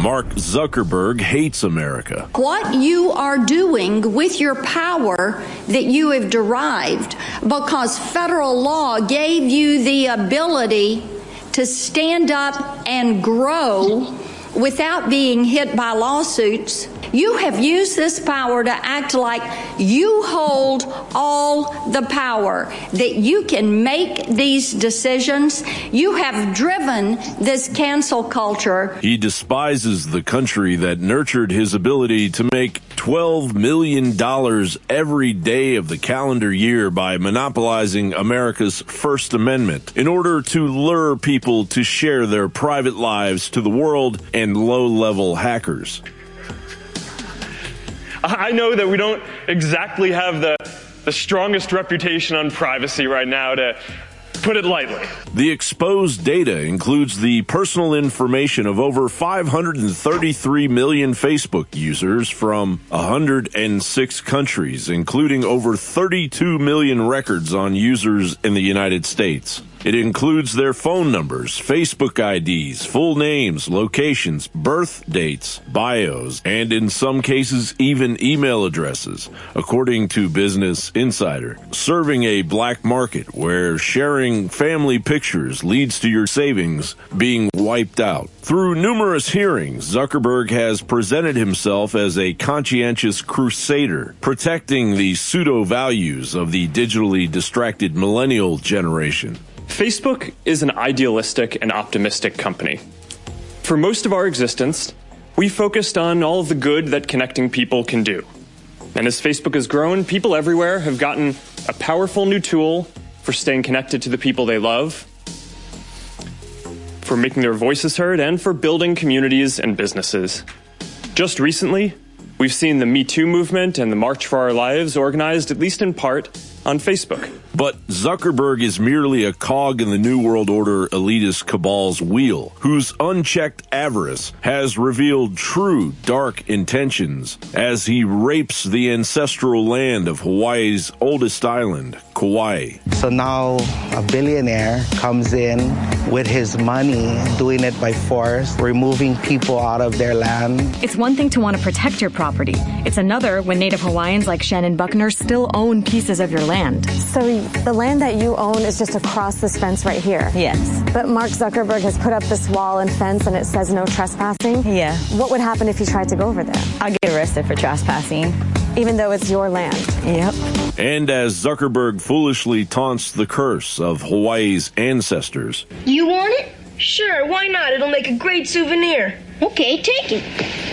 Mark Zuckerberg hates America. What you are doing with your power that you have derived because federal law gave you the ability to stand up and grow without being hit by lawsuits. You have used this power to act like you hold all the power, that you can make these decisions. You have driven this cancel culture. He despises the country that nurtured his ability to make $12 million every day of the calendar year by monopolizing America's First Amendment in order to lure people to share their private lives to the world and low-level hackers. I know that we don't exactly have the strongest reputation on privacy right now, to put it lightly. The exposed data includes the personal information of over 533 million Facebook users from 106 countries, including over 32 million records on users in the United States. It includes their phone numbers, Facebook IDs, full names, locations, birth dates, bios, and in some cases even email addresses, according to Business Insider, serving a black market where sharing family pictures leads to your savings being wiped out. Through numerous hearings, Zuckerberg has presented himself as a conscientious crusader, protecting the pseudo-values of the digitally distracted millennial generation. Facebook is an idealistic and optimistic company. For most of our existence, we focused on all of the good that connecting people can do. And as Facebook has grown, people everywhere have gotten a powerful new tool for staying connected to the people they love, for making their voices heard, and for building communities and businesses. Just recently, we've seen the Me Too movement and the March for Our Lives organized, at least in part, on Facebook. But Zuckerberg is merely a cog in the New World Order elitist cabal's wheel, whose unchecked avarice has revealed true dark intentions as he rapes the ancestral land of Hawaii's oldest island, Kauai. So now a billionaire comes in with his money, doing it by force, removing people out of their land. It's one thing to want to protect your property. It's another when Native Hawaiians like Shannon Buckner still own pieces of your land. So the land that you own is just across this fence right here? Yes. But Mark Zuckerberg has put up this wall and fence and it says no trespassing? Yeah. What would happen if you tried to go over there? I'll get arrested for trespassing. Even though it's your land? Yep. And as Zuckerberg foolishly taunts the curse of Hawaii's ancestors. You want it? Sure, why not? It'll make a great souvenir. Okay, take it.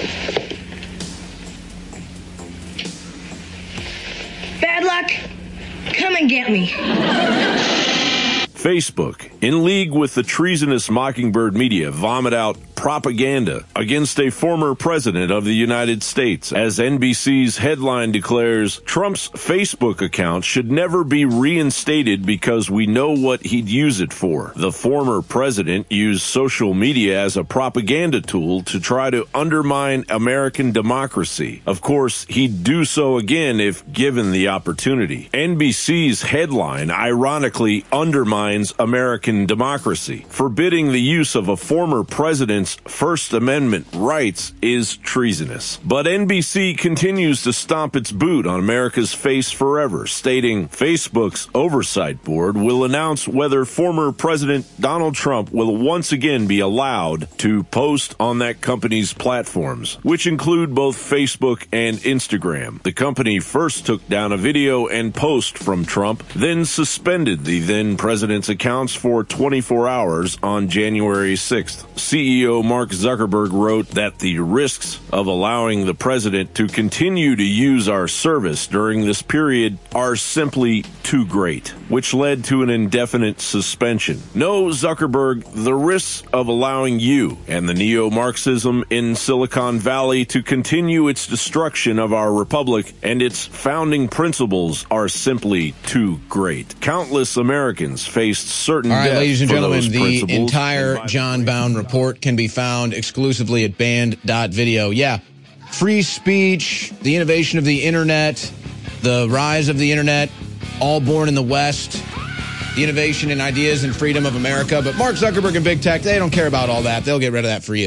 Bad luck. Come and get me. Facebook, in league with the treasonous Mockingbird media, vomit out propaganda against a former president of the United States. As NBC's headline declares, Trump's Facebook account should never be reinstated because we know what he'd use it for. The former president used social media as a propaganda tool to try to undermine American democracy. Of course, he'd do so again if given the opportunity. NBC's headline ironically undermines American democracy. Forbidding the use of a former president's First Amendment rights is treasonous. But NBC continues to stomp its boot on America's face forever, stating Facebook's oversight board will announce whether former President Donald Trump will once again be allowed to post on that company's platforms, which include both Facebook and Instagram. The company first took down a video and post from Trump, then suspended the then president's accounts for 24 hours on January 6th. CEO Mark Zuckerberg wrote that the risks of allowing the president to continue to use our service during this period are simply too great, which led to an indefinite suspension. No, Zuckerberg, the risks of allowing you and the neo-Marxism in Silicon Valley to continue its destruction of our republic and its founding principles are simply too great. Countless Americans faced certain death. All right, ladies and for gentlemen, those the principles. entire John Bound report can be found exclusively at band.video. Yeah, free speech, the innovation of the internet, the rise of the internet, all born in the West, the innovation and ideas and freedom of America. But Mark Zuckerberg and big tech, they don't care about all that. They'll get rid of that for you.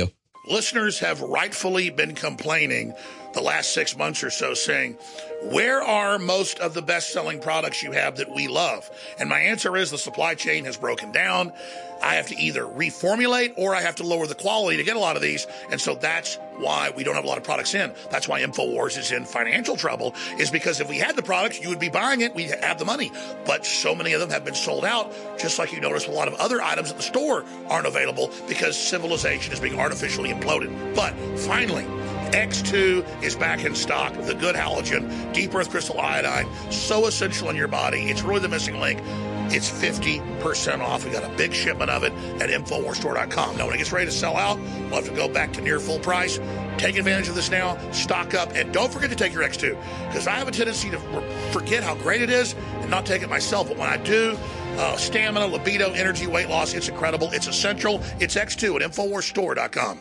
listeners have rightfully been complaining the last 6 months or so, saying, where are most of the best-selling products you have that we love? And my answer is the supply chain has broken down. I have to either reformulate or I have to lower the quality to get a lot of these. And so that's why we don't have a lot of products in. That's why InfoWars is in financial trouble, is because if we had the products, you would be buying it. We'd have the money. But so many of them have been sold out, just like you notice a lot of other items at the store aren't available because civilization is being artificially imploded. But finally, X2 is back in stock. The good halogen, deep earth crystal iodine, so essential in your body. It's really the missing link. It's 50% off. We got a big shipment of it at InfoWarsStore.com. Now, when it gets ready to sell out, we'll have to go back to near full price. Take advantage of this now. Stock up. And don't forget to take your X2, because I have a tendency to forget how great it is and not take it myself. But when I do, stamina, libido, energy, weight loss, it's incredible. It's essential. It's X2 at InfoWarsStore.com.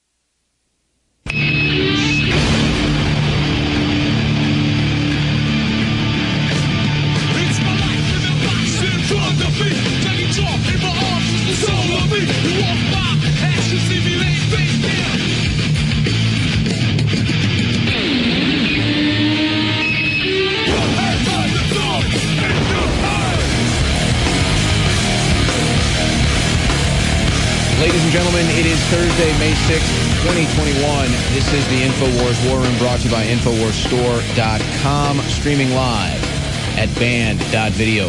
Ladies and gentlemen, it is Thursday, May 6th, 2021. This is the InfoWars War Room, brought to you by InfoWarsStore.com, streaming live at band.video,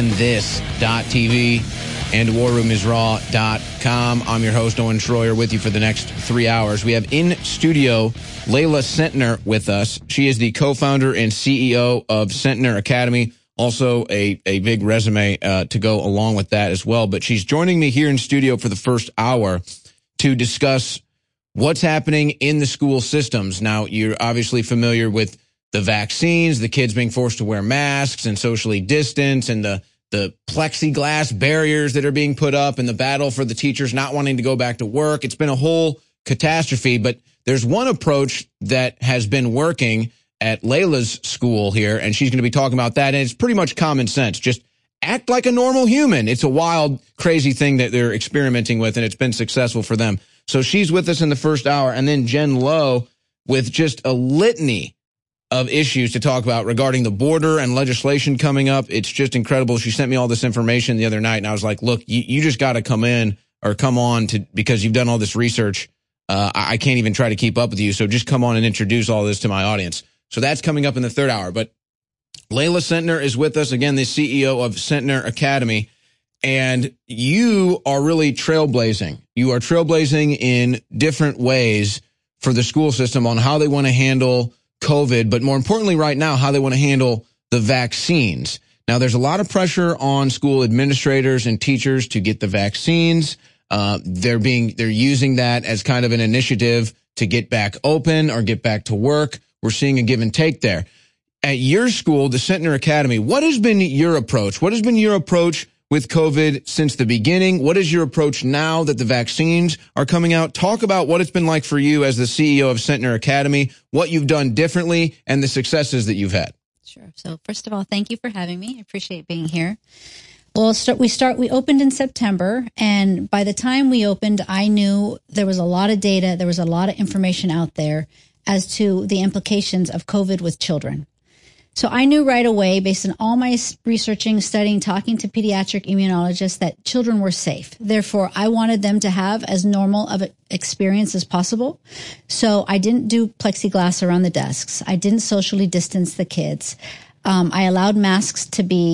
bandthis.tv, and warroomisraw.com. I'm your host, Owen Schroyer, with you for the next 3 hours. We have in studio Layla Sentner with us. She is the co-founder and CEO of Sentner Academy. Also a big resume to go along with that as well. But she's joining me here in studio for the first hour to discuss what's happening in the school systems. Now, you're obviously familiar with the vaccines, the kids being forced to wear masks and socially distance, and the plexiglass barriers that are being put up, and the battle for the teachers not wanting to go back to work. It's been a whole catastrophe. But there's one approach that has been working at Layla's school here, and she's going to be talking about that. And it's pretty much common sense. Just act like a normal human. It's a wild, crazy thing that they're experimenting with, and it's been successful for them. So she's with us in the first hour, and then Jen Lowe with just a litany of issues to talk about regarding the border and legislation coming up. It's just incredible. She sent me all this information the other night, and I was like, look, you just got to come on because you've done all this research. I can't even try to keep up with you, so just come on and introduce all this to my audience. So that's coming up in the third hour. But Layla Sentner is with us, again, the CEO of Sentner Academy. And you are really trailblazing. You are trailblazing in different ways for the school system on how they want to handle COVID, but more importantly right now, how they want to handle the vaccines. Now, there's a lot of pressure on school administrators and teachers to get the vaccines. They're using that as kind of an initiative to get back open or get back to work. We're seeing a give and take there. At your school, the Sentner Academy, what has been your approach? What has been your approach with COVID since the beginning? What is your approach now that the vaccines are coming out? Talk about what it's been like for you as the CEO of Sentner Academy, what you've done differently, and the successes that you've had. Sure. So first of all, thank you for having me. I appreciate being here. Well, we opened in September, and by the time we opened, I knew there was a lot of data, there was a lot of information out there as to the implications of COVID with children. So I knew right away, based on all my researching, studying, talking to pediatric immunologists, that children were safe. Therefore, I wanted them to have as normal of an experience as possible. So I didn't do plexiglass around the desks. I didn't socially distance the kids. I allowed parents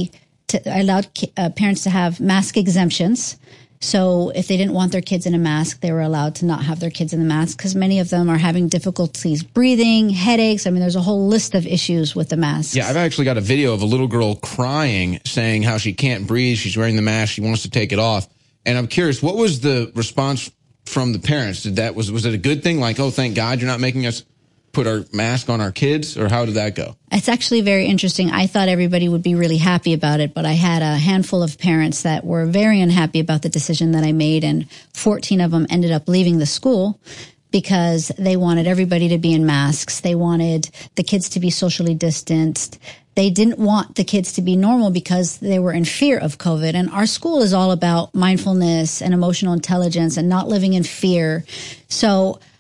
to have mask exemptions. So if they didn't want their kids in a mask, they were allowed to not have their kids in the mask, because many of them are having difficulties breathing, headaches. I mean, there's a whole list of issues with the masks. Yeah, I've actually got a video of a little girl crying, saying how she can't breathe. She's wearing the mask. She wants to take it off. And I'm curious, what was the response from the parents? Was it a good thing? Like, oh, thank God you're not making us put our mask on our kids? Or how did that go? It's actually very interesting. I thought everybody would be really happy about it, but I had a handful of parents that were very unhappy about the decision that I made, and 14 of them ended up leaving the school because they wanted everybody to be in masks. They wanted the kids to be socially distanced. They didn't want the kids to be normal because they were in fear of COVID. And our school is all about mindfulness and emotional intelligence and not living in fear. So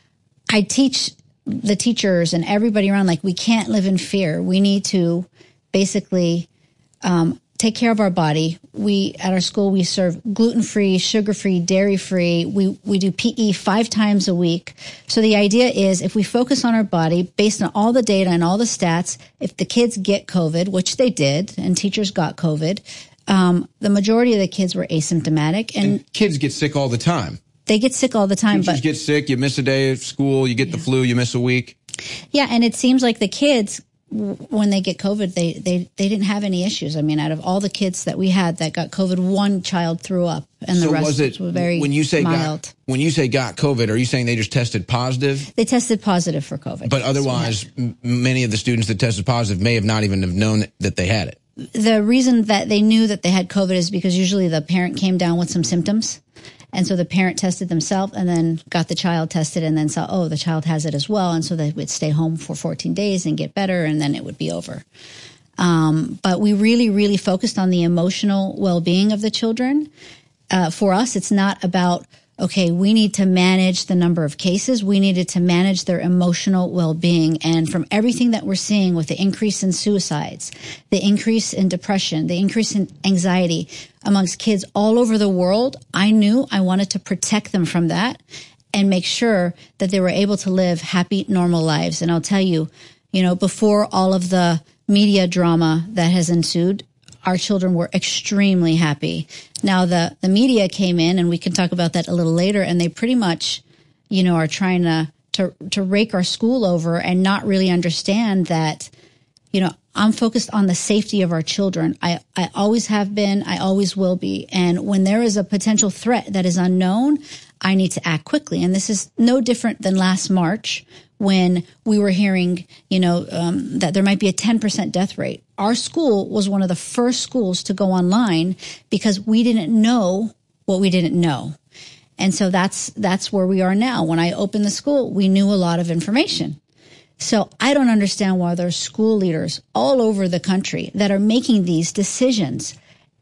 I teach the teachers and everybody around, like, we can't live in fear. We need to basically take care of our body. At our school, we serve gluten-free, sugar-free, dairy-free. We do PE 5 times a week. So the idea is, if we focus on our body, based on all the data and all the stats, if the kids get COVID, which they did, and teachers got COVID, the majority of the kids were asymptomatic. And kids get sick all the time. They get sick all the time. Teachers get sick. You miss a day of school. You get the flu. You miss a week. Yeah, and it seems like the kids, when they get COVID, they didn't have any issues. I mean, out of all the kids that we had that got COVID, one child threw up, and the rest was very mild. When you say got COVID, are you saying they just tested positive? They tested positive for COVID. But otherwise, many of the students that tested positive may have not even have known that they had it. The reason that they knew that they had COVID is because usually the parent came down with some symptoms. And so the parent tested themselves and then got the child tested and then saw, oh, the child has it as well. And so they would stay home for 14 days and get better, and then it would be over. But we really, really focused on the emotional well-being of the children. For us, it's not about, okay, we need to manage the number of cases. We needed to manage their emotional well-being. And from everything that we're seeing with the increase in suicides, the increase in depression, the increase in anxiety amongst kids all over the world, I knew I wanted to protect them from that and make sure that they were able to live happy, normal lives. And I'll tell you, before all of the media drama that has ensued, our children were extremely happy. Now, the media came in, and we can talk about that a little later, and they pretty much, are trying to rake our school over and not really understand that, I'm focused on the safety of our children. I always have been. I always will be. And when there is a potential threat that is unknown, I need to act quickly. And this is no different than last March when we were hearing, that there might be a 10% death rate. Our school was one of the first schools to go online because we didn't know what we didn't know. And so that's where we are now. When I opened the school, we knew a lot of information. So I don't understand why there's school leaders all over the country that are making these decisions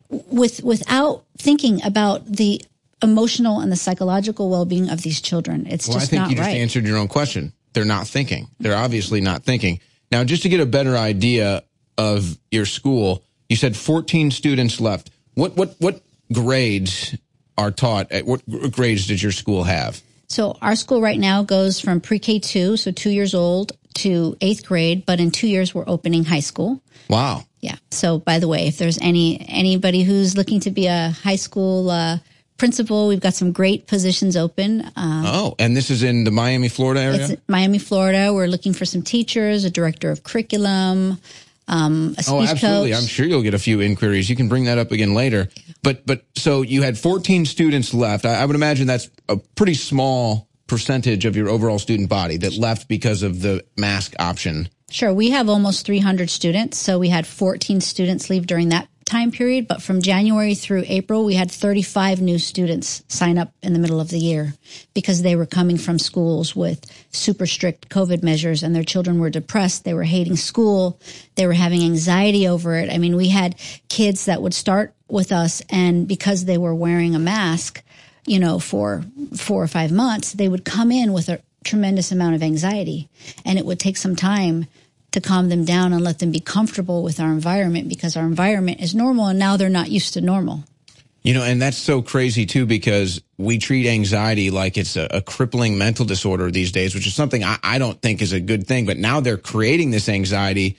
without thinking about the emotional and the psychological well-being of these children. It's just not right. Well, I think you just answered your own question. They're not thinking. They're obviously not thinking. Now, just to get a better idea of your school, you said 14 students left. What grades are taught? What grades does your school have? So our school right now goes from pre-K 2, so 2 years old, to 8th grade. But in 2 years, we're opening high school. Wow. Yeah. So by the way, if there's anybody who's looking to be a high school principal, we've got some great positions open. And this is in the Miami, Florida area? It's Miami, Florida. We're looking for some teachers, a director of curriculum, a speech absolutely. coach. I'm sure you'll get a few inquiries. You can bring that up again later. But so you had 14 students left. I would imagine that's a pretty small percentage of your overall student body that left because of the mask option. Sure. We have almost 300 students. So we had 14 students leave during that time period. But from January through April, we had 35 new students sign up in the middle of the year because they were coming from schools with super strict COVID measures and their children were depressed. They were hating school. They were having anxiety over it. I mean, we had kids that would start with us, and because they were wearing a mask, for 4 or 5 months, they would come in with a tremendous amount of anxiety, and it would take some time to calm them down and let them be comfortable with our environment, because our environment is normal and now they're not used to normal. And that's so crazy too, because we treat anxiety like it's a crippling mental disorder these days, which is something I don't think is a good thing. But now they're creating this anxiety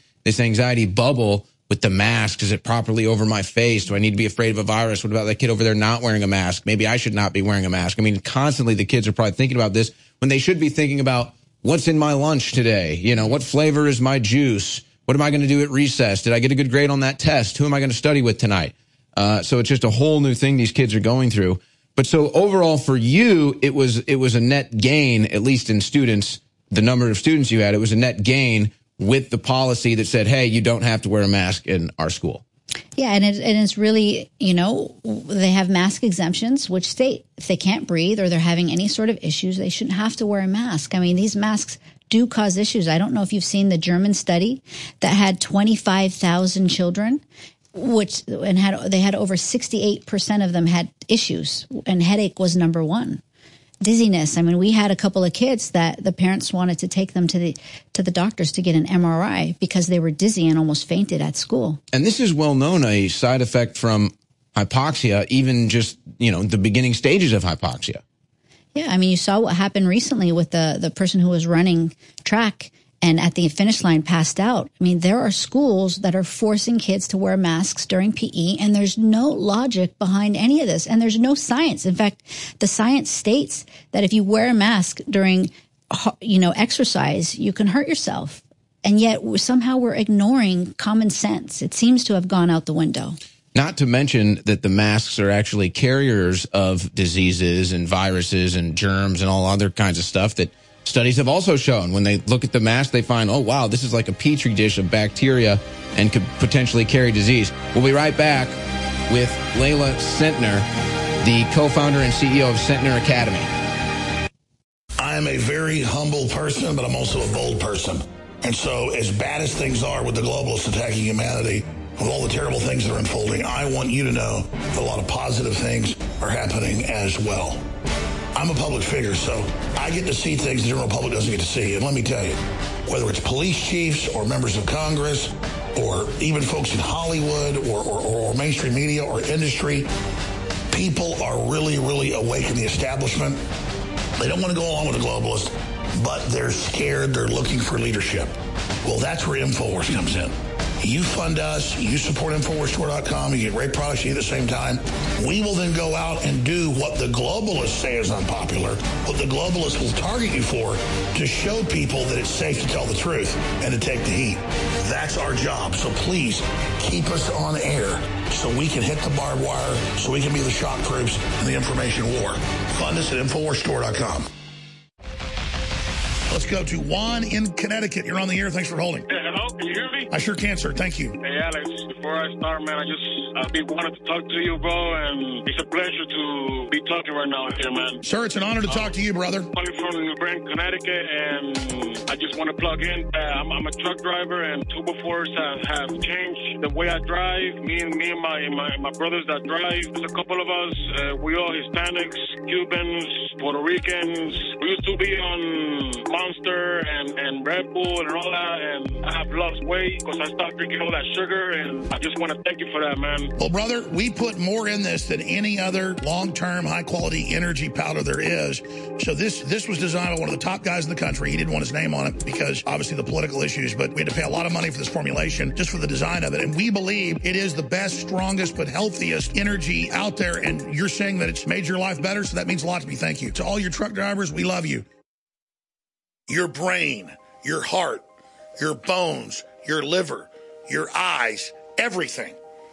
bubble with the mask. Is it properly over my face? Do I need to be afraid of a virus? What about that kid over there not wearing a mask? Maybe I should not be wearing a mask. I mean, constantly the kids are probably thinking about this when they should be thinking about what's in my lunch today? What flavor is my juice? What am I going to do at recess? Did I get a good grade on that test? Who am I going to study with tonight? So it's just a whole new thing these kids are going through. But so overall for you, it was a net gain, at least in students, the number of students you had. It was a net gain with the policy that said, hey, you don't have to wear a mask in our school. Yeah, and it's really, they have mask exemptions, which state if they can't breathe or they're having any sort of issues, they shouldn't have to wear a mask. I mean, these masks do cause issues. I don't know if you've seen the German study that had 25,000 children, they had over 68% of them had issues, and headache was number one. dizziness. I mean, we had a couple of kids that the parents wanted to take them to the doctors to get an MRI because they were dizzy and almost fainted at school. And this is well known, a side effect from hypoxia, even just, the beginning stages of hypoxia. Yeah, I mean, you saw what happened recently with the person who was running track and at the finish line passed out. I mean, there are schools that are forcing kids to wear masks during PE, and there's no logic behind any of this, and there's no science. In fact, the science states that if you wear a mask during, exercise, you can hurt yourself. And yet somehow we're ignoring common sense. It seems to have gone out the window. Not to mention that the masks are actually carriers of diseases and viruses and germs and all other kinds of stuff that studies have also shown. When they look at the mask, they find, oh, wow, this is like a petri dish of bacteria and could potentially carry disease. We'll be right back with Layla Sentner, the co-founder and CEO of Sentner Academy. I'm a very humble person, but I'm also a bold person. And so as bad as things are with the globalists attacking humanity, with all the terrible things that are unfolding, I want you to know that a lot of positive things are happening as well. I'm a public figure, so I get to see things the general public doesn't get to see. And let me tell you, whether it's police chiefs or members of Congress or even folks in Hollywood or mainstream media or industry, people are really, really awake in the establishment. They don't want to go along with the globalists, but they're scared. They're looking for leadership. Well, that's where InfoWars comes in. You fund us, you support InfoWarsStore.com, you get great products at the same time. We will then go out and do what the globalists say is unpopular, what the globalists will target you for, to show people that it's safe to tell the truth and to take the heat. That's our job. So please keep us on air so we can hit the barbed wire, so we can be the shock troops in the information war. Fund us at InfoWarsStore.com. Let's go to Juan in Connecticut. You're on the air. Thanks for holding. Yeah, hello? Can you hear me? I sure can, sir. Thank you. Hey, Alex. Before I start, man, I've been wanting to talk to you, bro, and it's a pleasure to be talking right now here, man. Sir, it's an honor to talk to you, brother. I'm from New Britain, Connecticut, and I just want to plug in. I'm a truck driver, and Turbo Force have changed the way I drive. Me and my brothers that drive. There's a couple of us. We all Hispanics, Cubans, Puerto Ricans. We used to be on Monster and Red Bull and all that, and I have lost weight because I stopped drinking all that sugar, and I just want to thank you for that, man. Well, brother, we put more in this than any other long-term, high-quality energy powder there is. So this was designed by one of the top guys in the country. He didn't want his name on it because, obviously, the political issues, but we had to pay a lot of money for this formulation just for the design of it, and we believe it is the best, strongest, but healthiest energy out there, and you're saying that it's made your life better, so that means a lot to me. Thank you. To all your truck drivers, we love you. Your brain, your heart, your bones, your liver, your eyes, everything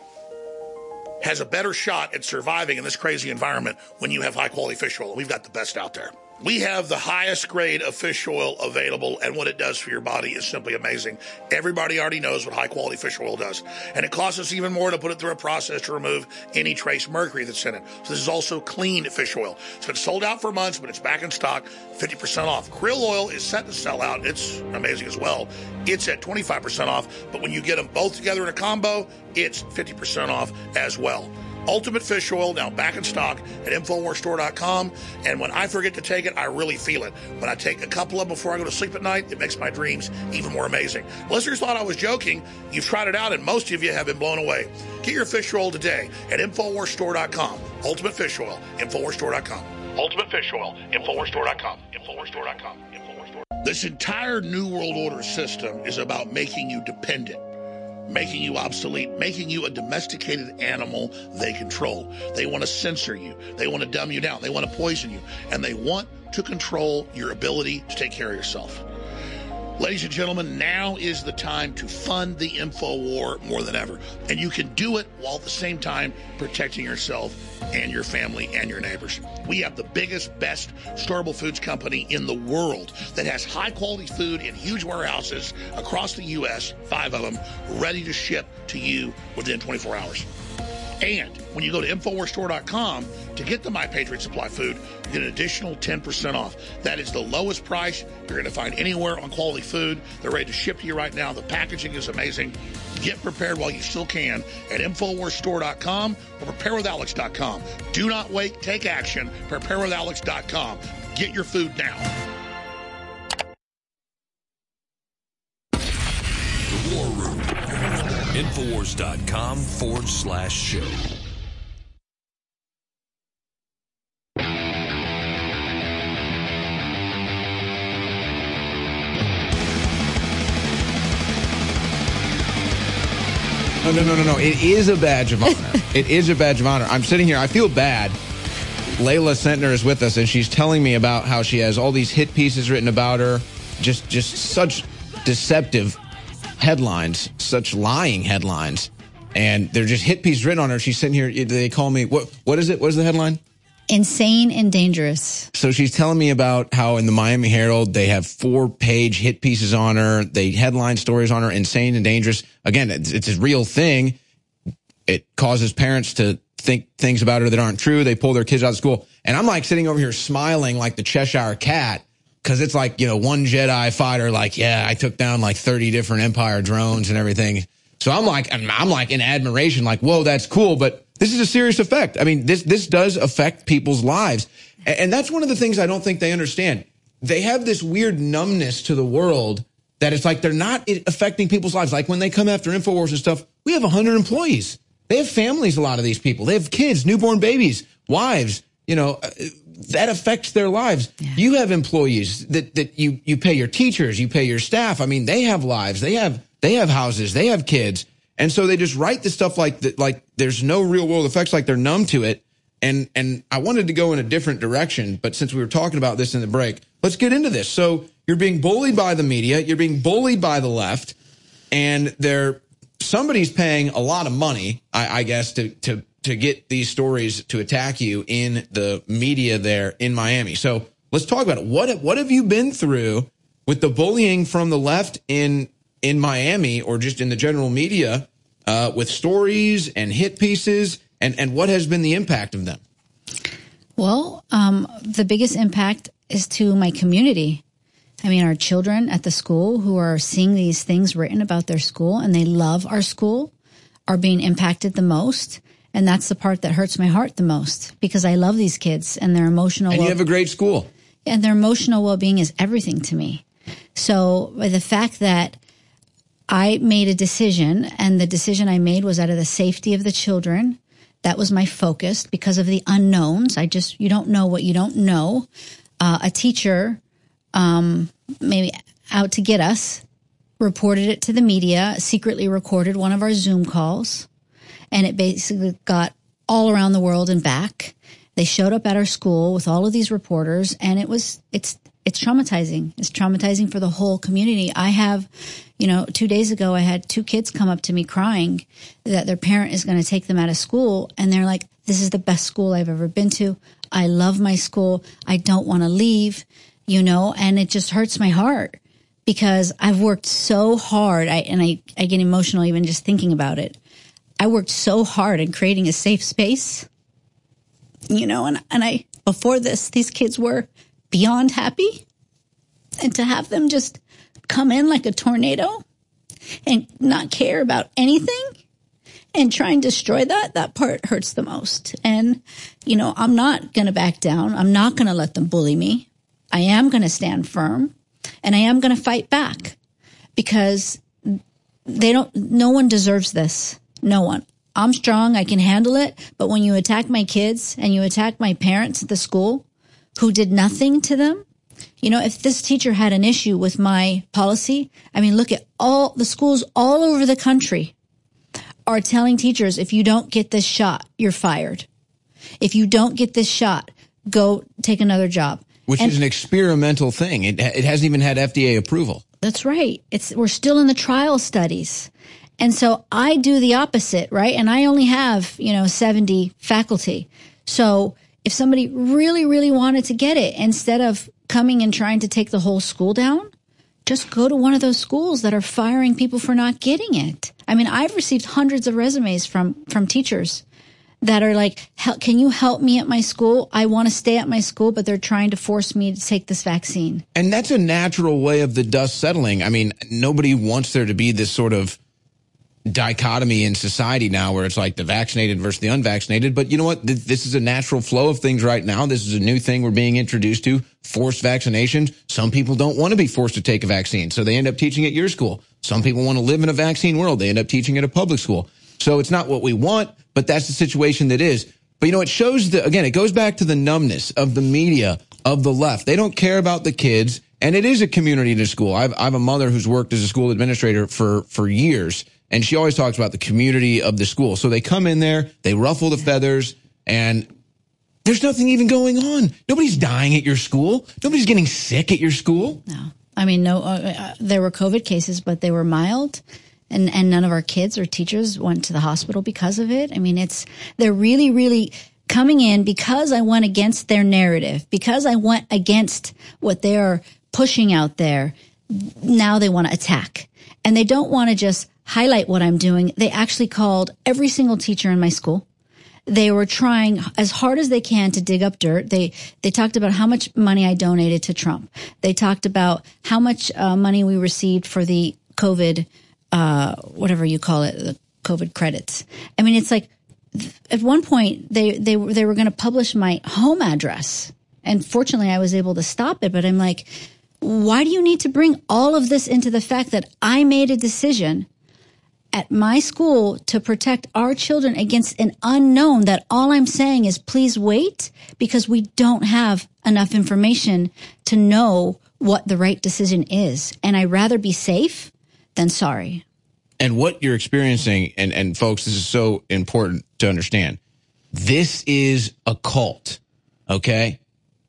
has a better shot at surviving in this crazy environment when you have high-quality fish oil. We've got the best out there. We have the highest grade of fish oil available, and what it does for your body is simply amazing. Everybody already knows what high-quality fish oil does, and it costs us even more to put it through a process to remove any trace mercury that's in it. So this is also clean fish oil. It's been sold out for months, but it's back in stock, 50% off. Krill oil is set to sell out. It's amazing as well. It's at 25% off, but when you get them both together in a combo, it's 50% off as well. Ultimate Fish Oil, now back in stock at InfoWarsStore.com. And when I forget to take it, I really feel it. When I take a couple of them before I go to sleep at night, it makes my dreams even more amazing. Listeners thought I was joking. You've tried it out, and most of you have been blown away. Get your fish oil today at InfoWarsStore.com. Ultimate Fish Oil, InfoWarsStore.com. Ultimate Fish Oil, InfoWarsStore.com. InfoWarsStore.com. InfoWarsStore. This entire New World Order system is about making you dependent, making you obsolete, making you a domesticated animal they control. They want to censor you. They want to dumb you down. They want to poison you. And they want to control your ability to take care of yourself. Ladies and gentlemen, now is the time to fund the info war more than ever. And you can do it while at the same time protecting yourself and your family and your neighbors. We have the biggest, best storable foods company in the world that has high-quality food in huge warehouses across the U.S., 5 of them, ready to ship to you within 24 hours. And when you go to InfoWarsStore.com to get the My Patriot Supply food, you get an additional 10% off. That is the lowest price you're going to find anywhere on quality food. They're ready to ship to you right now. The packaging is amazing. Get prepared while you still can at InfoWarsStore.com or PrepareWithAlex.com. Do not wait. Take action. PrepareWithAlex.com. Get your food now. The War Room. Infowars.com/show. No. It is a badge of honor. It is a badge of honor. I'm sitting here. I feel bad. Layla Sentner is with us, and she's telling me about how she has all these hit pieces written about her. Just such deceptive headlines, such lying headlines. And they're just hit pieces written on her. She's sitting here. They call me. What is it? What is the headline? Insane and dangerous. So she's telling me about how in the Miami Herald, they have 4-page hit pieces on her. They headline stories on her, insane and dangerous. Again, it's a real thing. It causes parents to think things about her that aren't true. They pull their kids out of school. And I'm like sitting over here smiling like the Cheshire Cat because it's like, one Jedi fighter, like, yeah, I took down like 30 different Empire drones and everything. So I'm like in admiration, like, whoa, that's cool. But this is a serious effect. I mean, this does affect people's lives. And that's one of the things I don't think they understand. They have this weird numbness to the world that it's like they're not affecting people's lives. Like when they come after InfoWars and stuff, we have 100 employees. They have families, a lot of these people. They have kids, newborn babies, wives. That affects their lives. Yeah. You have employees that you pay your teachers, you pay your staff. I mean, they have lives. They have houses. They have kids. And so they just write the stuff like that, like there's no real world effects, like they're numb to it. And I wanted to go in a different direction, but since we were talking about this in the break, let's get into this. So you're being bullied by the media, you're being bullied by the left, and somebody's paying a lot of money, I guess, to get these stories to attack you in the media there in Miami. So let's talk about it. What have you been through with the bullying from the left in Miami or just in the general media with stories and hit pieces, and what has been the impact of them? Well, the biggest impact is to my community. I mean, our children at the school who are seeing these things written about their school and they love our school are being impacted the most. And that's the part that hurts my heart the most because I love these kids and their emotional And you have a great school. And their emotional well-being is everything to me. So by the fact that I made a decision, and the decision I made was out of the safety of the children. That was my focus because of the unknowns. You don't know what you don't know. A teacher, maybe out to get us, reported it to the media, secretly recorded one of our Zoom calls, and it basically got all around the world and back. They showed up at our school with all of these reporters, and it's traumatizing. It's traumatizing for the whole community. I have, 2 days ago, I had 2 kids come up to me crying that their parent is going to take them out of school. And they're like, this is the best school I've ever been to. I love my school. I don't want to leave, and it just hurts my heart because I've worked so hard. I get emotional even just thinking about it. I worked so hard in creating a safe space, and before this, these kids were beyond happy, and to have them just come in like a tornado and not care about anything and try and destroy that part hurts the most. And, I'm not going to back down. I'm not going to let them bully me. I am going to stand firm and I am going to fight back because no one deserves this. No one. I'm strong. I can handle it. But when you attack my kids and you attack my parents at the school who did nothing to them, if this teacher had an issue with my policy, look at all the schools all over the country are telling teachers, if you don't get this shot, you're fired. If you don't get this shot, go take another job. Which is an experimental thing. It hasn't even had FDA approval. That's right. We're still in the trial studies. And so I do the opposite, right? And I only have, 70 faculty. So if somebody really, really wanted to get it, instead of coming and trying to take the whole school down, just go to one of those schools that are firing people for not getting it. I've received hundreds of resumes from teachers that are like, can you help me at my school? I want to stay at my school, but they're trying to force me to take this vaccine. And that's a natural way of the dust settling. I mean, nobody wants there to be this sort of dichotomy in society now where it's like the vaccinated versus the unvaccinated. But you know what? This is a natural flow of things right now. This is a new thing we're being introduced to, forced vaccinations. Some people don't want to be forced to take a vaccine, so they end up teaching at your school. Some people want to live in a vaccine world. They end up teaching at a public school. So it's not what we want, but that's the situation that is. But, you know, it shows again, it goes back to the numbness of the media, of the left. They don't care about the kids. And it is a community to school. I have a mother who's worked as a school administrator for years. And she always talks about the community of the school. So they come in there, they ruffle the feathers, and there's nothing even going on. Nobody's dying at your school. Nobody's getting sick at your school. No. I mean, there were COVID cases, but they were mild. And none of our kids or teachers went to the hospital because of it. I mean, they're really, really coming in because I went against their narrative, because I went against what they're pushing out there. Now they want to attack. And they don't want to just highlight what I'm doing. They actually called every single teacher in my school. They were trying as hard as they can to dig up dirt. They talked about how much money I donated to Trump. They talked about how much money we received for the COVID, whatever you call it, the COVID credits. I mean, it's like at one point they were going to publish my home address. And fortunately I was able to stop it. But I'm like, why do you need to bring all of this into the fact that I made a decision at my school to protect our children against an unknown, that all I'm saying is please wait, because we don't have enough information to know what the right decision is. And I'd rather be safe than sorry. And what you're experiencing, and folks, this is so important to understand. This is a cult, okay?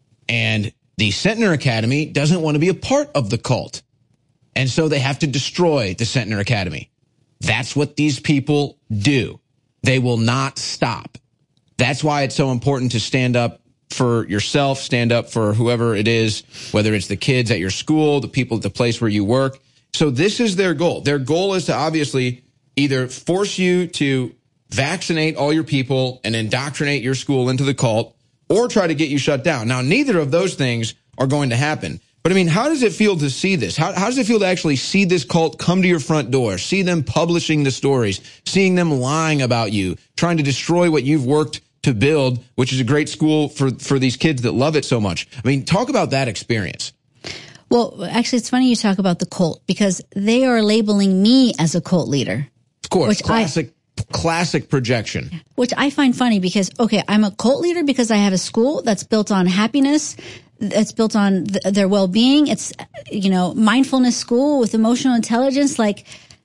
And the Centner Academy doesn't want to be a part of the cult. And so they have to destroy the Centner Academy. That's what these people do. They will not stop. That's why it's so important to stand up for yourself, stand up for whoever it is, whether it's the kids at your school, the people at the place where you work. So this is their goal. Their goal is to obviously either force you to vaccinate all your people and indoctrinate your school into the cult, or try to get you shut down. Now, neither of those things are going to happen. But I mean, how does it feel to see this? How does it feel to actually see this cult come to your front door, see them publishing the stories, seeing them lying about you, trying to destroy what you've worked to build, which is a great school for these kids that love it so much? I mean, talk about that experience. Well, actually, it's funny you talk about the cult, because they are labeling me as a cult leader. Of course, classic projection. Which I find funny because, okay, I'm a cult leader because I have a school that's built on happiness. It's built on their well-being. It's, mindfulness school with emotional intelligence. Like,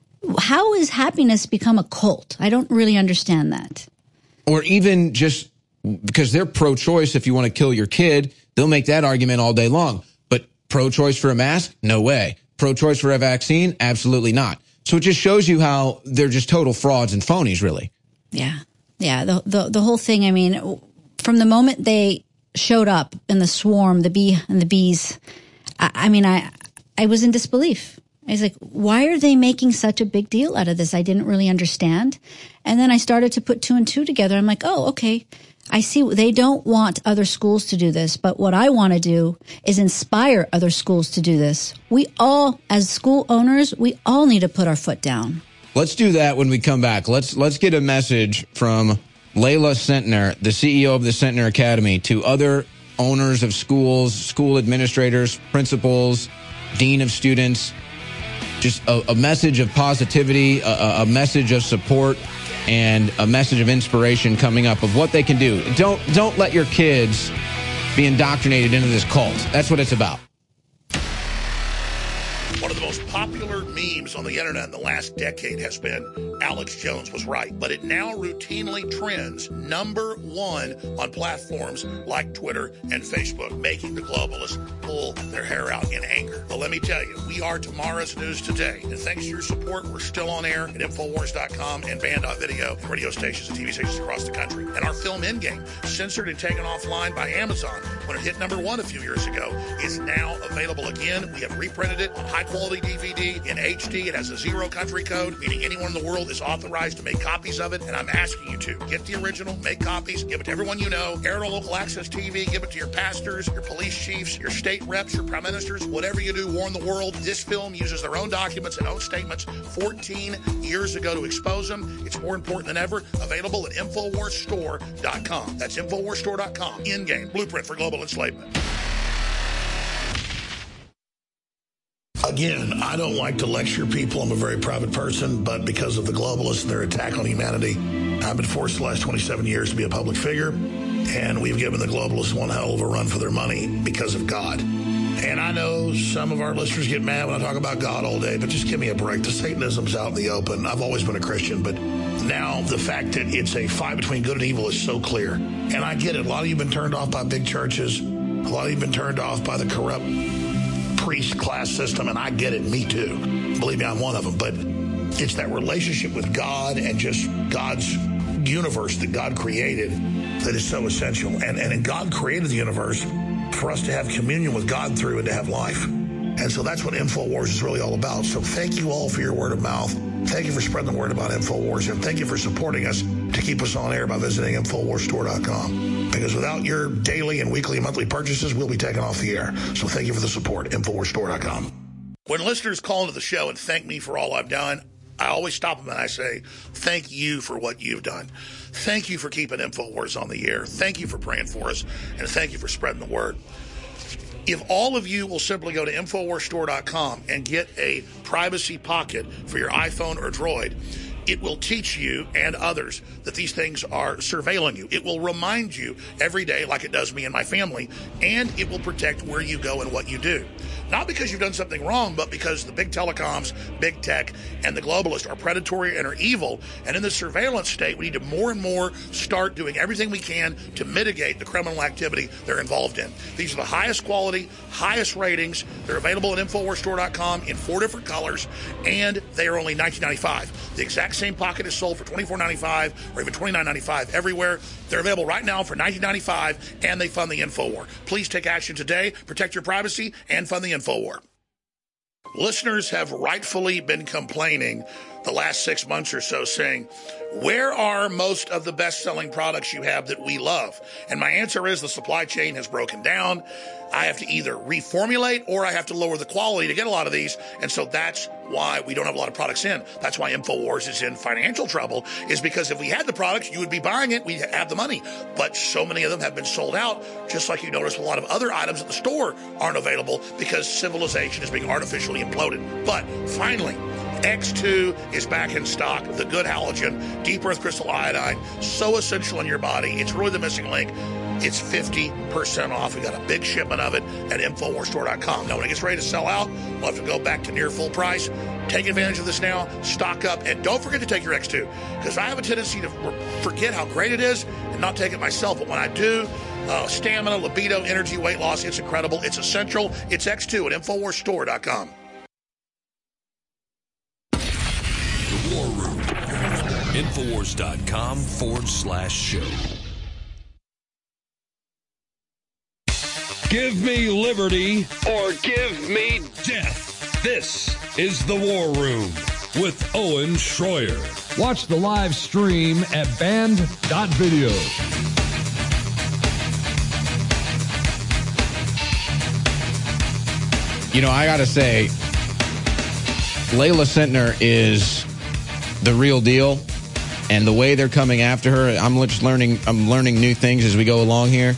how has happiness become a cult? I don't really understand that. Or even just because they're pro-choice. If you want to kill your kid, they'll make that argument all day long. But pro-choice for a mask? No way. Pro-choice for a vaccine? Absolutely not. So it just shows you how they're just total frauds and phonies, really. Yeah. Yeah. The whole thing, I mean, from the moment they showed up in the swarm, the bee and the bees, I was in disbelief. I was like, why are they making such a big deal out of this? I didn't really understand. And then I started to put two and two together. I'm like, oh, okay. I see they don't want other schools to do this, but what I want to do is inspire other schools to do this. We all, as school owners, we all need to put our foot down. Let's do that when we come back. Let's get a message from Layla Centner, the CEO of the Centner Academy, to other owners of schools, school administrators, principals, dean of students. Just a message of positivity, a message of support, and a message of inspiration coming up of what they can do. Don't let your kids be indoctrinated into this cult. That's what it's about. One of the most popular memes on the internet in the last decade has been Alex Jones was right, but it now routinely trends #1 on platforms like Twitter and Facebook, making the globalists pull their hair out in anger. But let me tell you, we are tomorrow's news today, and thanks to your support, we're still on air at Infowars.com and Band.video, and radio stations and TV stations across the country. And our film Endgame, censored and taken offline by Amazon when it hit #1 a few years ago, is now available again. We have reprinted it on high high-quality DVD in HD. It has a 0 country code, meaning anyone in the world is authorized to make copies of it. And I'm asking you to get the original, make copies, give it to everyone you know, air it on local access TV, give it to your pastors, your police chiefs, your state reps, your prime ministers, whatever you do, warn the world. This film uses their own documents and own statements 14 years ago to expose them. It's more important than ever. Available at InfoWarsStore.com. That's InfoWarsStore.com. In-game blueprint for global enslavement. Again, I don't like to lecture people. I'm a very private person, but because of the globalists and their attack on humanity, I've been forced the last 27 years to be a public figure, and we've given the globalists one hell of a run for their money because of God. And I know some of our listeners get mad when I talk about God all day, but just give me a break. The Satanism's out in the open. I've always been a Christian, but now the fact that it's a fight between good and evil is so clear. And I get it. A lot of you have been turned off by big churches. A lot of you have been turned off by the corrupt priest class system, and I get it. Me too. Believe me, I'm one of them. But it's that relationship with God and just God's universe that God created that is so essential. And God created the universe for us to have communion with God through and to have life. And so that's what InfoWars is really all about. So thank you all for your word of mouth. Thank you for spreading the word about InfoWars. And thank you for supporting us to keep us on air by visiting InfoWarsStore.com. Because without your daily and weekly and monthly purchases, we'll be taken off the air. So thank you for the support. InfoWarsStore.com. When listeners call into the show and thank me for all I've done, I always stop them and I say, thank you for what you've done. Thank you for keeping InfoWars on the air. Thank you for praying for us. And thank you for spreading the word. If all of you will simply go to InfoWarsStore.com and get a privacy pocket for your iPhone or Droid, it will teach you and others that these things are surveilling you. It will remind you every day, like it does me and my family, and it will protect where you go and what you do. Not because you've done something wrong, but because the big telecoms, big tech, and the globalists are predatory and are evil. And in this surveillance state, we need to more and more start doing everything we can to mitigate the criminal activity they're involved in. These are the highest quality, highest ratings. They're available at InfoWarsStore.com in 4 different colors, and they are only $19.95. The exact same pocket is sold for $24.95 or even $29.95 everywhere. They're available right now for $19.95, and they fund the InfoWar. Please take action today. Protect your privacy and fund the InfoWar. Listeners have rightfully been complaining the last 6 months or so, saying, where are most of the best-selling products you have that we love? And my answer is the supply chain has broken down. I have to either reformulate or I have to lower the quality to get a lot of these. And so that's why we don't have a lot of products in. That's why InfoWars is in financial trouble, is because if we had the products, you would be buying it, we'd have the money. But so many of them have been sold out, just like you notice a lot of other items at the store aren't available because civilization is being artificially imploded. But finally, X2 is back in stock. The good halogen, deep earth crystal iodine, so essential in your body. It's really the missing link. It's 50% off. We got a big shipment of it at InfoWarsStore.com. Now, when it gets ready to sell out, we'll have to go back to near full price. Take advantage of this now. Stock up. And don't forget to take your X2, because I have a tendency to forget how great it is and not take it myself. But when I do, stamina, libido, energy, weight loss, it's incredible. It's essential. It's X2 at InfoWarsStore.com. War Room. Infowars.com/show. Give me liberty or give me death. This is the War Room with Owen Schroyer. Watch the live stream at band.video. You know, I gotta say, Layla Sentner is the real deal, and the way they're coming after her, I'm learning new things as we go along here.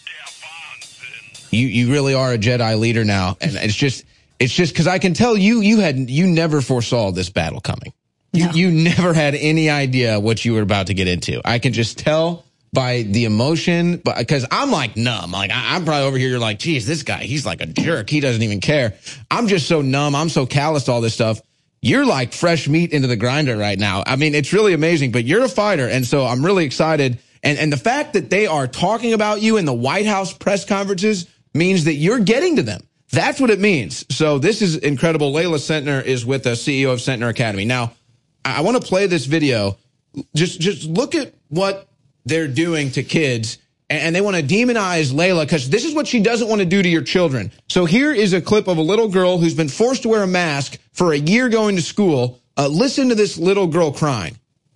You really are a Jedi leader now, and it's just because I can tell you never foresaw this battle coming. No. You never had any idea what you were about to get into. I can just tell by the emotion, but because I'm like numb. Like I'm probably over here. You're like, geez, this guy, he's like a jerk. He doesn't even care. I'm just so numb. I'm so callous to all this stuff. You're like fresh meat into the grinder right now. I mean, it's really amazing, but you're a fighter. And so I'm really excited. And the fact that they are talking about you in the White House press conferences means that you're getting to them. That's what it means. So this is incredible. Layla Sentner is with us, CEO of Sentner Academy. Now, I want to play this video. Just look at what they're doing to kids and they want to demonize Layla because this is what she doesn't want to do to your children. So here is a clip of a little girl who's been forced to wear a mask for a year going to school. Listen to this little girl crying.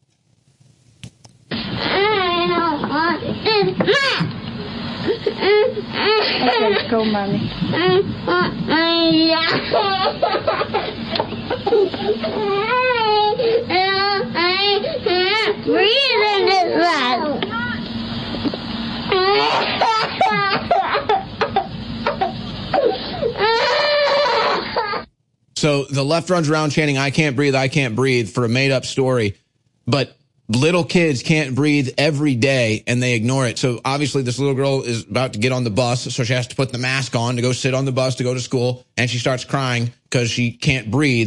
Let's go, Mommy. Breathe in this mask. So the left runs around chanting, I can't breathe for a made-up story. But little kids can't breathe every day, and they ignore it. So obviously this little girl is about to get on the bus, so she has to put the mask on to go sit on the bus to go to school, and she starts crying because she can't breathe.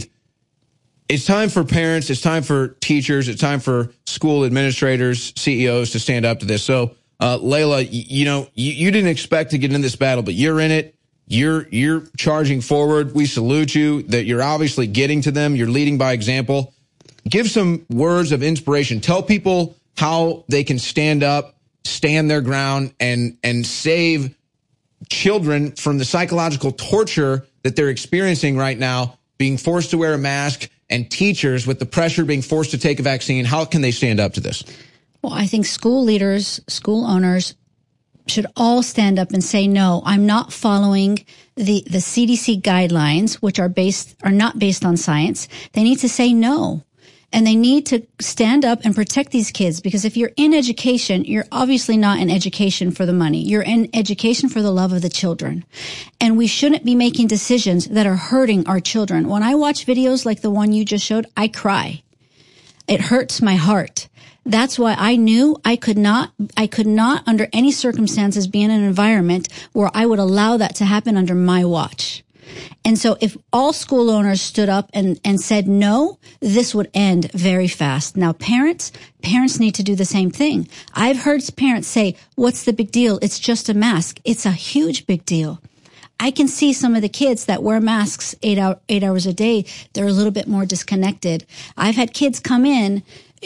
It's time for parents, it's time for teachers, it's time for school administrators, CEOs to stand up to this. So, Layla, you didn't expect to get in this battle, but you're in it. You're charging forward. We salute you that you're obviously getting to them. You're leading by example. Give some words of inspiration. Tell people how they can stand up, stand their ground, and save children from the psychological torture that they're experiencing right now, being forced to wear a mask, and teachers with the pressure being forced to take a vaccine. How can they stand up to this? Well, I think school leaders, school owners should all stand up and say, no, I'm not following the CDC guidelines, which are not based on science. They need to say no. And they need to stand up and protect these kids, because if you're in education, you're obviously not in education for the money. You're in education for the love of the children. And we shouldn't be making decisions that are hurting our children. When I watch videos like the one you just showed, I cry. It hurts my heart. That's why I knew I could not under any circumstances be in an environment where I would allow that to happen under my watch. And so if all school owners stood up and said no, this would end very fast. Now, parents need to do the same thing. I've heard parents say, what's the big deal? It's just a mask. It's a huge big deal. I can see some of the kids that wear masks 8 hours a day. They're a little bit more disconnected. I've had kids come in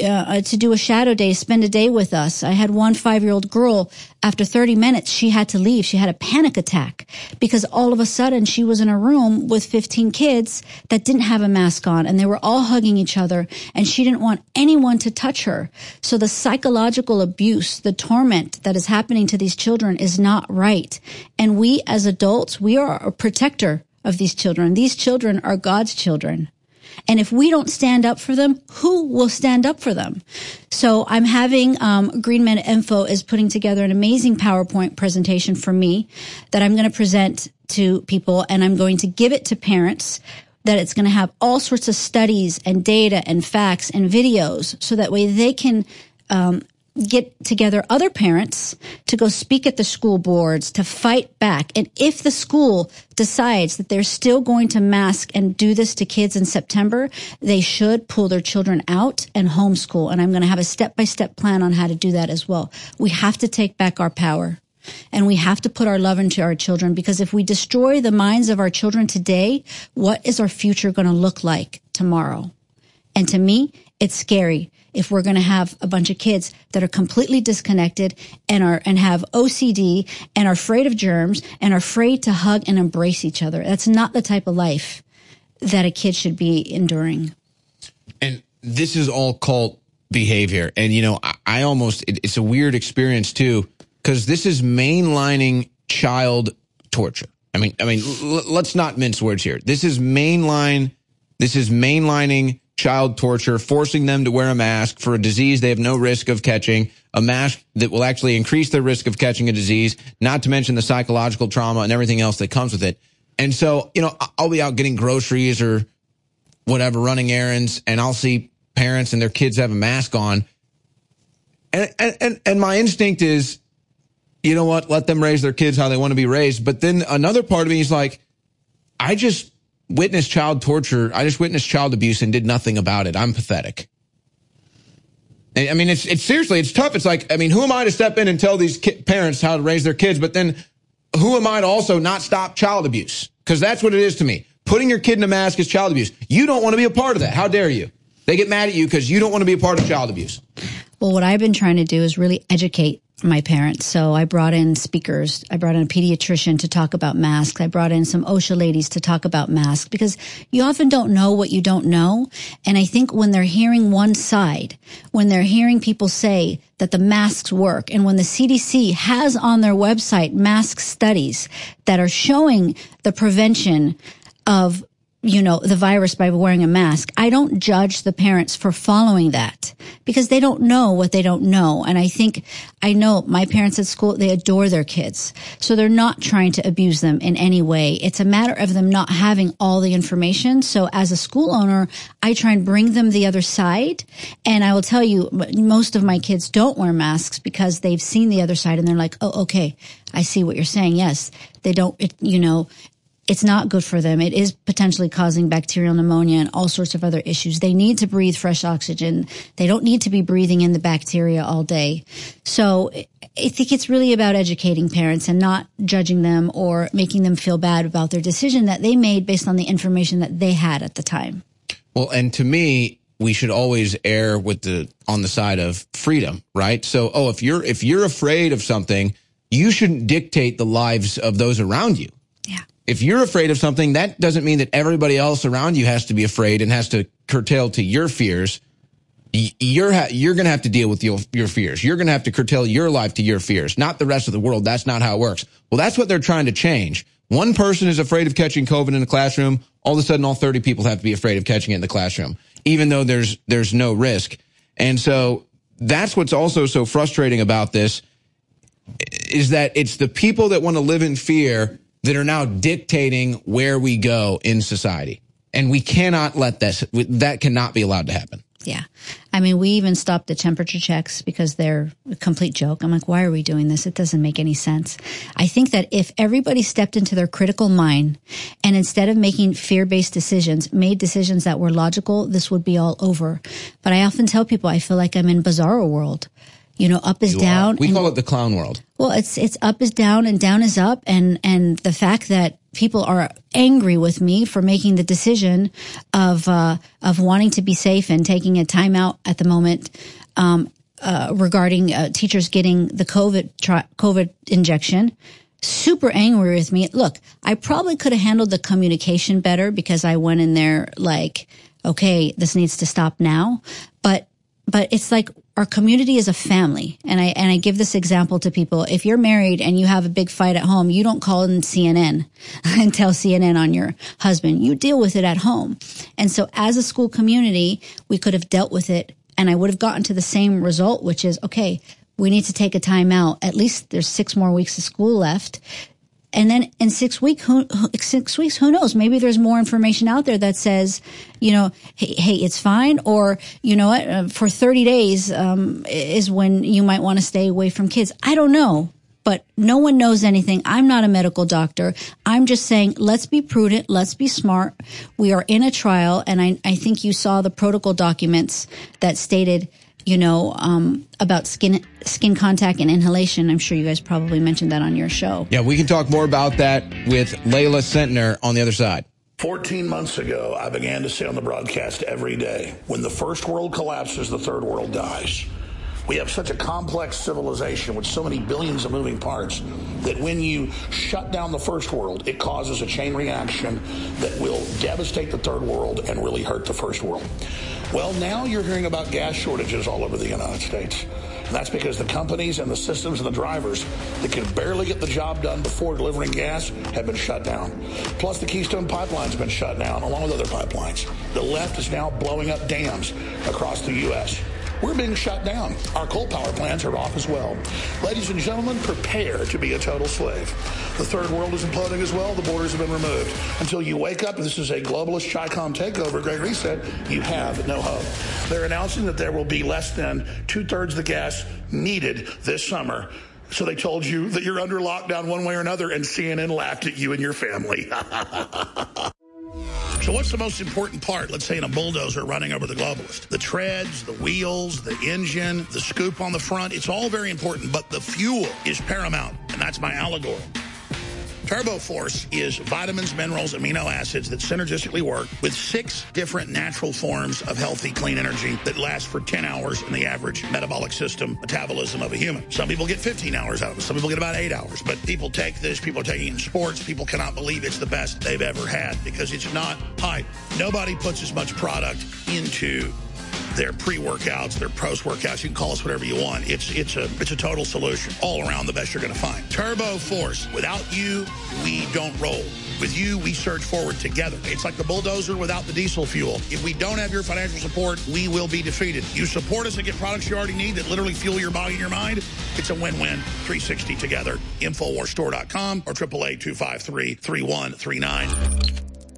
to do a shadow day, spend a day with us. I had one 5-year-old girl, after 30 minutes, she had to leave. She had a panic attack because all of a sudden she was in a room with 15 kids that didn't have a mask on, and they were all hugging each other, and she didn't want anyone to touch her. So the psychological abuse, the torment that is happening to these children is not right. And we as adults, we are a protector of these children. These children are God's children. And if we don't stand up for them, who will stand up for them? So I'm having, Green Men Info is putting together an amazing PowerPoint presentation for me that I'm going to present to people, and I'm going to give it to parents, that it's going to have all sorts of studies and data and facts and videos, so that way they can, get together other parents to go speak at the school boards to fight back. And if the school decides that they're still going to mask and do this to kids in September, they should pull their children out and homeschool. And I'm going to have a step-by-step plan on how to do that as well. We have to take back our power. And we have to put our love into our children, because if we destroy the minds of our children today, what is our future going to look like tomorrow? And to me, it's scary if we're going to have a bunch of kids that are completely disconnected and have OCD and are afraid of germs and are afraid to hug and embrace each other. That's not the type of life that a kid should be enduring. And this is all cult behavior. And, I almost, it's a weird experience too, because this is mainlining child torture. I mean, let's not mince words here. This is mainlining child torture, forcing them to wear a mask for a disease they have no risk of catching, a mask that will actually increase their risk of catching a disease, not to mention the psychological trauma and everything else that comes with it. And so, I'll be out getting groceries or whatever, running errands, and I'll see parents and their kids have a mask on. And my instinct is, you know what, let them raise their kids how they want to be raised. But then another part of me is like, I just witnessed child torture. I just witnessed child abuse and did nothing about it. I'm pathetic. I mean, it's seriously, it's tough. It's like, who am I to step in and tell these parents how to raise their kids? But then who am I to also not stop child abuse? Because that's what it is to me. Putting your kid in a mask is child abuse. You don't want to be a part of that. How dare you? They get mad at you because you don't want to be a part of child abuse. Well, what I've been trying to do is really educate my parents. So I brought in speakers. I brought in a pediatrician to talk about masks. I brought in some OSHA ladies to talk about masks, because you often don't know what you don't know. And I think when they're hearing one side, when they're hearing people say that the masks work, and when the CDC has on their website mask studies that are showing the prevention of the virus by wearing a mask, I don't judge the parents for following that, because they don't know what they don't know. And I know my parents at school, they adore their kids. So they're not trying to abuse them in any way. It's a matter of them not having all the information. So as a school owner, I try and bring them the other side. And I will tell you, most of my kids don't wear masks because they've seen the other side and they're like, oh, okay, I see what you're saying. Yes, they don't, it's not good for them. It is potentially causing bacterial pneumonia and all sorts of other issues. They need to breathe fresh oxygen. They don't need to be breathing in the bacteria all day. So I think it's really about educating parents and not judging them or making them feel bad about their decision that they made based on the information that they had at the time. Well, and to me, we should always err on the side of freedom, right? So, if you're afraid of something, you shouldn't dictate the lives of those around you. If you're afraid of something, that doesn't mean that everybody else around you has to be afraid and has to curtail to your fears. You're going to have to deal with your fears. You're going to have to curtail your life to your fears, not the rest of the world. That's not how it works. Well, that's what they're trying to change. One person is afraid of catching COVID in the classroom. All of a sudden, all 30 people have to be afraid of catching it in the classroom, even though there's no risk. And so that's what's also so frustrating about this, is that it's the people that want to live in fear that are now dictating where we go in society. And we cannot let that cannot be allowed to happen. Yeah. I mean, we even stopped the temperature checks because they're a complete joke. I'm like, why are we doing this? It doesn't make any sense. I think that if everybody stepped into their critical mind and instead of making fear-based decisions, made decisions that were logical, this would be all over. But I often tell people I feel like I'm in Bizarro world. Up is down. We call it the clown world. Well, it's up is down and down is up. And the fact that people are angry with me for making the decision of wanting to be safe and taking a time out at the moment, regarding teachers getting the COVID injection. Super angry with me. Look, I probably could have handled the communication better because I went in there like, okay, this needs to stop now. But it's like, our community is a family. And I give this example to people. If you're married and you have a big fight at home, you don't call in CNN and tell CNN on your husband. You deal with it at home. And so as a school community, we could have dealt with it and I would have gotten to the same result, which is, okay, we need to take a time out. At least there's 6 more weeks of school left. And then in 6 weeks, who knows? Maybe there's more information out there that says, hey, it's fine. Or, for 30 days, is when you might want to stay away from kids. I don't know, but no one knows anything. I'm not a medical doctor. I'm just saying, let's be prudent. Let's be smart. We are in a trial. And I think you saw the protocol documents that stated, about skin contact and inhalation. I'm sure you guys probably mentioned that on your show. Yeah, we can talk more about that with Layla Sentner on the other side. 14 months ago, I began to say on the broadcast every day, when the first world collapses, the third world dies. We have such a complex civilization with so many billions of moving parts that when you shut down the first world, it causes a chain reaction that will devastate the third world and really hurt the first world. Well, now you're hearing about gas shortages all over the United States. And that's because the companies and the systems and the drivers that can barely get the job done before delivering gas have been shut down. Plus, the Keystone Pipeline's been shut down, along with other pipelines. The left is now blowing up dams across the U.S. We're being shut down. Our coal power plants are off as well. Ladies and gentlemen, prepare to be a total slave. The third world is imploding as well. The borders have been removed. Until you wake up, and this is a globalist Chi-Com takeover, Great Reset, you have no hope. They're announcing that there will be less than 2/3 the gas needed this summer. So they told you that you're under lockdown one way or another, and CNN laughed at you and your family. So what's the most important part, let's say, in a bulldozer running over the globalist? The treads, the wheels, the engine, the scoop on the front, it's all very important, but the fuel is paramount, and that's my allegory. TurboForce is vitamins, minerals, amino acids that synergistically work with 6 different natural forms of healthy, clean energy that last for 10 hours in the average metabolic system metabolism of a human. Some people get 15 hours out of it. Some people get about 8 hours. But people take this. People are taking it in sports. People cannot believe it's the best they've ever had because it's not hype. Nobody puts as much product into their pre-workouts, their post-workouts. You can call us whatever you want. It's a total solution. All around the best you're going to find. TurboForce. Without you, we don't roll. With you, we surge forward together. It's like the bulldozer without the diesel fuel. If we don't have your financial support, we will be defeated. You support us and get products you already need that literally fuel your body and your mind. It's a win-win. 360 together. InfoWarsStore.com or 888-253-3139.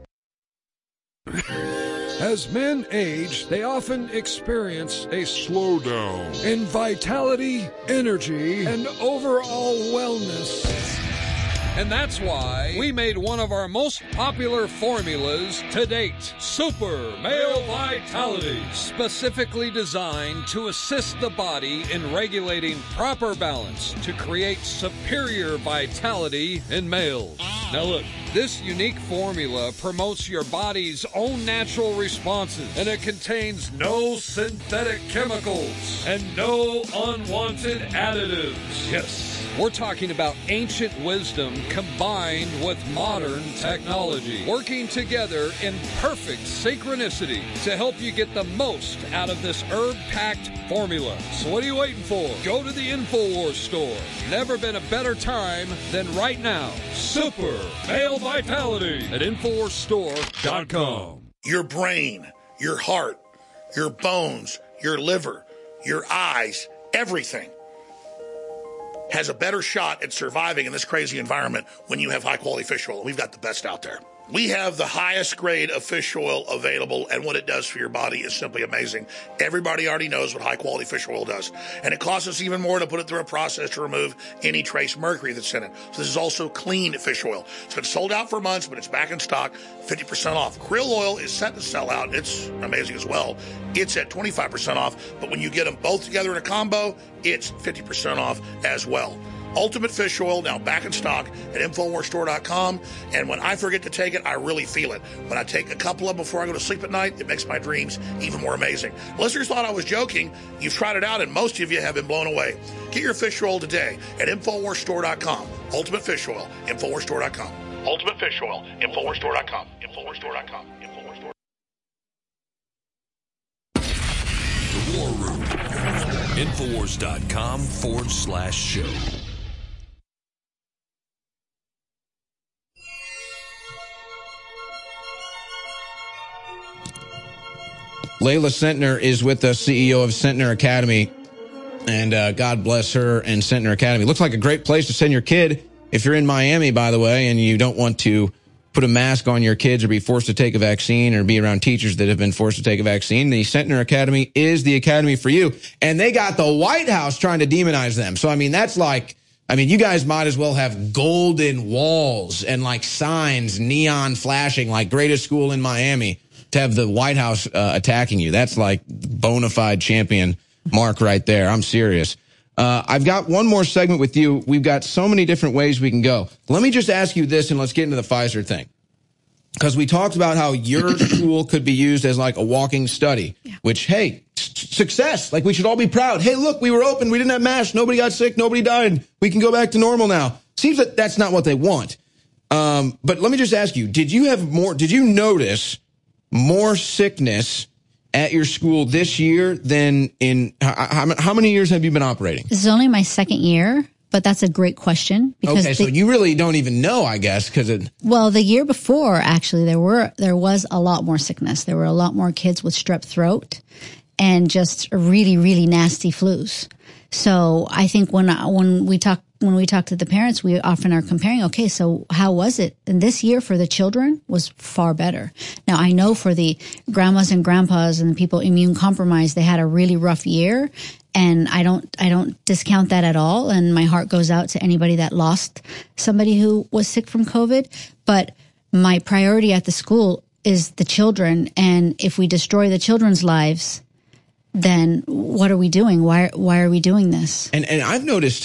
As men age, they often experience a slowdown in vitality, energy, and overall wellness. And that's why we made one of our most popular formulas to date, Super Male Vitality, specifically designed to assist the body in regulating proper balance to create superior vitality in males. Now look, this unique formula promotes your body's own natural responses, and it contains no synthetic chemicals and no unwanted additives. Yes, we're talking about ancient wisdom combined with modern technology, working together in perfect synchronicity to help you get the most out of this herb-packed formula. So what are you waiting for? Go to the InfoWars store. Never been a better time than right now. Super Male Vitality at InfoWarsStore.com. Your brain, your heart, your bones, your liver, your eyes, everything has a better shot at surviving in this crazy environment when you have high-quality fish oil. We've got the best out there. We have the highest grade of fish oil available, and what it does for your body is simply amazing. Everybody already knows what high-quality fish oil does, and it costs us even more to put it through a process to remove any trace mercury that's in it. So this is also clean fish oil. It's been sold out for months, but it's back in stock, 50% off. Krill oil is set to sell out. It's amazing as well. It's at 25% off, but when you get them both together in a combo, it's 50% off as well. Ultimate Fish Oil, now back in stock at InfoWarsStore.com. And when I forget to take it, I really feel it. When I take a couple of them before I go to sleep at night, it makes my dreams even more amazing. Listeners thought I was joking. You've tried it out, and most of you have been blown away. Get your fish oil today at InfoWarsStore.com. Ultimate Fish Oil, InfoWarsStore.com. Ultimate Fish Oil, InfoWarsStore.com. InfoWarsStore.com. InfoWarsStore. The War Room. InfoWars.com/show. Layla Sentner is with us, CEO of Sentner Academy, and God bless her and Sentner Academy. Looks like a great place to send your kid if you're in Miami, by the way, and you don't want to put a mask on your kids or be forced to take a vaccine or be around teachers that have been forced to take a vaccine. The Sentner Academy is the academy for you, and they got the White House trying to demonize them. So, I mean, that's like, you guys might as well have golden walls and like signs, neon flashing, like greatest school in Miami, to have the White House attacking you. That's like bona fide champion mark right there. I'm serious. I've got one more segment with you. We've got so many different ways we can go. Let me just ask you this, and let's get into the Pfizer thing. Because we talked about how your school could be used as like a walking study, which, hey, success. Like, we should all be proud. Hey, look, we were open. We didn't have masks. Nobody got sick. Nobody died. We can go back to normal now. Seems that that's not what they want. But let me just ask you, did you notice more sickness at your school this year than in how many years have you been operating? This is only my second year, but that's a great question. Because okay, so you really don't even know, I guess, well, the year before, actually, there was a lot more sickness. There were a lot more kids with strep throat and just really, really nasty flus. So I think when we talk to the parents, we often are comparing, okay, so how was it? And this year for the children was far better. Now, I know for the grandmas and grandpas and the people immune compromised, they had a really rough year. And I don't discount that at all. And my heart goes out to anybody that lost somebody who was sick from COVID. But my priority at the school is the children. And if we destroy the children's lives, then what are we doing? Why are we doing this? And I've noticed too,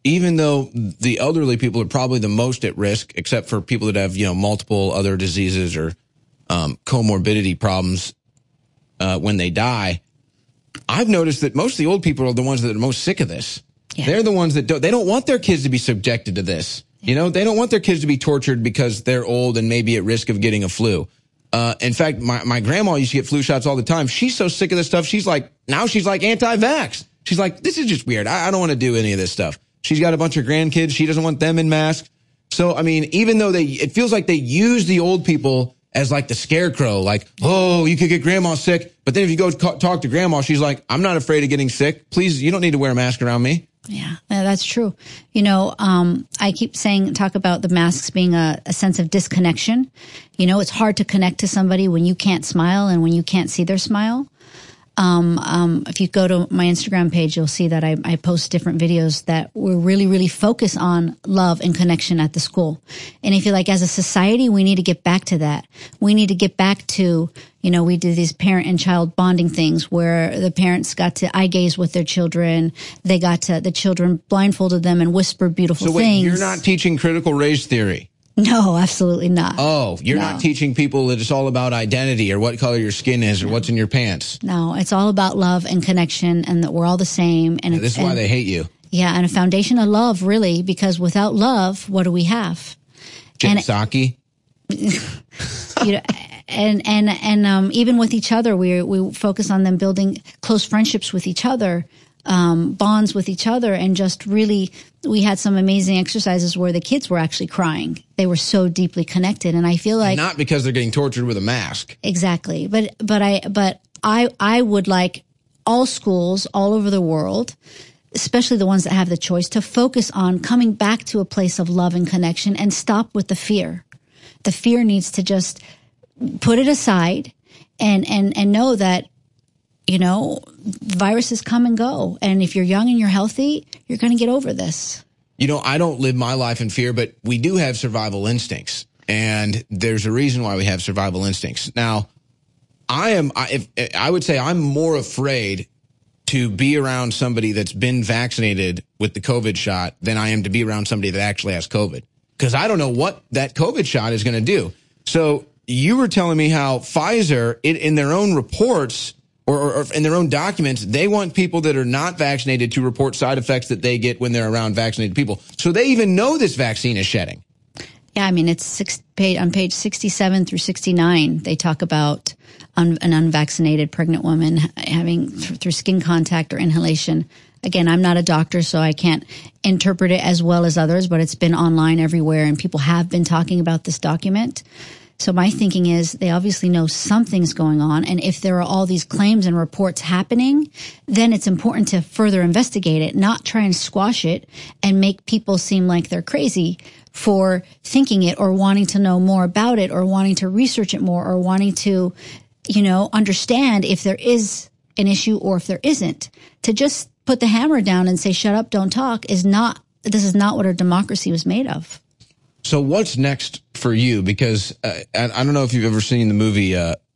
even though the elderly people are probably the most at risk, except for people that have, multiple other diseases or comorbidity problems when they die, I've noticed that most of the old people are the ones that are most sick of this. Yeah. They're the ones that they don't want their kids to be subjected to this. They don't want their kids to be tortured because they're old and maybe at risk of getting a flu. In fact, my grandma used to get flu shots all the time. She's so sick of this stuff. She's like anti-vax. She's like, this is just weird. I don't want to do any of this stuff. She's got a bunch of grandkids. She doesn't want them in masks. So, I mean, even though it feels like they use the old people as like the scarecrow, like, oh, you could get grandma sick. But then if you go talk to grandma, she's like, I'm not afraid of getting sick. Please, you don't need to wear a mask around me. Yeah, that's true. I keep talk about the masks being a sense of disconnection. It's hard to connect to somebody when you can't smile and when you can't see their smile. If you go to my Instagram page, you'll see that I post different videos that will really, really focus on love and connection at the school. And I feel like as a society, we need to get back to that. We need to get back to, we do these parent and child bonding things where the parents got to eye gaze with their children. The children blindfolded them and whispered beautiful things. So wait, you're not teaching critical race theory? No, absolutely not. Oh, you're not teaching people that it's all about identity or what color your skin is or what's in your pants. No, it's all about love and connection and that we're all the same. And this is why they hate you. Yeah, and a foundation of love, really, because without love, what do we have? Sake? And even with each other, we focus on them building close friendships with each other. Bonds with each other, and just really, we had some amazing exercises where the kids were actually crying. They were so deeply connected, and I feel like not because they're getting tortured with a mask. Exactly, but I would like all schools all over the world, especially the ones that have the choice, to focus on coming back to a place of love and connection and stop with the fear. The fear needs to just put it aside and know that. Viruses come and go. And if you're young and you're healthy, you're going to get over this. I don't live my life in fear, but we do have survival instincts. And there's a reason why we have survival instincts. Now, I would say I'm more afraid to be around somebody that's been vaccinated with the COVID shot than I am to be around somebody that actually has COVID. Because I don't know what that COVID shot is going to do. So you were telling me how Pfizer, in their own reports, or in their own documents, they want people that are not vaccinated to report side effects that they get when they're around vaccinated people. So they even know this vaccine is shedding. Yeah, I mean, it's on page 67 through 69. They talk about an unvaccinated pregnant woman having through skin contact or inhalation. Again, I'm not a doctor, so I can't interpret it as well as others, but it's been online everywhere, and people have been talking about this document. So my thinking is they obviously know something's going on. And if there are all these claims and reports happening, then it's important to further investigate it, not try and squash it and make people seem like they're crazy for thinking it or wanting to know more about it or wanting to research it more or wanting to, understand if there is an issue or if there isn't. To just put the hammer down and say, shut up, don't talk this is not what our democracy was made of. So what's next for you? Because I don't know if you've ever seen the movie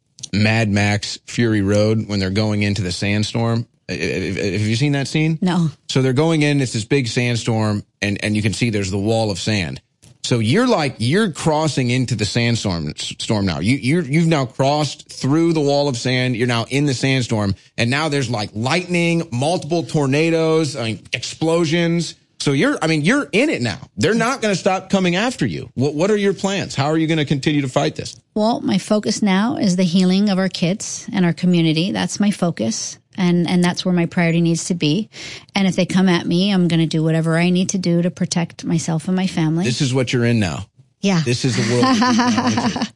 Mad Max Fury Road when they're going into the sandstorm. Have you seen that scene? No. So they're going in, it's this big sandstorm, and you can see there's the wall of sand. So you're crossing into the sandstorm now. You've now crossed through the wall of sand. You're now in the sandstorm, and now there's like lightning, multiple tornadoes, explosions. So you're in it now. They're not going to stop coming after you. What are your plans? How are you going to continue to fight this? Well, my focus now is the healing of our kids and our community. That's my focus. And that's where my priority needs to be. And if they come at me, I'm going to do whatever I need to do to protect myself and my family. This is what you're in now. Yeah. This is the world that you're now into.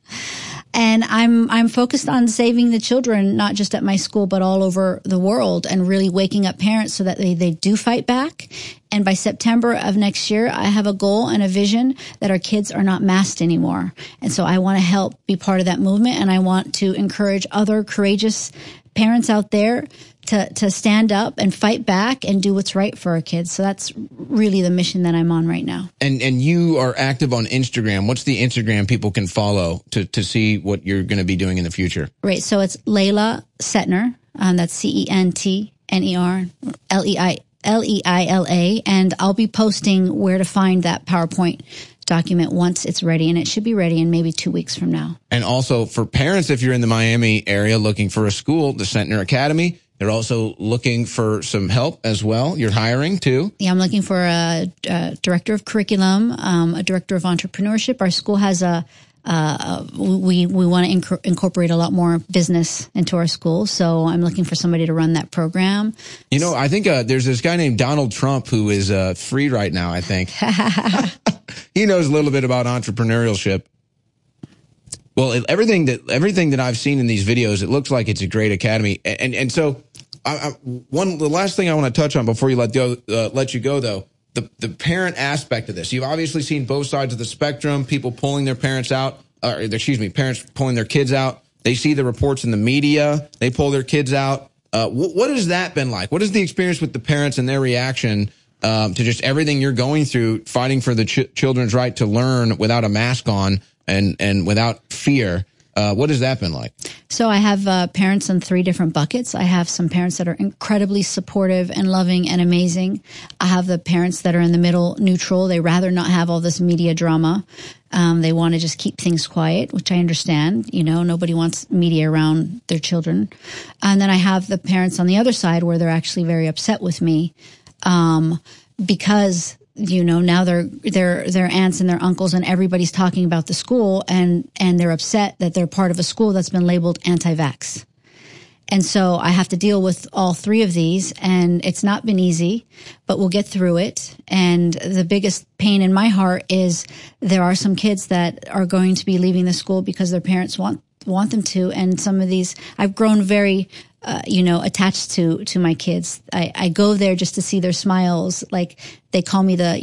And I'm focused on saving the children, not just at my school, but all over the world, and really waking up parents so that they do fight back. And by September of next year, I have a goal and a vision that our kids are not masked anymore. And so I want to help be part of that movement. And I want to encourage other courageous parents out there to stand up and fight back and do what's right for our kids. So that's really the mission that I'm on right now. And you are active on Instagram. What's the Instagram people can follow to see what you're going to be doing in the future? Right. So it's Layla Setner. That's CENTNER, Leila, and I'll be posting where to find that PowerPoint document once it's ready, and it should be ready in maybe 2 weeks from now. And also for parents, if you're in the Miami area looking for a school, the Centner Academy, they're also looking for some help as well. You're hiring too. Yeah, I'm looking for a director of curriculum, a director of entrepreneurship. Our school has we want to incorporate a lot more business into our school. So I'm looking for somebody to run that program. You know, I think there's this guy named Donald Trump who is free right now, I think. He knows a little bit about entrepreneurship. Well, everything that I've seen in these videos, it looks like it's a great academy. And so the last thing I want to touch on before you let you go, though, the parent aspect of this. You've obviously seen both sides of the spectrum, people pulling their parents out, parents pulling their kids out. They see the reports in the media, they pull their kids out. What has that been like? What is the experience with the parents and their reaction to just everything you're going through, fighting for the children's right to learn without a mask on and without fear? What has that been like? So I have parents in 3 different buckets. I have some parents that are incredibly supportive and loving and amazing. I have the parents that are in the middle, neutral. They rather not have all this media drama. They want to just keep things quiet, which I understand. You know, nobody wants media around their children. And then I have the parents on the other side where they're actually very upset with me because you know, now their aunts and their uncles and everybody's talking about the school and they're upset that they're part of a school that's been labeled anti-vax. And so I have to deal with all 3 of these, and it's not been easy, but we'll get through it. And the biggest pain in my heart is there are some kids that are going to be leaving the school because their parents want them to. And some of these, I've grown very attached to my kids. I go there just to see their smiles. Like they call me the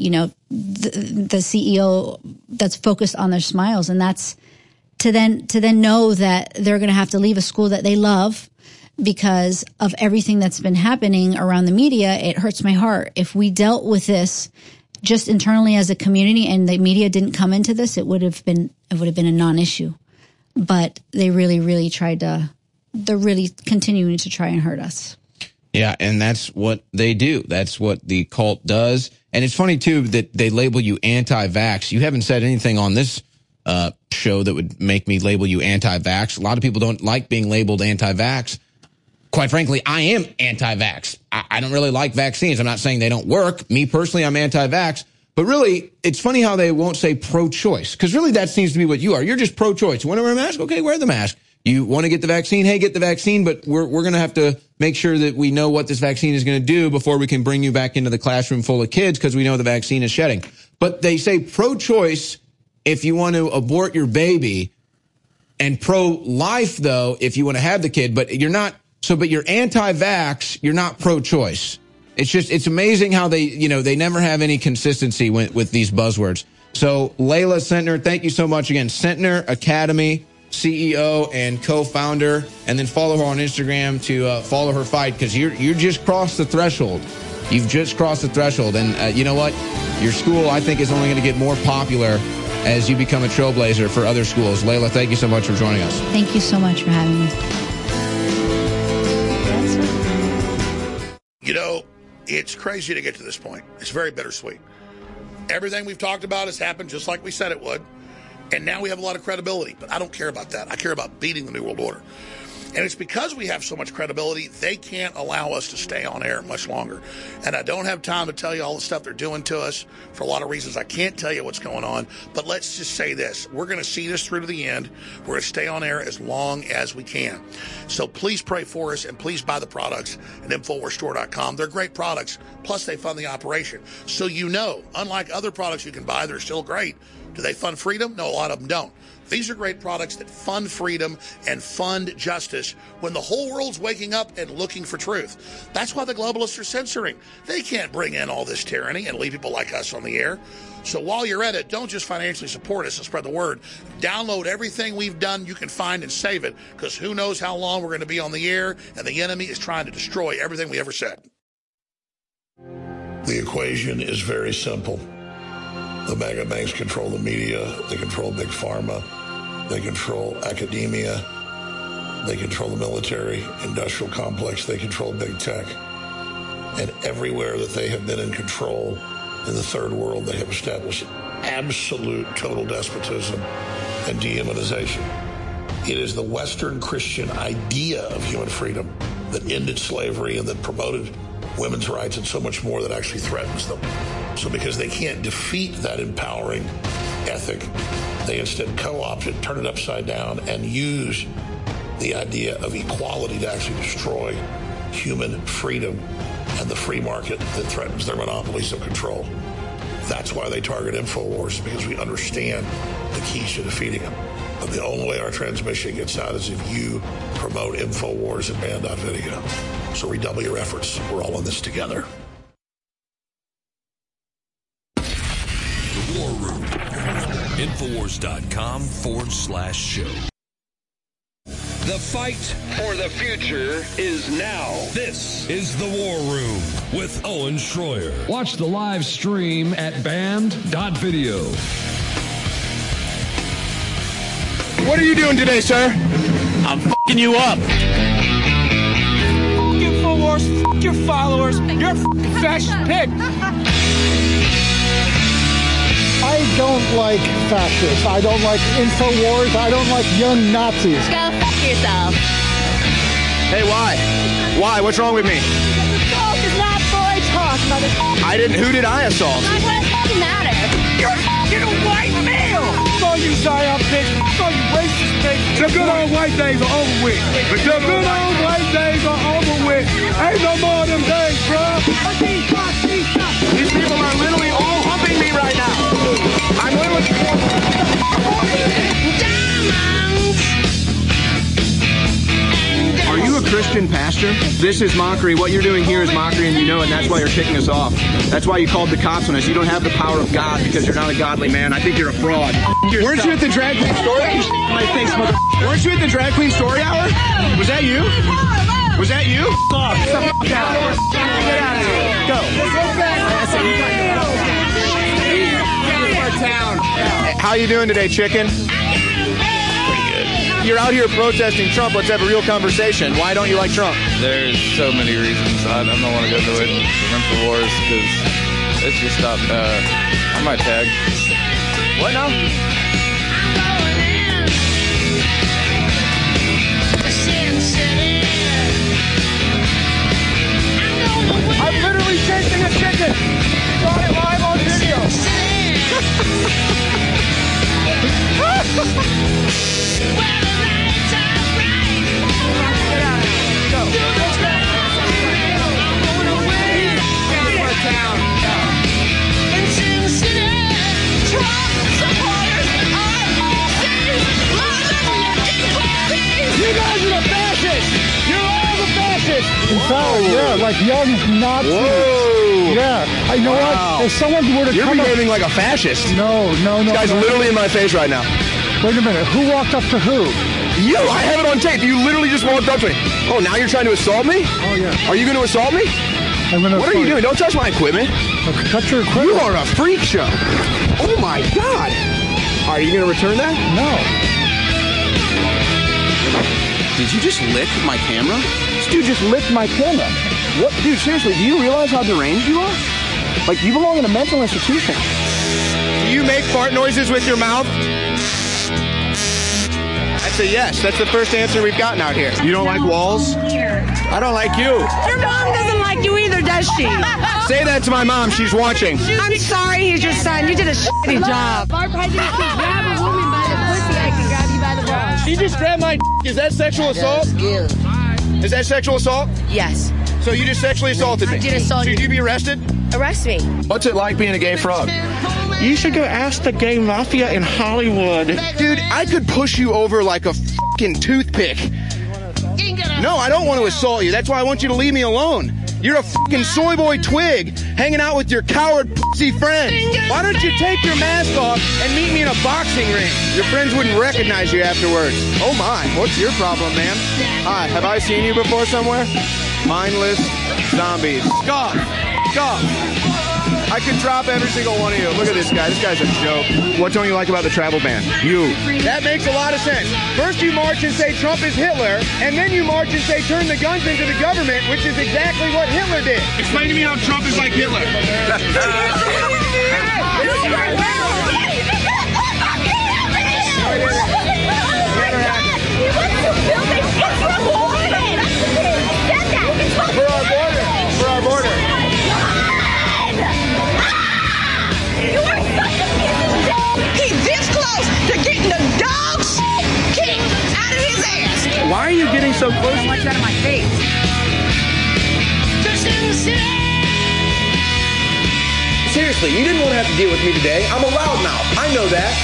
CEO that's focused on their smiles. And that's to then know that they're going to have to leave a school that they love because of everything that's been happening around the media. It hurts my heart. If we dealt with this just internally as a community and the media didn't come into this, it would have been a non-issue. But they really, really they're really continuing to try and hurt us. Yeah, and that's what they do. That's what the cult does. And it's funny, too, that they label you anti-vax. You haven't said anything on this show that would make me label you anti-vax. A lot of people don't like being labeled anti-vax. Quite frankly, I am anti-vax. I don't really like vaccines. I'm not saying they don't work. Me personally, I'm anti-vax. But really, it's funny how they won't say pro-choice, because really that seems to be what you are. You're just pro-choice. You want to wear a mask? Okay, wear the mask. You want to get the vaccine? Hey, get the vaccine, but we're going to have to make sure that we know what this vaccine is going to do before we can bring you back into the classroom full of kids because we know the vaccine is shedding. But they say pro-choice if you want to abort your baby, and pro-life, though, if you want to have the kid, but you're not. But you're anti-vax, you're not pro-choice. It's amazing how they never have any consistency with these buzzwords. So Leila Centner, thank you so much again. Centner Academy, CEO and co-founder, and then follow her on Instagram to follow her fight, because you just crossed the threshold. You've just crossed the threshold, and you know what? Your school, I think, is only going to get more popular as you become a trailblazer for other schools. Leila, thank you so much for joining us. Thank you so much for having me. You know, it's crazy to get to this point. It's very bittersweet. Everything we've talked about has happened just like we said it would. And now we have a lot of credibility. But I don't care about that. I care about beating the New World Order. And it's because we have so much credibility, they can't allow us to stay on air much longer. And I don't have time to tell you all the stuff they're doing to us for a lot of reasons. I can't tell you what's going on. But let's just say this. We're going to see this through to the end. We're going to stay on air as long as we can. So please pray for us, and please buy the products at InfoWarsStore.com. They're great products. Plus, they fund the operation. So you know, unlike other products you can buy that are still great, do they fund freedom? No, a lot of them don't. These are great products that fund freedom and fund justice when the whole world's waking up and looking for truth. That's why the globalists are censoring. They can't bring in all this tyranny and leave people like us on the air. So while you're at it, don't just financially support us and spread the word. Download everything we've done you can find and save it, because who knows how long we're going to be on the air, and the enemy is trying to destroy everything we ever said. The equation is very simple. The mega banks control the media. They control big pharma. They control academia. They control the military industrial complex. They control big tech. And everywhere that they have been in control in the third world, they have established absolute total despotism and dehumanization. It is the Western Christian idea of human freedom that ended slavery and that promoted women's rights and so much more that actually threatens them. So because they can't defeat that empowering ethic, they instead co-opt it, turn it upside down, and use the idea of equality to actually destroy human freedom and the free market that threatens their monopolies of control. That's why they target InfoWars, because we understand the keys to defeating them. But the only way our transmission gets out is if you promote InfoWars and Band.video. So redouble your efforts. We're all in this together. The War Room. Infowars.com/show. The fight for the future is now. This is The War Room with Owen Schroyer. Watch the live stream at Band.video. What are you doing today, sir? I'm fucking you up. Fuck InfoWars, fuck your followers, you're a fucking fascist pig. I don't like fascists. I don't like InfoWars. I don't like young Nazis. Go fuck yourself. Hey, why? Why? What's wrong with me? Assault is not boy talk, motherfucker. Who did I assault? Like, what does fucking matter? You're a fucking white male! Fuck all you psyop bitch. Fuck all you racist bitch. The good old white days are over with. The good old white days are over with. Ain't no more of them days, bro. These people are literally all humping me right now. I'm literally... Are you a Christian pastor? This is mockery. What you're doing here is mockery, and you know it, and that's why you're kicking us off. That's why you called the cops on us. You don't have the power of God because you're not a godly man. I think you're a fraud. Weren't you at the drag queen story hour? My face, mother... Weren't you at the drag queen story hour? Was that you? Was that you? Get out of here. Go. How you doing today, chicken? You're out here protesting Trump. Let's have a real conversation. Why don't you like Trump? There's so many reasons. I don't want to go into it. Remember wars because it's just not. I might tag. What now? I'm literally chasing a chicken. Got it live on video. You guys are the fascists! You're all the fascists! In fact, yeah, like young Nazis. Whoa! Yeah. You know what? If someone were to You're behaving like a fascist. No. This guy's literally in my face right now. Wait a minute. Who walked up to who? You! I have it on tape. You literally just walked up to me. Oh, now you're trying to assault me? Oh, yeah. Are you going to assault me? What are you doing? Don't touch my equipment. Touch your equipment. You are a freak show. Oh, my God. Are you going to return that? No. Did you just lick my camera? This dude just licked my camera. What? Dude, seriously, do you realize how deranged you are? Like, you belong in a mental institution. Do you make fart noises with your mouth? That's a yes. That's the first answer we've gotten out here. You don't like walls? I don't like you. Your mom doesn't like you either, does she? Say that to my mom. She's watching. I'm sorry he's your son. You did a shitty job. Our president can grab a woman by the pussy. I can grab you by the balls. She just grabbed my d***. Is that sexual assault? Is that sexual assault? Yes. So you just sexually assaulted me? I did assault you. Should you be arrested? Arrest me. What's it like being a gay frog? You should go ask the gay mafia in Hollywood. Dude, I could push you over like a fucking toothpick. No, I don't want to assault you. That's why I want you to leave me alone. You're a fucking soy boy twig hanging out with your coward pussy friends. Why don't you take your mask off and meet me in a boxing ring? Your friends wouldn't recognize you afterwards. Oh my, what's your problem, man? Hi, have I seen you before somewhere? Mindless zombies. Scoff. Scoff. I could drop every single one of you. Look at this guy. This guy's a joke. What don't you like about the travel ban? You. That makes a lot of sense. First you march and say Trump is Hitler, and then you march and say turn the guns into the government, which is exactly what Hitler did. Explain to me how Trump is like Hitler. For our border. You are such a piece of shit. He's this close to getting the dog shit kicked out of his ass. Why are you getting so close like that in my face? Seriously, you didn't want to have to deal with me today. I'm a loudmouth. I know that.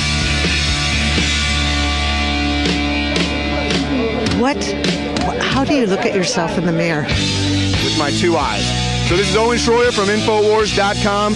What? How do you look at yourself in the mirror? With my two eyes. So this is Owen Schroyer from Infowars.com.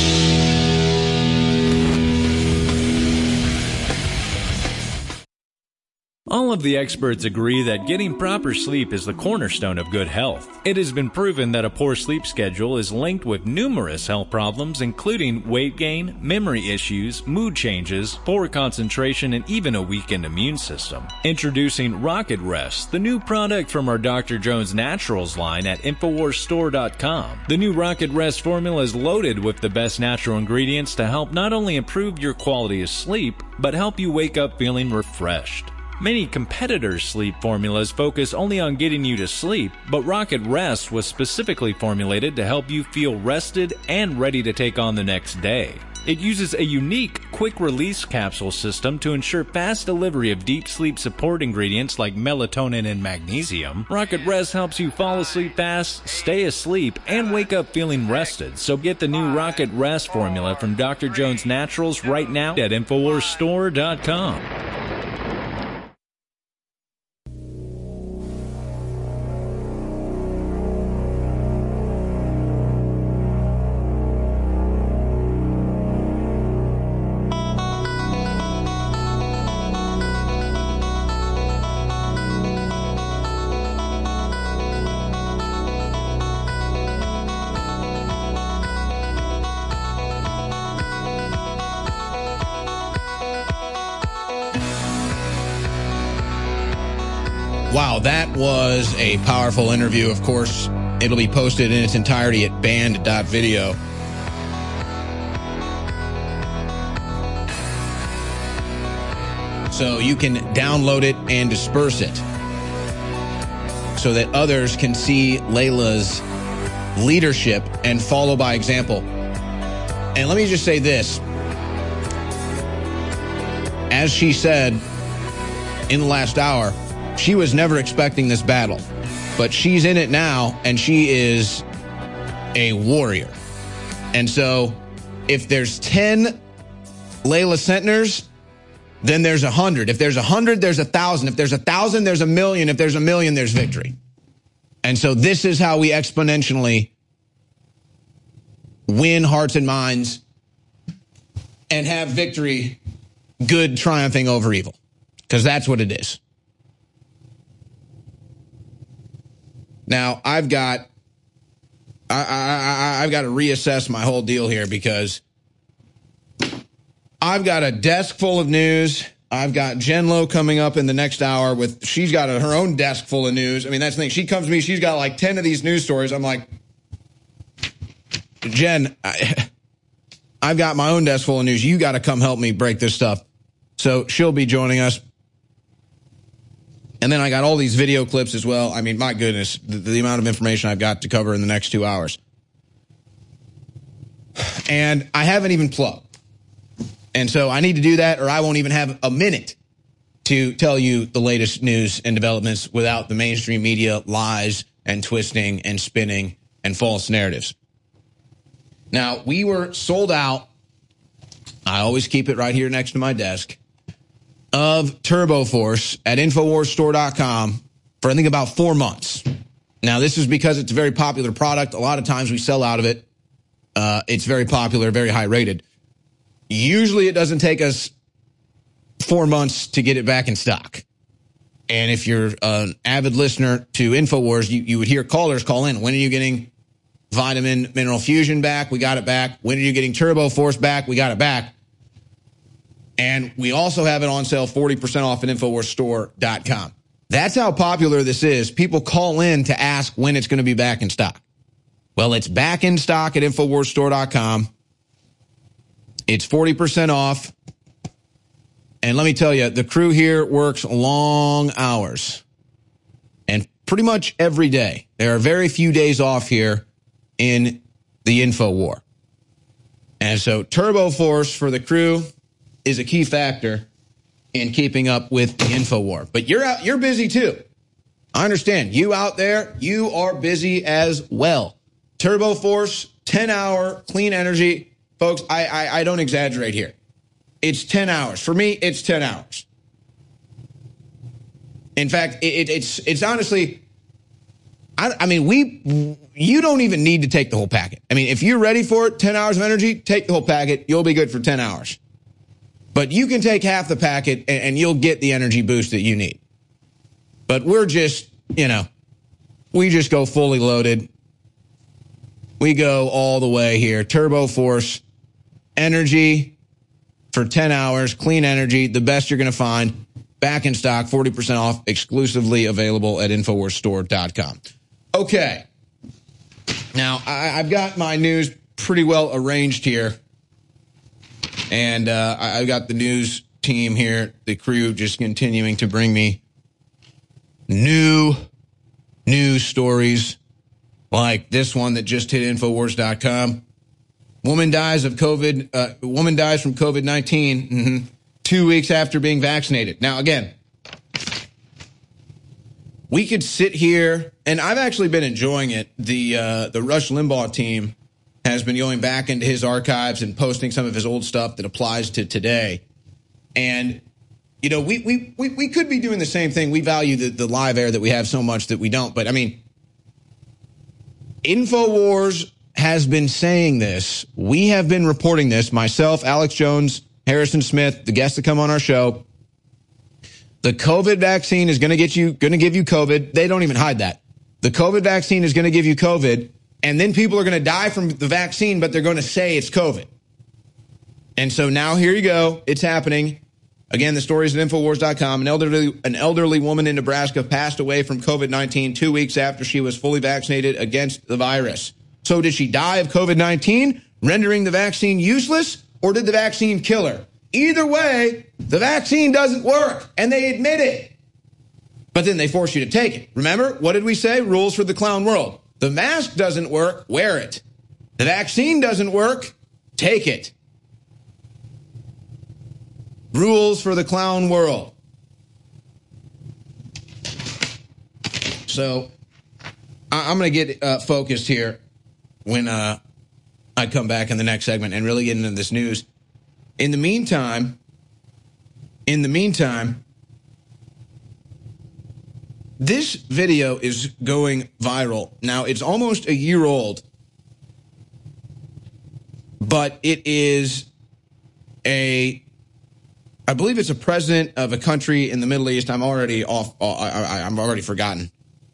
All of the experts agree that getting proper sleep is the cornerstone of good health. It has been proven that a poor sleep schedule is linked with numerous health problems, including weight gain, memory issues, mood changes, poor concentration, and even a weakened immune system. Introducing Rocket Rest, the new product from our Dr. Jones Naturals line at InfoWarsStore.com. The new Rocket Rest formula is loaded with the best natural ingredients to help not only improve your quality of sleep, but help you wake up feeling refreshed. Many competitors' sleep formulas focus only on getting you to sleep, but Rocket Rest was specifically formulated to help you feel rested and ready to take on the next day. It uses a unique quick-release capsule system to ensure fast delivery of deep sleep support ingredients like melatonin and magnesium. Rocket Rest helps you fall asleep fast, stay asleep, and wake up feeling rested. So get the new Rocket Rest formula from Dr. Jones Naturals right now at InfoWarsStore.com. Wow, that was a powerful interview. Of course, it'll be posted in its entirety at band.video. So you can download it and disperse it so that others can see Layla's leadership and follow by example. And let me just say this. As she said in the last hour, she was never expecting this battle, but she's in it now, and she is a warrior. And so if there's 10 Layla Centners, then there's 100. If there's 100, there's 1,000. If there's 1,000, there's 1,000,000. If there's 1,000,000, there's victory. And so this is how we exponentially win hearts and minds and have victory, good triumphing over evil, because that's what it is. Now, I've got to reassess my whole deal here, because I've got a desk full of news. I've got Jen Lowe coming up in the next hour with, she's got her own desk full of news. I mean, that's the thing. She comes to me, she's got like 10 of these news stories. I'm like, Jen, I've got my own desk full of news. You got to come help me break this stuff. So she'll be joining us. And then I got all these video clips as well. I mean, my goodness, the amount of information I've got to cover in the next 2 hours. And I haven't even plugged. And so I need to do that, or I won't even have a minute to tell you the latest news and developments without the mainstream media lies and twisting and spinning and false narratives. Now, we were sold out. I always keep it right here next to my desk, of Turbo Force at InfoWarsStore.com for I think about 4 months. Now, this is because it's a very popular product. A lot of times we sell out of it. It's very popular, very high rated. Usually it doesn't take us 4 months to get it back in stock. And if you're an avid listener to InfoWars, you would hear callers call in. When are you getting Vitamin Mineral Fusion back. We got it back. When are you getting Turbo Force back? We got it back. And we also have it on sale 40% off at InfoWarsStore.com. That's how popular this is. People call in to ask when it's going to be back in stock. Well, it's back in stock at InfoWarsStore.com. It's 40% off. And let me tell you, the crew here works long hours. And pretty much every day. There are very few days off here in the InfoWar. And so Turbo Force for the crew is a key factor in keeping up with the InfoWar. But you're busy too. I understand. You out there, you are busy as well. Turbo Force, 10-hour clean energy. Folks, I don't exaggerate here. It's 10 hours. For me, it's 10 hours. In fact, it's honestly, you don't even need to take the whole packet. I mean, if you're ready for it, 10 hours of energy, take the whole packet. You'll be good for 10 hours. But you can take half the packet and you'll get the energy boost that you need. But we're just, we just go fully loaded. We go all the way here. Turbo Force, energy for 10 hours, clean energy, the best you're going to find. Back in stock, 40% off, exclusively available at InfoWarsStore.com. Okay. Now, I've got my news pretty well arranged here. And I've got the news team here, the crew, just continuing to bring me new news stories like this one that just hit InfoWars.com. Woman dies from COVID-19 2 weeks after being vaccinated. Now, again, we could sit here, and I've actually been enjoying it. The Rush Limbaugh team has been going back into his archives and posting some of his old stuff that applies to today. And, we could be doing the same thing. We value the live air that we have so much that we don't. But, InfoWars has been saying this. We have been reporting this. Myself, Alex Jones, Harrison Smith, the guests that come on our show. The COVID vaccine is going to give you COVID. They don't even hide that. The COVID vaccine is going to give you COVID. And then people are going to die from the vaccine, but they're going to say it's COVID. And so now here you go. It's happening. Again, the story is at Infowars.com. An elderly woman in Nebraska passed away from COVID-19 2 weeks after she was fully vaccinated against the virus. So did she die of COVID-19, rendering the vaccine useless, or did the vaccine kill her? Either way, the vaccine doesn't work, and they admit it. But then they force you to take it. Remember, what did we say? Rules for the clown world. The mask doesn't work, wear it. The vaccine doesn't work, take it. Rules for the clown world. So I'm going to get focused here when I come back in the next segment and really get into this news. In the meantime, this video is going viral. Now, it's almost a year old, but it is I believe it's a president of a country in the Middle East. I'm already forgotten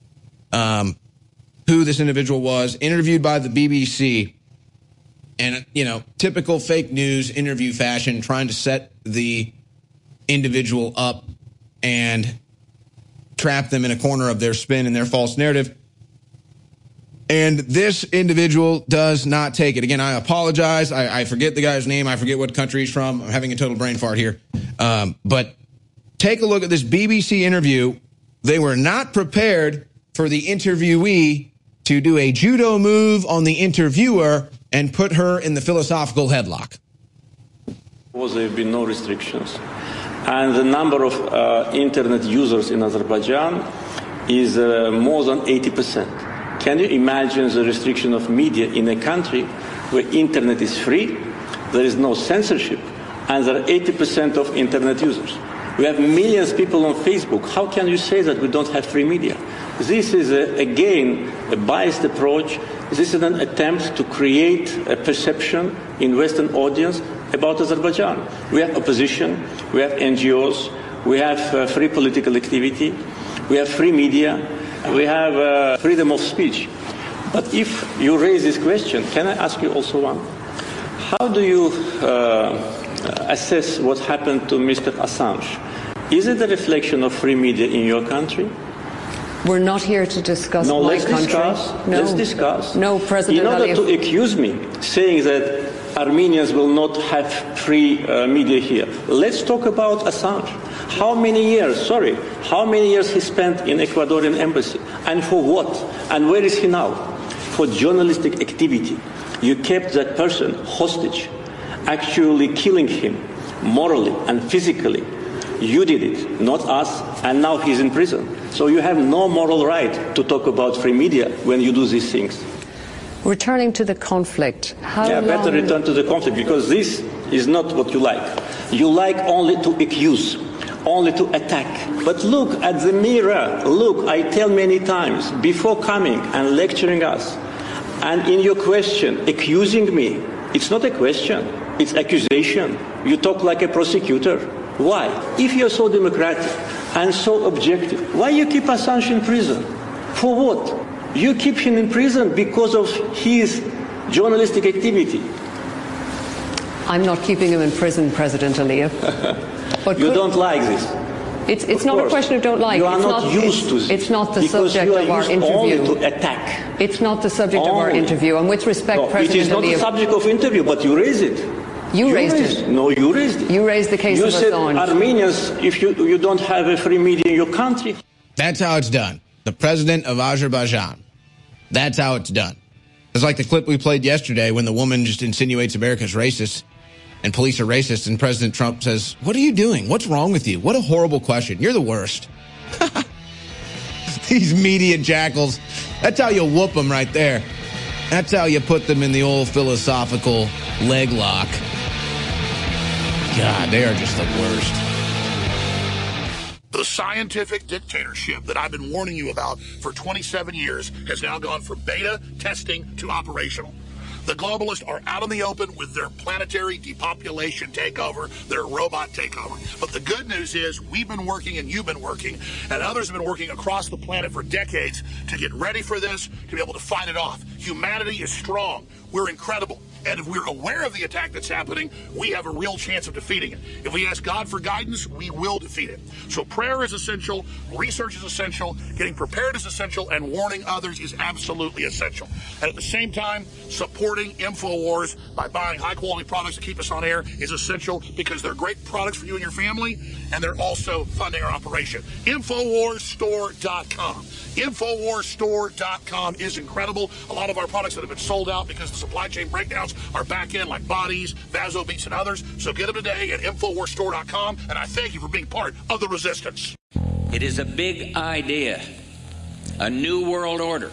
who this individual was, interviewed by the BBC. And, typical fake news interview fashion, trying to set the individual up and trap them in a corner of their spin and their false narrative. And this individual does not take it. Again, I apologize. I forget the guy's name. I forget what country he's from. I'm having a total brain fart here. But take a look at this BBC interview. They were not prepared for the interviewee to do a judo move on the interviewer and put her in the philosophical headlock. There have been no restrictions. And the number of internet users in Azerbaijan is more than 80%. Can you imagine the restriction of media in a country where internet is free, there is no censorship, and there are 80% of internet users? We have millions of people on Facebook. How can you say that we don't have free media? This is, again, a biased approach. This is an attempt to create a perception in Western audience about Azerbaijan. We have opposition, we have NGOs, we have free political activity, we have free media, we have freedom of speech. But if you raise this question, can I ask you also one? How do you assess what happened to Mr. Assange? Is it a reflection of free media in your country? We're not here to discuss my country. Let's discuss. No, President In order Aliyev. to accuse me, saying that Armenians will not have free media here, let's talk about Assange. How many years he spent in Ecuadorian embassy? And for what? And where is he now? For journalistic activity. You kept that person hostage, actually killing him morally and physically. You did it, not us, and now he's in prison. So you have no moral right to talk about free media when you do these things. Returning to the conflict. Better return to the conflict, because this is not what you like. You like only to accuse, only to attack. But look at the mirror. Look, I tell many times, before coming and lecturing us, and in your question, accusing me, it's not a question, it's accusation. You talk like a prosecutor. Why? If you're so democratic and so objective, why you keep Assange in prison? For what? You keep him in prison because of his journalistic activity. I'm not keeping him in prison, President Aliyev. But you don't like this. It's not a question of don't like. You are not used to this. It's not the subject of our interview. Only to attack. It's not the subject of our interview. And with respect, President Aliyev. It is not the subject of interview, but you raise it. You raised it. No, you raised it. You raised the case of Assange. You said Armenians, if you don't have a free media in your country. That's how it's done. The president of Azerbaijan. That's how it's done. It's like the clip we played yesterday when the woman just insinuates America's racist and police are racist, and President Trump says, "What are you doing? What's wrong with you? What a horrible question. You're the worst." These media jackals. That's how you whoop them right there. That's how you put them in the old philosophical leg lock. God, they are just the worst. The scientific dictatorship that I've been warning you about for 27 years has now gone from beta testing to operational. The globalists are out in the open with their planetary depopulation takeover, their robot takeover. But the good news is we've been working and you've been working, and others have been working across the planet for decades to get ready for this, to be able to fight it off. Humanity is strong. We're incredible. And if we're aware of the attack that's happening, we have a real chance of defeating it. If we ask God for guidance, we will defeat it. So prayer is essential, research is essential, getting prepared is essential, and warning others is absolutely essential. And at the same time, supporting InfoWars by buying high-quality products to keep us on air is essential because they're great products for you and your family, and they're also funding our operation. InfoWarsStore.com. InfoWarsStore.com is incredible. A lot of our products that have been sold out because the supply chain breakdowns are back in, like bodies, Vasobeats, and others. So get them today at InfoWarsStore.com, and I thank you for being part of the resistance. It is a big idea, a new world order.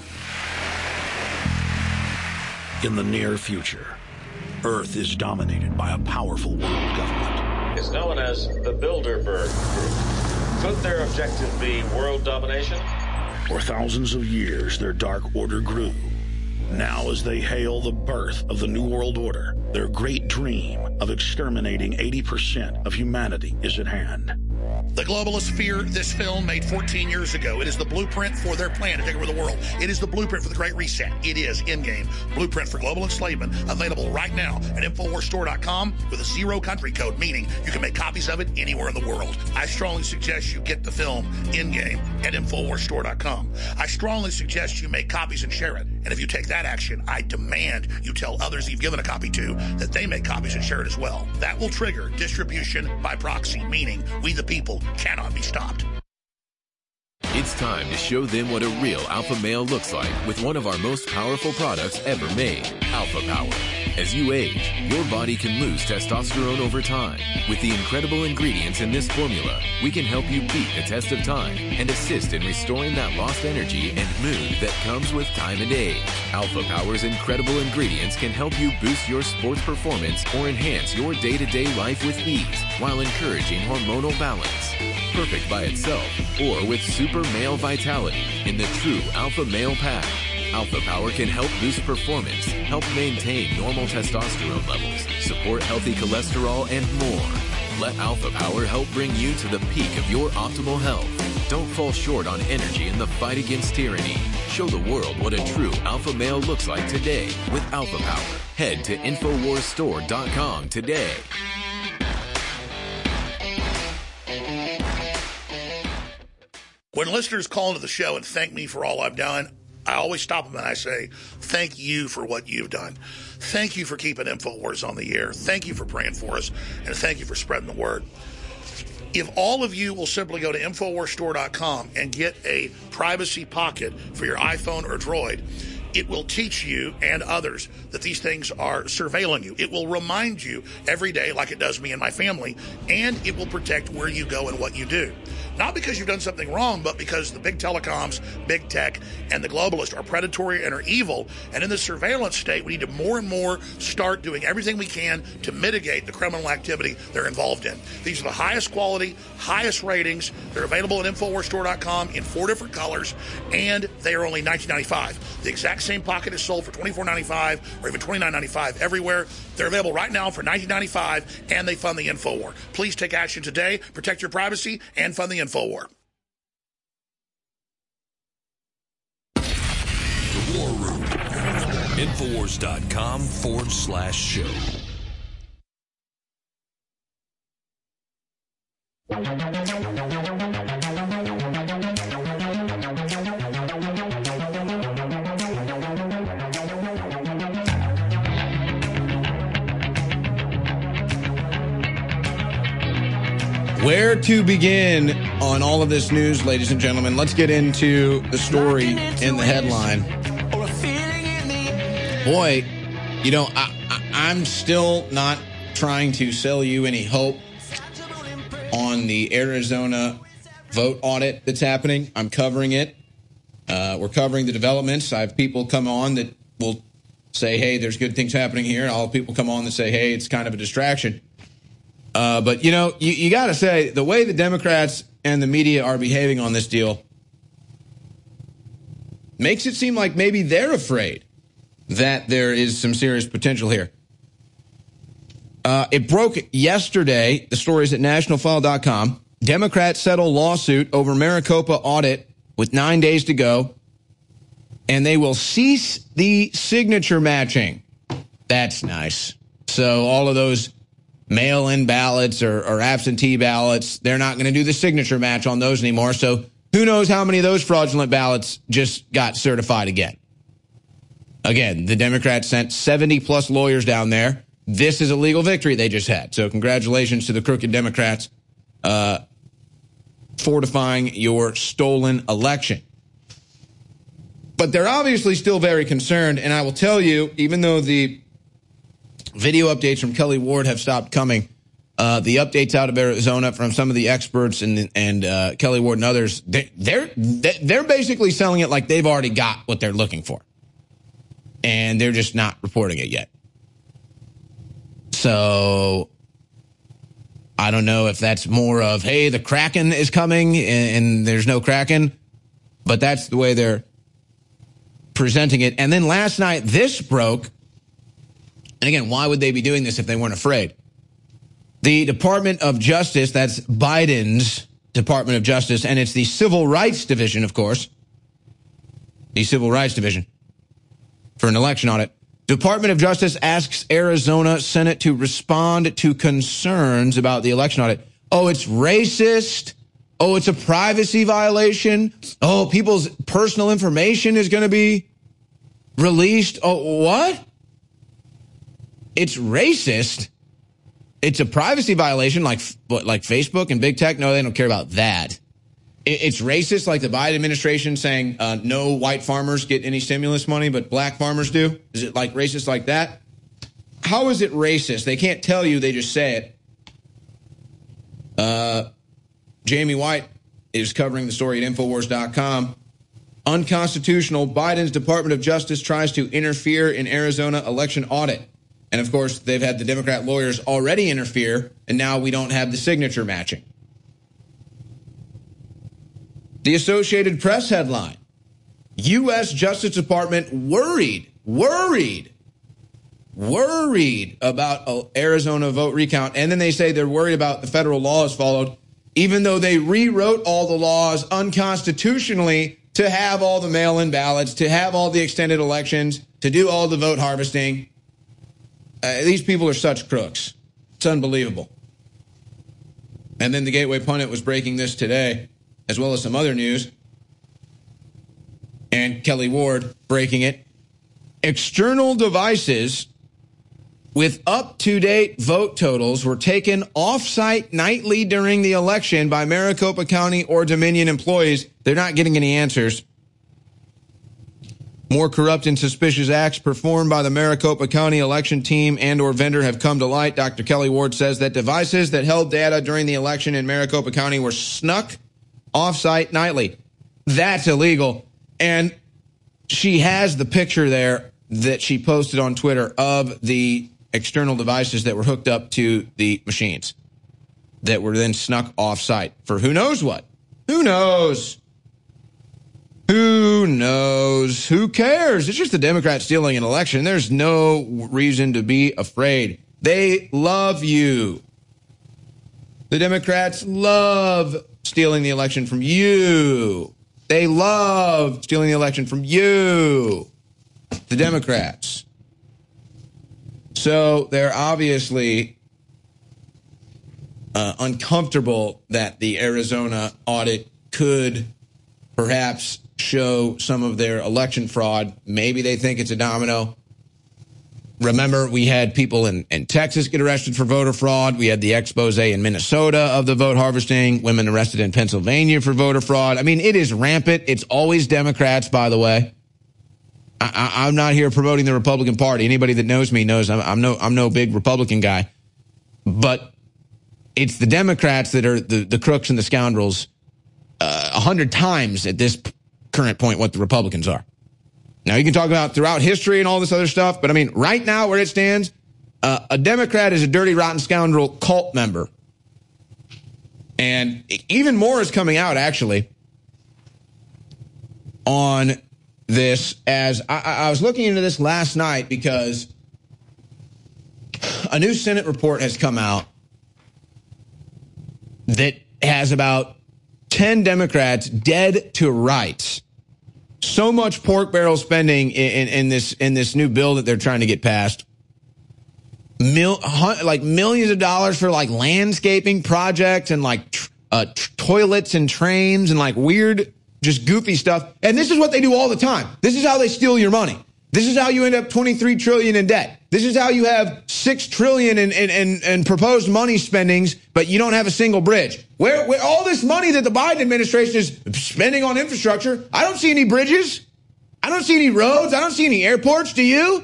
In the near future, Earth is dominated by a powerful world government. It's known as the Bilderberg Group. Could their objective be world domination? For thousands of years, their dark order grew. Now, as they hail the birth of the New World Order, their great dream of exterminating 80% of humanity is at hand. The globalists fear this film made 14 years ago. It is the blueprint for their plan to take over the world. It is the blueprint for the Great Reset. It is Endgame. Blueprint for global enslavement. Available right now at InfoWarsStore.com with a 0 country code, meaning you can make copies of it anywhere in the world. I strongly suggest you get the film Endgame at InfoWarsStore.com. I strongly suggest you make copies and share it. And if you take that action, I demand you tell others you've given a copy to that they make copies and share it as well. That will trigger distribution by proxy, meaning we the people cannot be stopped. It's time to show them what a real alpha male looks like with one of our most powerful products ever made, Alpha Power. As you age, your body can lose testosterone over time. With the incredible ingredients in this formula, we can help you beat the test of time and assist in restoring that lost energy and mood that comes with time and age. Alpha Power's incredible ingredients can help you boost your sports performance or enhance your day-to-day life with ease while encouraging hormonal balance. Perfect by itself or with super male vitality in the true Alpha Male Pack. Alpha Power can help boost performance, help maintain normal testosterone levels, support healthy cholesterol, and more. Let Alpha Power help bring you to the peak of your optimal health. Don't fall short on energy in the fight against tyranny. Show the world what a true alpha male looks like today with Alpha Power. Head to InfoWarsStore.com today. When listeners call into the show and thank me for all I've done, I always stop them and I say, thank you for what you've done. Thank you for keeping InfoWars on the air. Thank you for praying for us. And thank you for spreading the word. If all of you will simply go to InfoWarsStore.com and get a privacy pocket for your iPhone or Droid, it will teach you and others that these things are surveilling you. It will remind you every day, like it does me and my family, and it will protect where you go and what you do. Not because you've done something wrong, but because the big telecoms, big tech, and the globalists are predatory and are evil. And in this surveillance state, we need to more and more start doing everything we can to mitigate the criminal activity they're involved in. These are the highest quality, highest ratings. They're available at InfoWarsStore.com in 4 different colors, and they are only $19.95. The exact same pocket is sold for $24.95 or even $29.95 everywhere. They're available right now for $19.95, and they fund the InfoWar. Please take action today. Protect your privacy and fund the InfoWar. The War Room. Infowars.com/show. Where to begin on all of this news, ladies and gentlemen? Let's get into the story in the headline. Boy, you know, I'm still not trying to sell you any hope on the Arizona vote audit that's happening. I'm covering it. We're covering the developments. I have people come on that will say, hey, there's good things happening here. I'll have people come on that say, hey, it's kind of a distraction. But, you know, you got to say, the way the Democrats and the media are behaving on this deal makes it seem like maybe they're afraid that there is some serious potential here. It broke yesterday. The story is at nationalfile.com. Democrats settle lawsuit over Maricopa audit with 9 days to go, and they will cease the signature matching. That's nice. So all of those mail-in ballots or absentee ballots, they're not going to do the signature match on those anymore. So who knows how many of those fraudulent ballots just got certified again. Again, the Democrats sent 70-plus lawyers down there. This is a legal victory they just had. So congratulations to the crooked Democrats fortifying your stolen election. But they're obviously still very concerned, and I will tell you, even though the video updates from Kelly Ward have stopped coming, the updates out of Arizona from some of the experts and Kelly Ward and others, they're basically selling it like they've already got what they're looking for. And they're just not reporting it yet. So I don't know if that's more of, hey, the Kraken is coming and there's no Kraken, but that's the way they're presenting it. And then last night, this broke. And again, why would they be doing this if they weren't afraid? The Department of Justice, that's Biden's Department of Justice, and it's the Civil Rights Division, of course. The Civil Rights Division for an election audit. Department of Justice asks Arizona Senate to respond to concerns about the election audit. Oh, it's racist. Oh, it's a privacy violation. Oh, people's personal information is going to be released. Oh, what? It's racist. It's a privacy violation like Facebook and big tech. No, they don't care about that. It's racist like the Biden administration saying no white farmers get any stimulus money, but black farmers do. Is it like racist like that? How is it racist? They can't tell you. They just say it. Jamie White is covering the story at Infowars.com. Unconstitutional. Biden's Department of Justice tries to interfere in Arizona election audit. And, of course, they've had the Democrat lawyers already interfere, and now we don't have the signature matching. The Associated Press headline, U.S. Justice Department worried about Arizona vote recount. And then they say they're worried about the federal laws followed, even though they rewrote all the laws unconstitutionally to have all the mail-in ballots, to have all the extended elections, to do all the vote harvesting. These people are such crooks. It's unbelievable. And then the Gateway Pundit was breaking this today, as well as some other news. And Kelly Ward breaking it. External devices with up-to-date vote totals were taken off-site nightly during the election by Maricopa County or Dominion employees. They're not getting any answers. More corrupt and suspicious acts performed by the Maricopa County election team and or vendor have come to light. Dr. Kelly Ward says that devices that held data during the election in Maricopa County were snuck off-site nightly. That's illegal. And she has the picture there that she posted on Twitter of the external devices that were hooked up to the machines that were then snuck off-site for who knows what. Who knows? Who knows? Who cares? It's just the Democrats stealing an election. There's no reason to be afraid. They love you. The Democrats love stealing the election from you. They love stealing the election from you, the Democrats. So they're obviously uncomfortable that the Arizona audit could perhaps show some of their election fraud. Maybe they think it's a domino. Remember, we had people in Texas get arrested for voter fraud. We had the expose in Minnesota of the vote harvesting, women arrested in Pennsylvania for voter fraud. I mean, it is rampant. It's always Democrats, by the way. I'm not here promoting the Republican Party. Anybody that knows me knows I'm no big Republican guy. But it's the Democrats that are the crooks and the scoundrels 100 times at this current point what the Republicans are. Now, you can talk about throughout history and all this other stuff, but I mean, right now where it stands, a Democrat is a dirty, rotten scoundrel cult member. And even more is coming out, actually, on this, as I was looking into this last night because a new Senate report has come out that has about 10 Democrats dead to rights. So much pork barrel spending in this new bill that they're trying to get passed. Like millions of dollars for like landscaping projects and like toilets and trains and like weird, just goofy stuff. And this is what they do all the time. This is how they steal your money. This is how you end up $23 trillion in debt. This is how you have $6 trillion in proposed money spendings, but you don't have a single bridge. Where all this money that the Biden administration is spending on infrastructure, I don't see any bridges. I don't see any roads. I don't see any airports. Do you?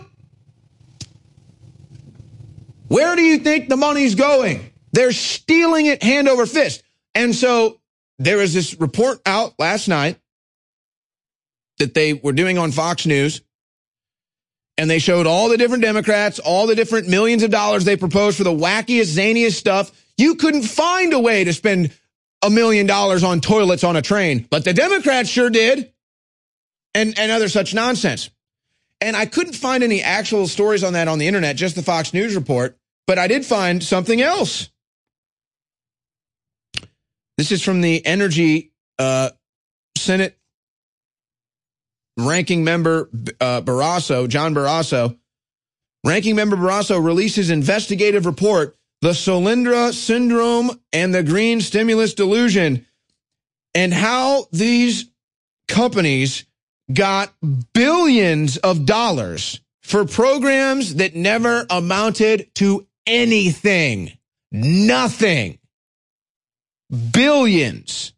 Where do you think the money's going? They're stealing it hand over fist. And so there was this report out last night that they were doing on Fox News. And they showed all the different Democrats, all the different millions of dollars they proposed for the wackiest, zaniest stuff. You couldn't find a way to spend $1 million on toilets on a train, but the Democrats sure did. And other such nonsense. And I couldn't find any actual stories on that on the internet, just the Fox News report, but I did find something else. This is from the Energy Senate Ranking Member Barrasso, John Barrasso. Ranking Member Barrasso releases investigative report, The Solyndra Syndrome and the Green Stimulus Delusion, and how these companies got billions of dollars for programs that never amounted to anything. Nothing. Billions.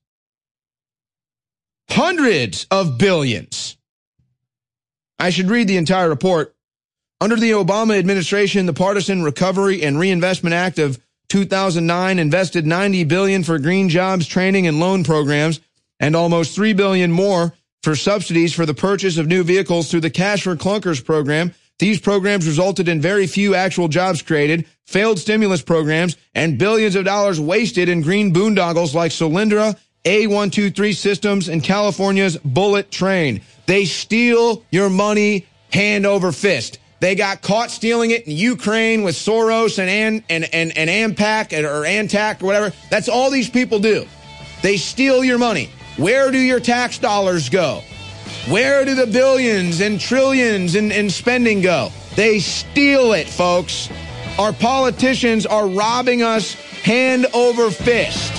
Hundreds of billions. I should read the entire report. Under the Obama administration, the Partisan Recovery and Reinvestment Act of 2009 invested $90 billion for green jobs, training, and loan programs, and almost $3 billion more for subsidies for the purchase of new vehicles through the Cash for Clunkers program. These programs resulted in very few actual jobs created, failed stimulus programs, and billions of dollars wasted in green boondoggles like Solyndra, A123 Systems, and California's Bullet Train. They steal your money hand over fist. They got caught stealing it in Ukraine with Soros and AMPAC or Antac or whatever. That's all these people do. They steal your money. Where do your tax dollars go? Where do the billions and trillions in spending go? They steal it, folks. Our politicians are robbing us hand over fist.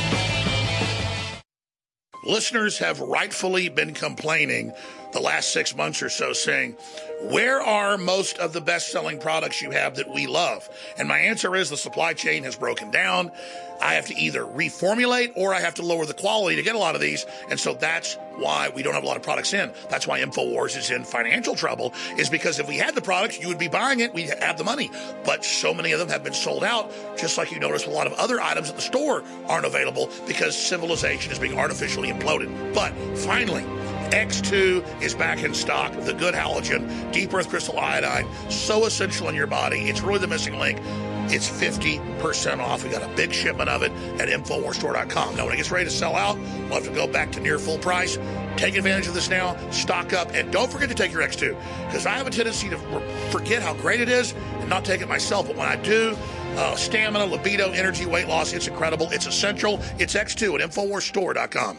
Listeners have rightfully been complaining the last 6 months or so, saying, where are most of the best-selling products you have that we love? And my answer is the supply chain has broken down. I have to either reformulate or I have to lower the quality to get a lot of these. And so that's why we don't have a lot of products in. That's why InfoWars is in financial trouble, is because if we had the products, you would be buying it. We'd have the money. But so many of them have been sold out, just like you notice a lot of other items at the store aren't available because civilization is being artificially imploded. But finally, X2 is back in stock. The good halogen, deep earth crystal iodine, so essential in your body. It's really the missing link. It's 50% off. We got a big shipment of it at InfoWarsStore.com. Now, when it gets ready to sell out, we'll have to go back to near full price. Take advantage of this now. Stock up. And don't forget to take your X2, because I have a tendency to forget how great it is and not take it myself. But when I do, stamina, libido, energy, weight loss, it's incredible. It's essential. It's X2 at InfoWarsStore.com.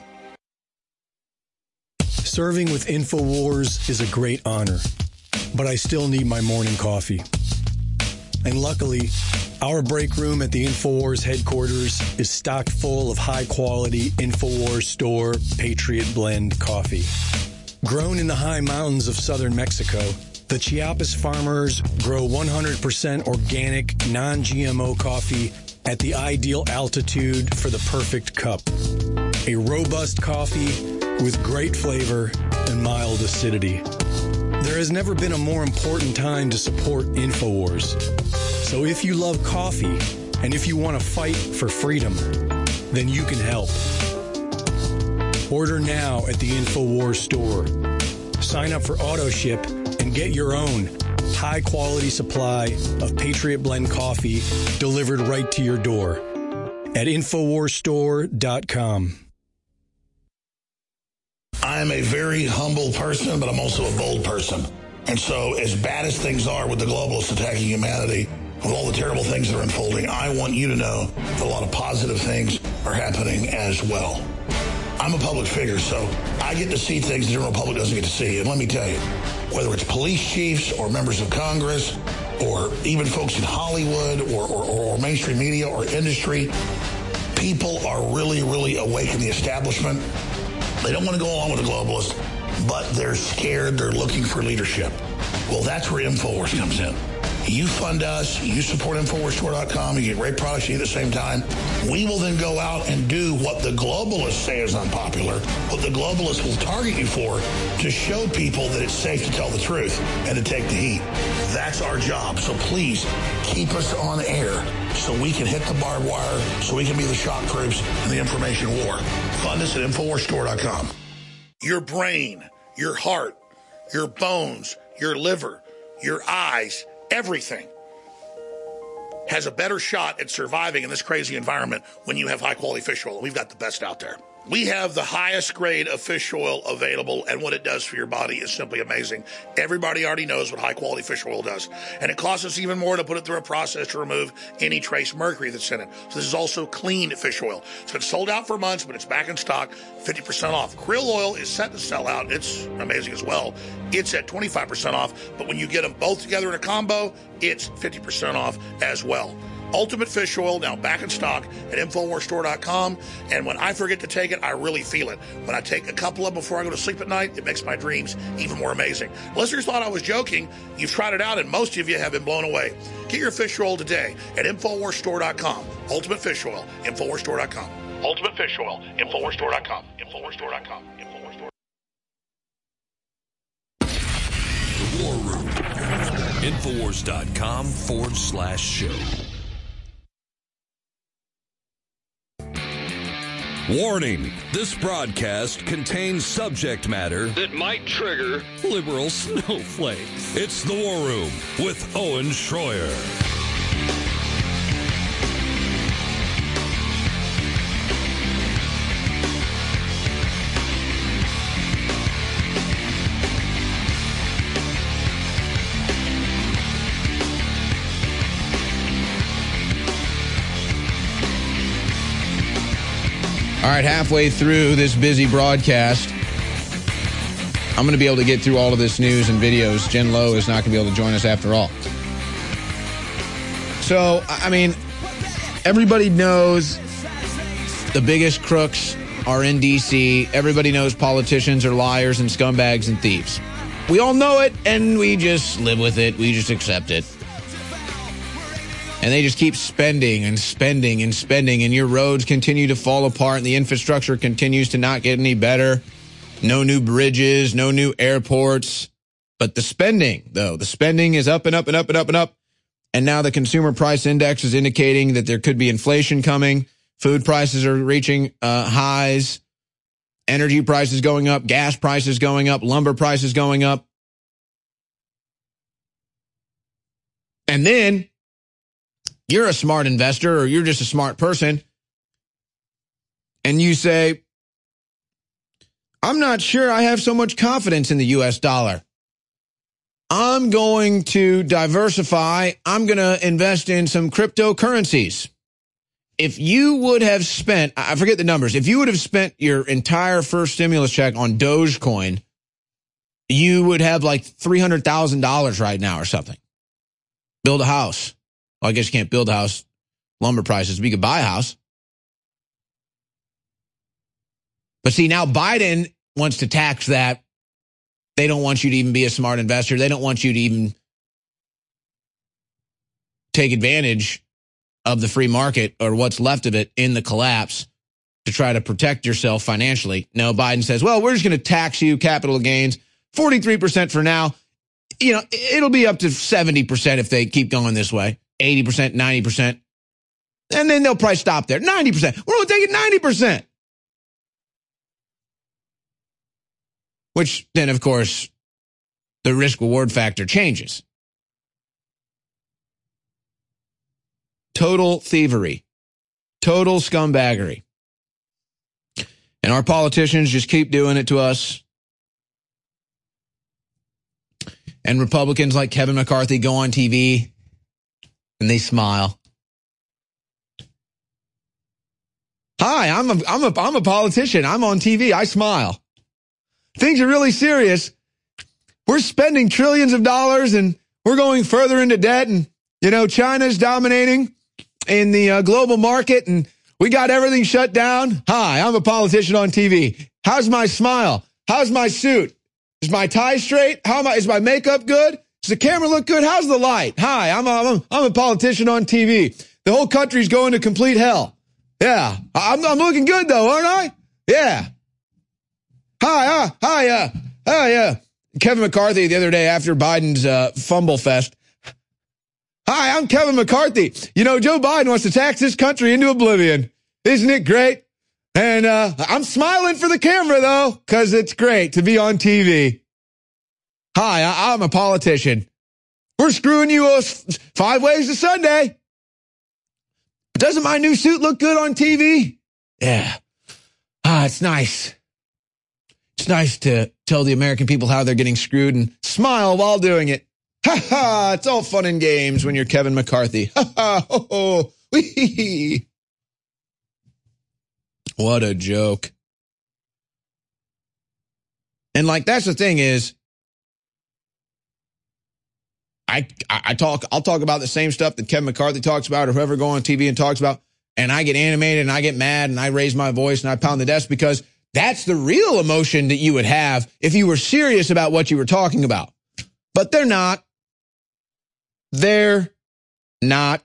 Serving with InfoWars is a great honor, but I still need my morning coffee. And luckily, our break room at the InfoWars headquarters is stocked full of high-quality InfoWars Store Patriot Blend coffee. Grown in the high mountains of southern Mexico, the Chiapas farmers grow 100% organic, non-GMO coffee at the ideal altitude for the perfect cup. A robust coffee with great flavor and mild acidity. There has never been a more important time to support InfoWars. So if you love coffee and if you want to fight for freedom, then you can help. Order now at the InfoWars store. Sign up for AutoShip and get your own high-quality supply of Patriot Blend coffee delivered right to your door at InfoWarsStore.com. I'm a very humble person, but I'm also a bold person. And so as bad as things are with the globalists attacking humanity, with all the terrible things that are unfolding, I want you to know that a lot of positive things are happening as well. I'm a public figure, so I get to see things the general public doesn't get to see. And let me tell you, whether it's police chiefs or members of Congress or even folks in Hollywood or mainstream media or industry, people are really, really awake in the establishment. They don't want to go along with the globalists, but they're scared. They're looking for leadership. Well, that's where InfoWars comes in. You fund us, you support InfoWarsStore.com, you get great products at the same time. We will then go out and do what the globalists say is unpopular, what the globalists will target you for, to show people that it's safe to tell the truth and to take the heat. That's our job. So please keep us on air so we can hit the barbed wire, so we can be the shock troops in the information war. Fund us at InfoWarsStore.com. Your brain, your heart, your bones, your liver, your eyes, everything has a better shot at surviving in this crazy environment when you have high-quality fish oil. We've got the best out there. We have the highest grade of fish oil available, and what it does for your body is simply amazing. Everybody already knows what high-quality fish oil does, and it costs us even more to put it through a process to remove any trace mercury that's in it. So this is also clean fish oil. It's been sold out for months, but it's back in stock, 50% off. Krill oil is set to sell out. It's amazing as well. It's at 25% off, but when you get them both together in a combo, it's 50% off as well. Ultimate Fish Oil, now back in stock at InfoWarsStore.com. And when I forget to take it, I really feel it. When I take a couple of them before I go to sleep at night, it makes my dreams even more amazing. Listeners thought I was joking. You've tried it out, and most of you have been blown away. Get your fish oil today at InfoWarsStore.com. Ultimate Fish Oil, InfoWarsStore.com. Ultimate Fish Oil, InfoWarsStore.com. InfoWarsStore.com. InfoWarsStore. The War Room. InfoWars.com/show. Warning, this broadcast contains subject matter that might trigger liberal snowflakes. It's The War Room with Owen Schroyer. All right, halfway through this busy broadcast, I'm going to be able to get through all of this news and videos. Jen Lowe is not going to be able to join us after all. So, I mean, everybody knows the biggest crooks are in D.C. Everybody knows politicians are liars and scumbags and thieves. We all know it, and we just live with it. We just accept it. And they just keep spending and spending and spending, and your roads continue to fall apart, and the infrastructure continues to not get any better. No new bridges, no new airports. But the spending, though, the spending is up and up and up and up and up. And now the consumer price index is indicating that there could be inflation coming. Food prices are reaching highs. Energy prices going up. Gas prices going up. Lumber prices going up. And then you're a smart investor, or you're just a smart person, and you say, I'm not sure I have so much confidence in the U.S. dollar. I'm going to diversify. I'm going to invest in some cryptocurrencies. If you would have spent, I forget the numbers, if you would have spent your entire first stimulus check on Dogecoin, you would have like $300,000 right now or something. Build a house. Well, I guess you can't build a house. Lumber prices, but you could buy a house. But see, now Biden wants to tax that. They don't want you to even be a smart investor. They don't want you to even take advantage of the free market or what's left of it in the collapse to try to protect yourself financially. No, Biden says, well, we're just going to tax you capital gains, 43% for now. You know, it'll be up to 70% if they keep going this way. 80%, 90%. And then they'll probably stop there. 90%. We're going to take it 90%. Which then, of course, the risk-reward factor changes. Total thievery. Total scumbaggery. And our politicians just keep doing it to us. And Republicans like Kevin McCarthy go on TV and they smile. Hi, I'm a politician. I'm on TV. I smile. Things are really serious. We're spending trillions of dollars and we're going further into debt. And, you know, China's dominating in the global market and we got everything shut down. Hi, I'm a politician on TV. How's my smile? How's my suit? Is my tie straight? Is my makeup good? Does the camera look good? How's the light? Hi, I'm a politician on TV. The whole country's going to complete hell. Yeah, I'm looking good though, aren't I? Yeah. Hi. Kevin McCarthy the other day after Biden's fumble fest. Hi, I'm Kevin McCarthy. You know, Joe Biden wants to tax this country into oblivion. Isn't it great? And I'm smiling for the camera, though, because it's great to be on TV. Hi, I'm a politician. We're screwing you 5 ways to Sunday. Doesn't my new suit look good on TV? Yeah. It's nice. It's nice to tell the American people how they're getting screwed and smile while doing it. Ha ha, it's all fun and games when you're Kevin McCarthy. Ha ha, ho ho, wee. What a joke. And like, that's the thing is, I'll talk about the same stuff that Kevin McCarthy talks about or whoever go on TV and talks about, and I get animated and I get mad and I raise my voice and I pound the desk because that's the real emotion that you would have if you were serious about what you were talking about. But they're not. They're not.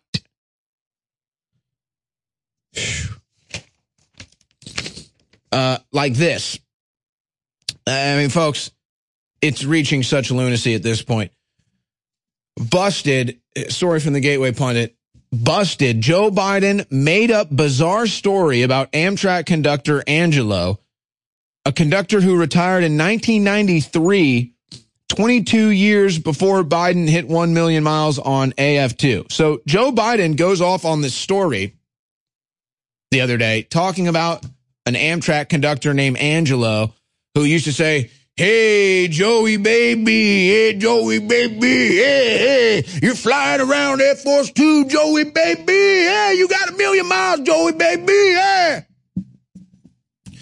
Like this. I mean, folks, it's reaching such lunacy at this point. Busted, story from the Gateway Pundit, busted. Joe Biden made up bizarre story about Amtrak conductor Angelo, a conductor who retired in 1993, 22 years before Biden hit 1 million miles on AF2. So Joe Biden goes off on this story the other day talking about an Amtrak conductor named Angelo who used to say, hey, Joey baby, hey, Joey baby, hey, you're flying around Air Force 2, Joey baby, hey, you got 1 million miles, Joey baby, hey.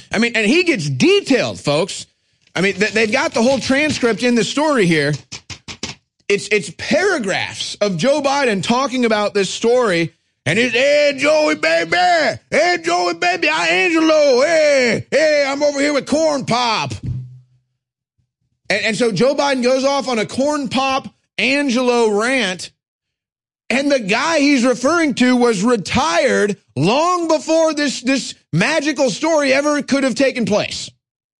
I mean, and he gets detailed, folks. I mean, they've got the whole transcript in the story here. It's paragraphs of Joe Biden talking about this story. And it's, hey, Joey, baby. Hey, Joey, baby. Angelo. Hey, I'm over here with Corn Pop. And so Joe Biden goes off on a Corn Pop Angelo rant. And the guy he's referring to was retired long before this magical story ever could have taken place.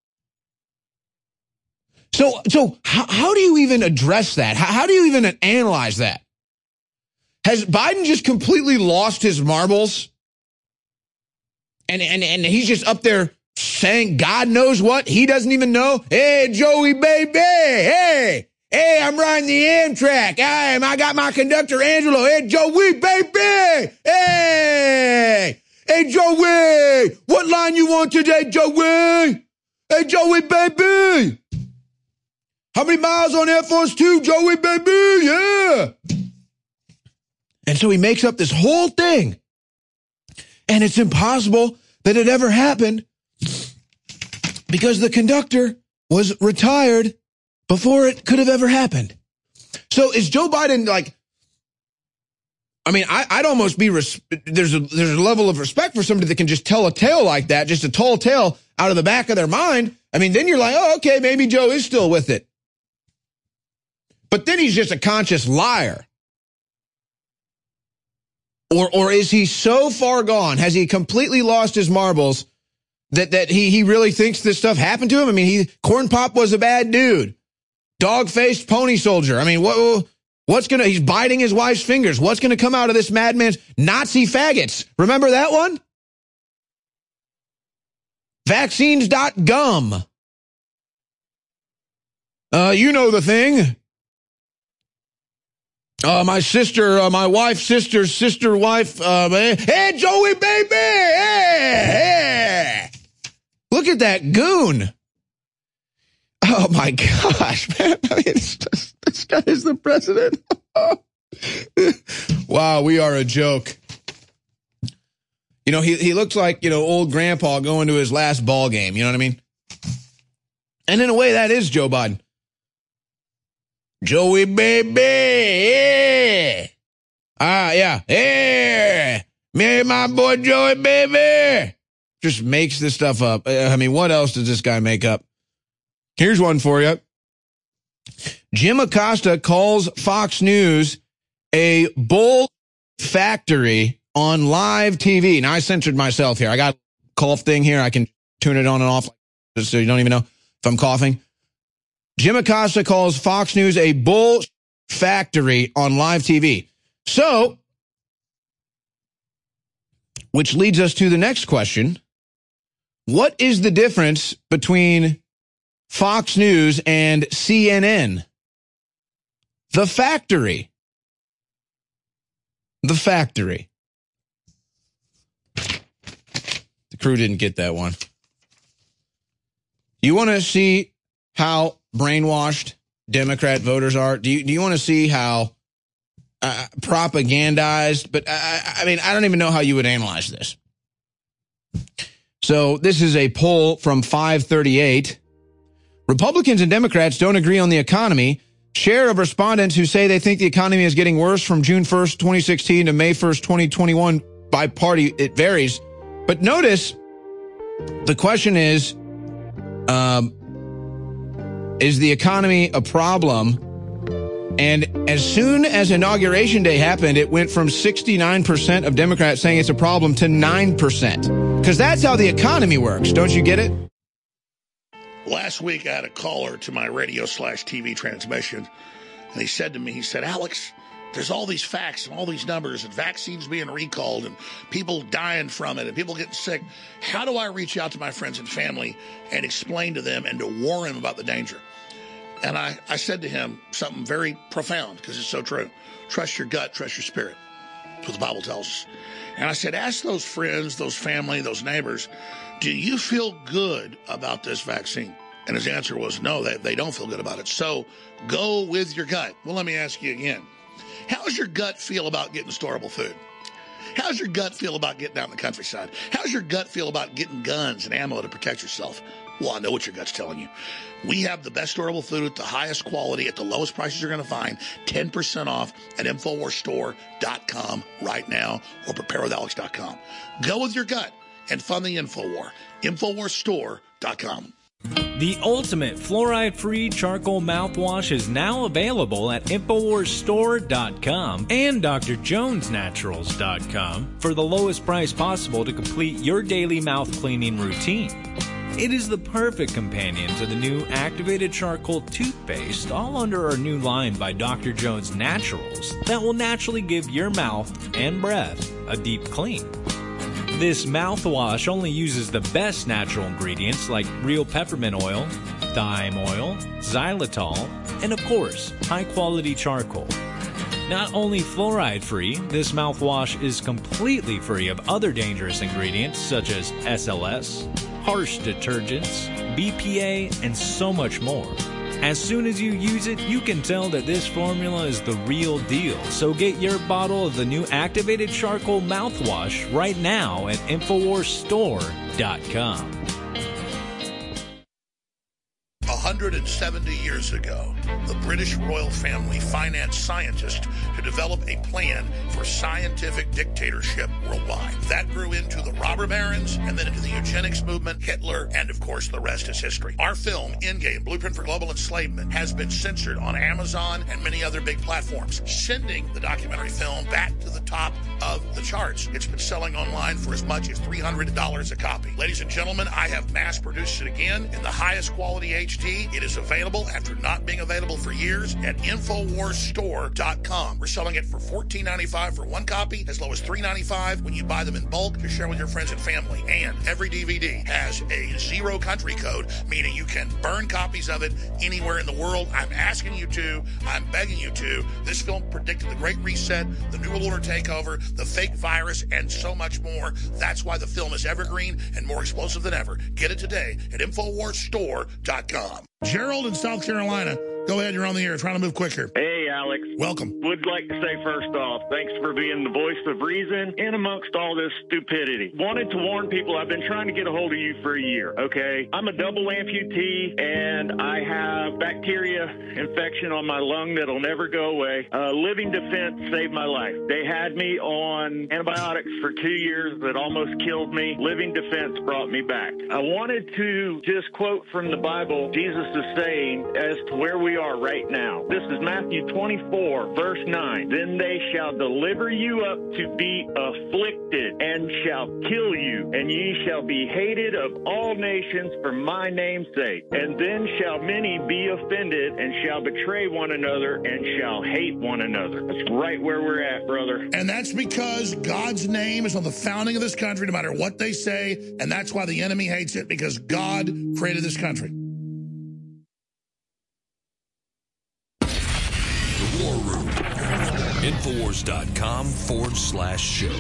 So how do you even address that? How do you even analyze that? Has Biden just completely lost his marbles? And he's just up there saying God knows what he doesn't even know? Hey, Joey, baby. Hey, I'm riding the Amtrak. I got my conductor, Angelo. Hey, Joey, baby. Hey, Joey. What line you want today, Joey? Hey, Joey, baby. How many miles on Air Force 2, Joey, baby? Yeah. And so he makes up this whole thing. And it's impossible that it ever happened because the conductor was retired before it could have ever happened. So is Joe Biden like, I mean, I'd almost be, there's a level of respect for somebody that can just tell a tale like that, just a tall tale out of the back of their mind. I mean, then you're like, oh, okay, maybe Joe is still with it. But then he's just a conscious liar. Or is he so far gone? Has he completely lost his marbles that he really thinks this stuff happened to him? I mean, Corn Pop was a bad dude. Dog-faced pony soldier. I mean, he's biting his wife's fingers. What's going to come out of this madman's Nazi faggots? Remember that one? Vaccines.gum. You know the thing. My sister, my wife's sister wife, hey, Joey, baby! Hey! Look at that goon. Oh, my gosh, man. I mean, it's just, this guy is the president. Wow, we are a joke. You know, he looks like, old grandpa going to his last ball game. You know what I mean? And in a way, that is Joe Biden. Joey, baby. Yeah. Yeah. Hey, me and my boy Joey, baby. Just makes this stuff up. I mean, what else does this guy make up? Here's one for you. Jim Acosta calls Fox News a bull factory on live TV. Now, I censored myself here. I got a cough thing here. I can tune it on and off so you don't even know if I'm coughing. Jim Acosta calls Fox News a bull factory on live TV. So, which leads us to the next question. What is the difference between Fox News and CNN? The factory. The factory. The crew didn't get that one. You want to see how brainwashed Democrat voters are? Do you want to see how propagandized? But I mean, I don't even know how you would analyze this. So this is a poll from 538. Republicans and Democrats don't agree on the economy. Share of respondents who say they think the economy is getting worse from June 1st, 2016 to May 1st, 2021 by party. It varies. But notice the question is the economy a problem? And as soon as Inauguration Day happened, it went from 69% of Democrats saying it's a problem to 9%. Because that's how the economy works. Don't you get it? Last week, I had a caller to my radio/TV transmission, and he said to me, Alex, there's all these facts and all these numbers and vaccines being recalled and people dying from it and people getting sick. How do I reach out to my friends and family and explain to them and to warn them about the danger? And I said to him something very profound, because it's so true. Trust your gut, trust your spirit. That's what the Bible tells us. And I said, ask those friends, those family, those neighbors, do you feel good about this vaccine? And his answer was no, they don't feel good about it. So go with your gut. Well, let me ask you again. How does your gut feel about getting storable food? How's your gut feel about getting out in the countryside? How's your gut feel about getting guns and ammo to protect yourself? Well, I know what your gut's telling you. We have the best storable food at the highest quality at the lowest prices you're going to find. 10% off at InfoWarsStore.com right now or PrepareWithAlex.com. Go with your gut and fund the InfoWar. InfoWarsStore.com. The ultimate fluoride-free charcoal mouthwash is now available at InfoWarsStore.com and DrJonesNaturals.com for the lowest price possible to complete your daily mouth cleaning routine. It is the perfect companion to the new activated charcoal toothpaste, all under our new line by Dr. Jones Naturals that will naturally give your mouth and breath a deep clean. This mouthwash only uses the best natural ingredients like real peppermint oil, thyme oil, xylitol, and of course, high-quality charcoal. Not only fluoride-free, this mouthwash is completely free of other dangerous ingredients such as SLS, harsh detergents, BPA, and so much more. As soon as you use it, you can tell that this formula is the real deal. So get your bottle of the new activated charcoal mouthwash right now at InfoWarsStore.com. 170 years ago, the British royal family financed scientists to develop a plan for scientific dictatorship worldwide. That grew into the robber barons and then into the eugenics movement, Hitler, and of course the rest is history. Our film, Endgame, Blueprint for Global Enslavement, has been censored on Amazon and many other big platforms, sending the documentary film back to the top of the charts. It's been selling online for as much as $300 a copy. Ladies and gentlemen, I have mass-produced it again in the highest quality HD. It is available after not being available for years at InfoWarsStore.com. We're selling it for $14.95 for one copy, as low as $3.95 when you buy them in bulk to share with your friends and family. And every DVD has a 0 country code, meaning you can burn copies of it anywhere in the world. I'm asking you to. I'm begging you to. This film predicted the Great Reset, the New World Order takeover, the fake virus, and so much more. That's why the film is evergreen and more explosive than ever. Get it today at InfoWarsStore.com. Gerald in South Carolina. Go ahead, you're on the air. Trying to move quicker. Hey, Alex. Welcome. Would like to say first off, thanks for being the voice of reason in amongst all this stupidity. Wanted to warn people, I've been trying to get a hold of you for a year, okay? I'm a double amputee, and I have bacteria infection on my lung that'll never go away. Living Defense saved my life. They had me on antibiotics for 2 years that almost killed me. Living Defense brought me back. I wanted to just quote from the Bible, Jesus is saying, as to where we are right now. This is Matthew 24, verse 9. Then they shall deliver you up to be afflicted and shall kill you, and ye shall be hated of all nations for my name's sake. And then shall many be offended and shall betray one another and shall hate one another. That's right where we're at, brother. And that's because God's name is on the founding of this country, no matter what they say, and that's why the enemy hates it, because God created this country. War Room. Infowars.com/show.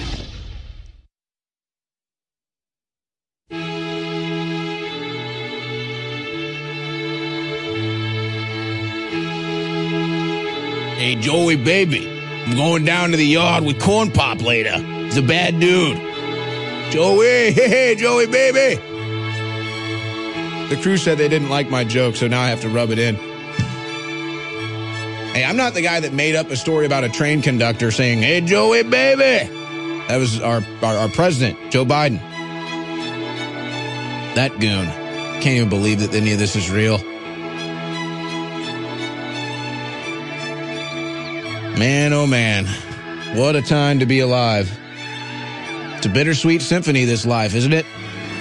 Hey, Joey, baby, I'm going down to the yard with Corn Pop later. He's a bad dude. Joey, hey, Joey, baby. The crew said they didn't like my joke, so now I have to rub it in. Hey, I'm not the guy that made up a story about a train conductor saying, hey, Joey, baby. That was our president, Joe Biden. That goon. Can't even believe that any of this is real. Man, oh man. What a time to be alive. It's a bittersweet symphony, this life, isn't it?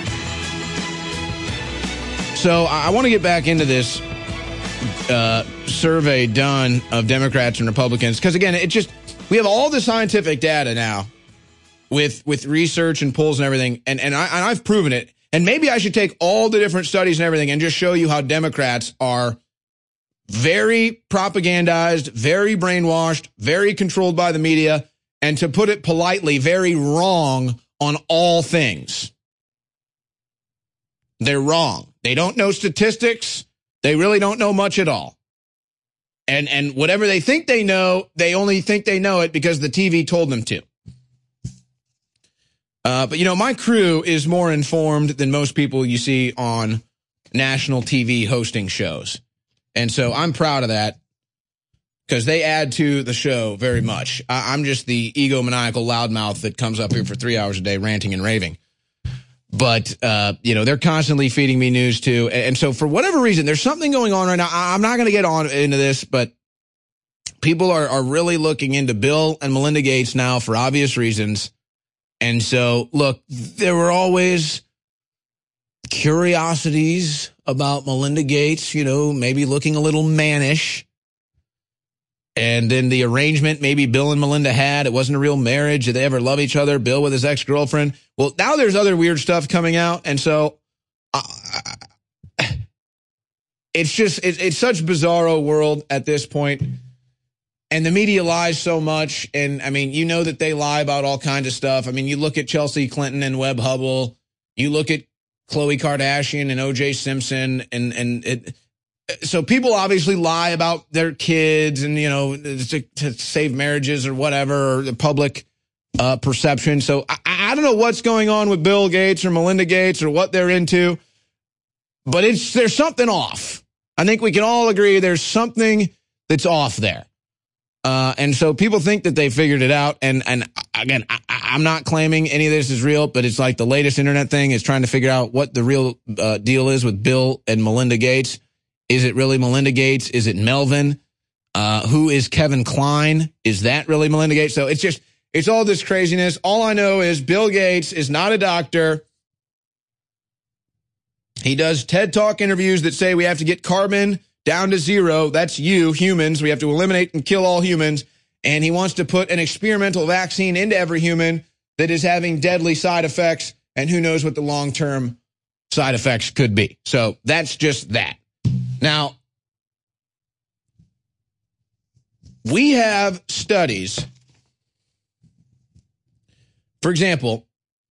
So I want to get back into this survey done of Democrats and Republicans, because again, we have all the scientific data now with research and polls and everything, and I've proven it. And maybe I should take all the different studies and everything and just show you how Democrats are very propagandized, very brainwashed, very controlled by the media, and to put it politely, very wrong on all things. They're wrong. They don't know statistics. They really don't know much at all. And whatever they think they know, they only think they know it because the TV told them to. But, you know, my crew is more informed than most people you see on national TV hosting shows. And so I'm proud of that because they add to the show very much. I'm just the egomaniacal loudmouth that comes up here for 3 hours a day ranting and raving. But, you know, they're constantly feeding me news, too. And so for whatever reason, there's something going on right now. I'm not going to get into this, but people are really looking into Bill and Melinda Gates now for obvious reasons. And so, look, there were always curiosities about Melinda Gates, you know, maybe looking a little mannish. And then the arrangement maybe Bill and Melinda had, it wasn't a real marriage. Did they ever love each other? Bill with his ex-girlfriend. Well, now there's other weird stuff coming out. And so it's just, it's such a bizarro world at this point. And the media lies so much. And I mean, you know that they lie about all kinds of stuff. I mean, you look at Chelsea Clinton and Webb Hubble, you look at Khloe Kardashian and O.J. Simpson, so people obviously lie about their kids and, you know, to save marriages or whatever, or the public perception. So I don't know what's going on with Bill Gates or Melinda Gates or what they're into, but there's something off. I think we can all agree there's something that's off there. And so people think that they figured it out. And again, I'm not claiming any of this is real, but it's like the latest internet thing is trying to figure out what the real deal is with Bill and Melinda Gates. Is it really Melinda Gates? Is it Melvin? Who is Kevin Klein? Is that really Melinda Gates? So it's all this craziness. All I know is Bill Gates is not a doctor. He does TED Talk interviews that say we have to get carbon down to zero. That's humans. We have to eliminate and kill all humans. And he wants to put an experimental vaccine into every human that is having deadly side effects. And who knows what the long-term side effects could be. So that's just that. Now, we have studies. For example,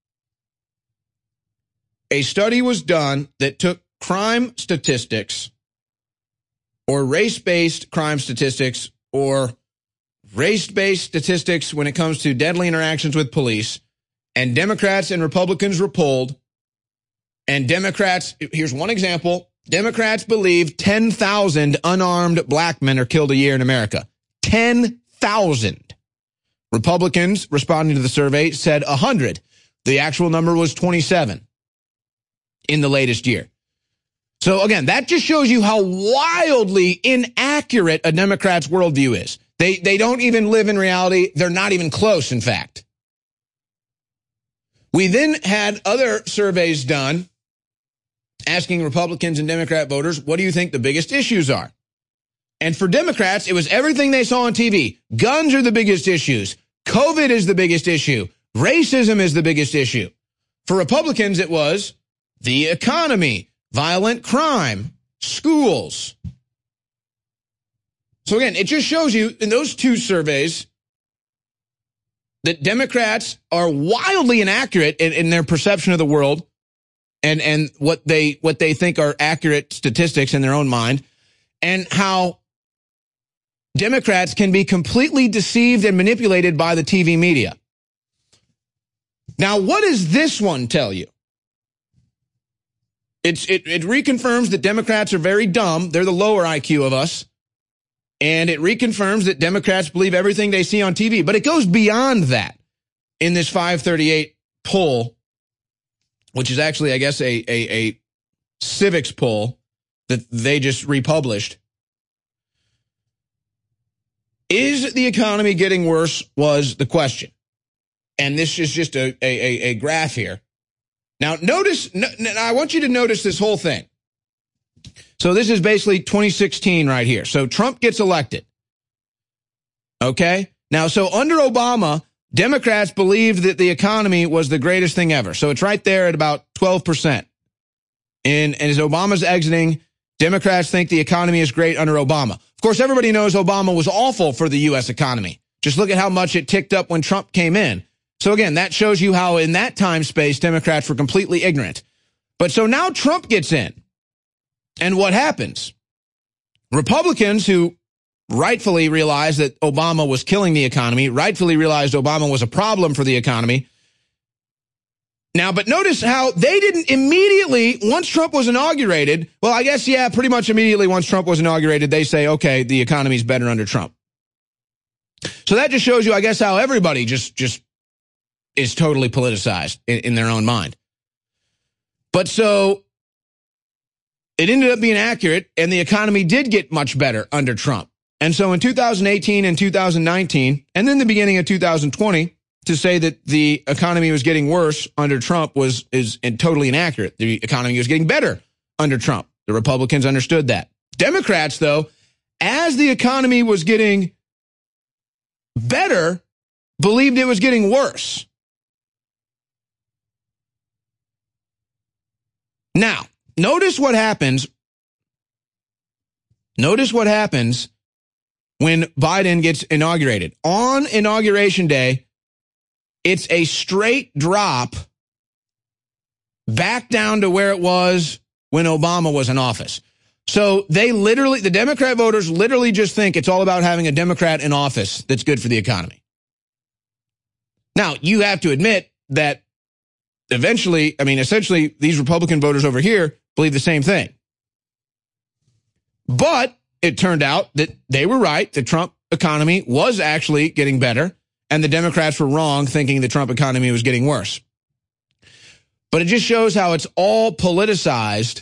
a study was done that took crime statistics or race-based crime statistics or race-based statistics when it comes to deadly interactions with police, and Democrats and Republicans were polled, and Democrats, here's one example, Democrats believe 10,000 unarmed black men are killed a year in America. 10,000. Republicans, responding to the survey, said 100. The actual number was 27 in the latest year. So again, that just shows you how wildly inaccurate a Democrat's worldview is. They don't even live in reality. They're not even close, in fact. We then had other surveys done asking Republicans and Democrat voters, what do you think the biggest issues are? And for Democrats, it was everything they saw on TV. Guns are the biggest issues. COVID is the biggest issue. Racism is the biggest issue. For Republicans, it was the economy, violent crime, schools. So again, it just shows you in those two surveys that Democrats are wildly inaccurate in their perception of the world and what they think are accurate statistics in their own mind, and how Democrats can be completely deceived and manipulated by the TV media. Now, what does this one tell you? It reconfirms that Democrats are very dumb. They're the lower IQ of us. And it reconfirms that Democrats believe everything they see on TV. But it goes beyond that in this 538 poll, which is actually, I guess, a civics poll that they just republished. Is the economy getting worse was the question. And this is just a graph here. Now, notice, I want you to notice this whole thing. So this is basically 2016 right here. So Trump gets elected. Okay? Now, so under Obama, Democrats believed that the economy was the greatest thing ever. So it's right there at about 12%. And as Obama's exiting, Democrats think the economy is great under Obama. Of course, everybody knows Obama was awful for the U.S. economy. Just look at how much it ticked up when Trump came in. So again, that shows you how in that time space, Democrats were completely ignorant. But so now Trump gets in. And what happens? Republicans who rightfully realized that Obama was killing the economy, rightfully realized Obama was a problem for the economy, Now, but notice how they didn't immediately, once Trump was inaugurated, well, I guess, yeah, pretty much immediately once Trump was inaugurated, they say, okay, the economy's better under Trump. So that just shows you, I guess, how everybody just is totally politicized in their own mind. But so it ended up being accurate, and the economy did get much better under Trump. And so in 2018 and 2019, and then the beginning of 2020, to say that the economy was getting worse under Trump is totally inaccurate. The economy was getting better under Trump. The Republicans understood that. Democrats, though, as the economy was getting better, believed it was getting worse. Now, notice what happens. Notice what happens when Biden gets inaugurated. On Inauguration Day, it's a straight drop back down to where it was when Obama was in office. So they literally, the Democrat voters literally just think it's all about having a Democrat in office that's good for the economy. Now, you have to admit that essentially, these Republican voters over here believe the same thing. But it turned out that they were right. The Trump economy was actually getting better, and the Democrats were wrong thinking the Trump economy was getting worse. But it just shows how it's all politicized.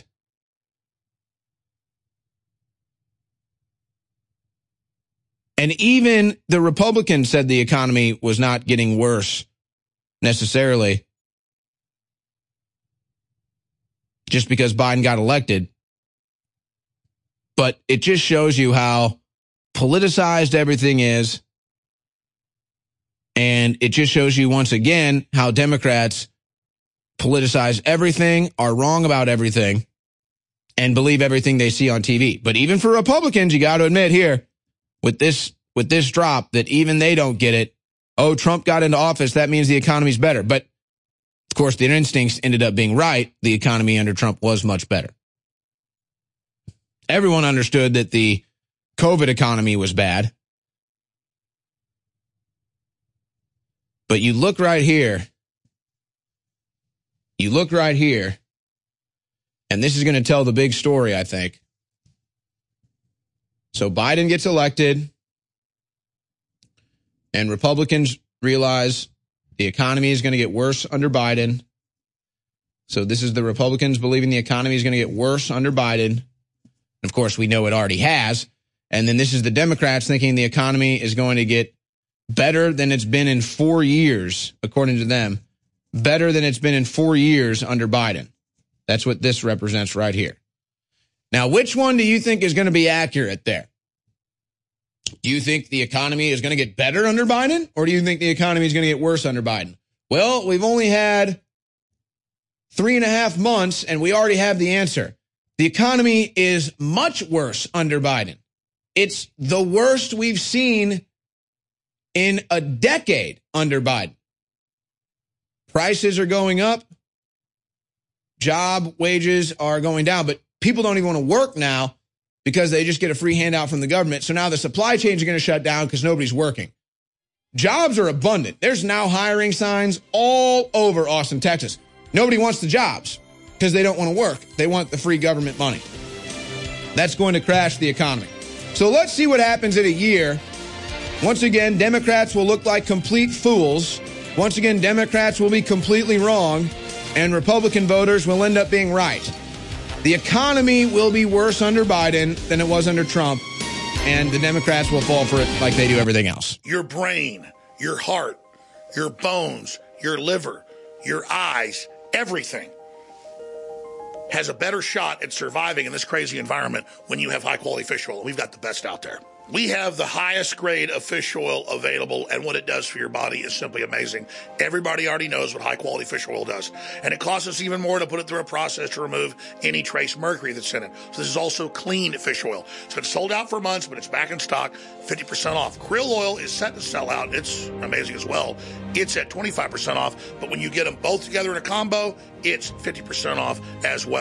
And even the Republicans said the economy was not getting worse necessarily just because Biden got elected. But it just shows you how politicized everything is. And it just shows you once again how Democrats politicize everything, are wrong about everything, and believe everything they see on TV. But even for Republicans, you got to admit here, with this drop, that even they don't get it. Oh, Trump got into office, that means the economy's better. But, of course, their instincts ended up being right. The economy under Trump was much better. Everyone understood that the COVID economy was bad. But you look right here. You look right here. And this is going to tell the big story, I think. So Biden gets elected. And Republicans realize the economy is going to get worse under Biden. So this is the Republicans believing the economy is going to get worse under Biden. Of course, we know it already has. And then this is the Democrats thinking the economy is going to get better than it's been in 4 years, according to them. Better than it's been in 4 years under Biden. That's what this represents right here. Now, which one do you think is going to be accurate there? Do you think the economy is going to get better under Biden, or do you think the economy is going to get worse under Biden? Well, we've only had 3.5 months, and we already have the answer. The economy is much worse under Biden. It's the worst we've seen in a decade under Biden. Prices are going up. Job wages are going down, but people don't even want to work now because they just get a free handout from the government. So now the supply chains are going to shut down because nobody's working. Jobs are abundant. There's now hiring signs all over Austin, Texas. Nobody wants the jobs because they don't want to work. They want the free government money. That's going to crash the economy. So let's see what happens in a year. Once again, Democrats will look like complete fools. Once again, Democrats will be completely wrong, and Republican voters will end up being right. The economy will be worse under Biden than it was under Trump, and the Democrats will fall for it like they do everything else. Your brain, your heart, your bones, your liver, your eyes, everything has a better shot at surviving in this crazy environment when you have high-quality fish oil. We've got the best out there. We have the highest grade of fish oil available, and what it does for your body is simply amazing. Everybody already knows what high-quality fish oil does, and it costs us even more to put it through a process to remove any trace mercury that's in it. So this is also clean fish oil. It's been sold out for months, but it's back in stock, 50% off. Krill oil is set to sell out. It's amazing as well. It's at 25% off, but when you get them both together in a combo, it's 50% off as well.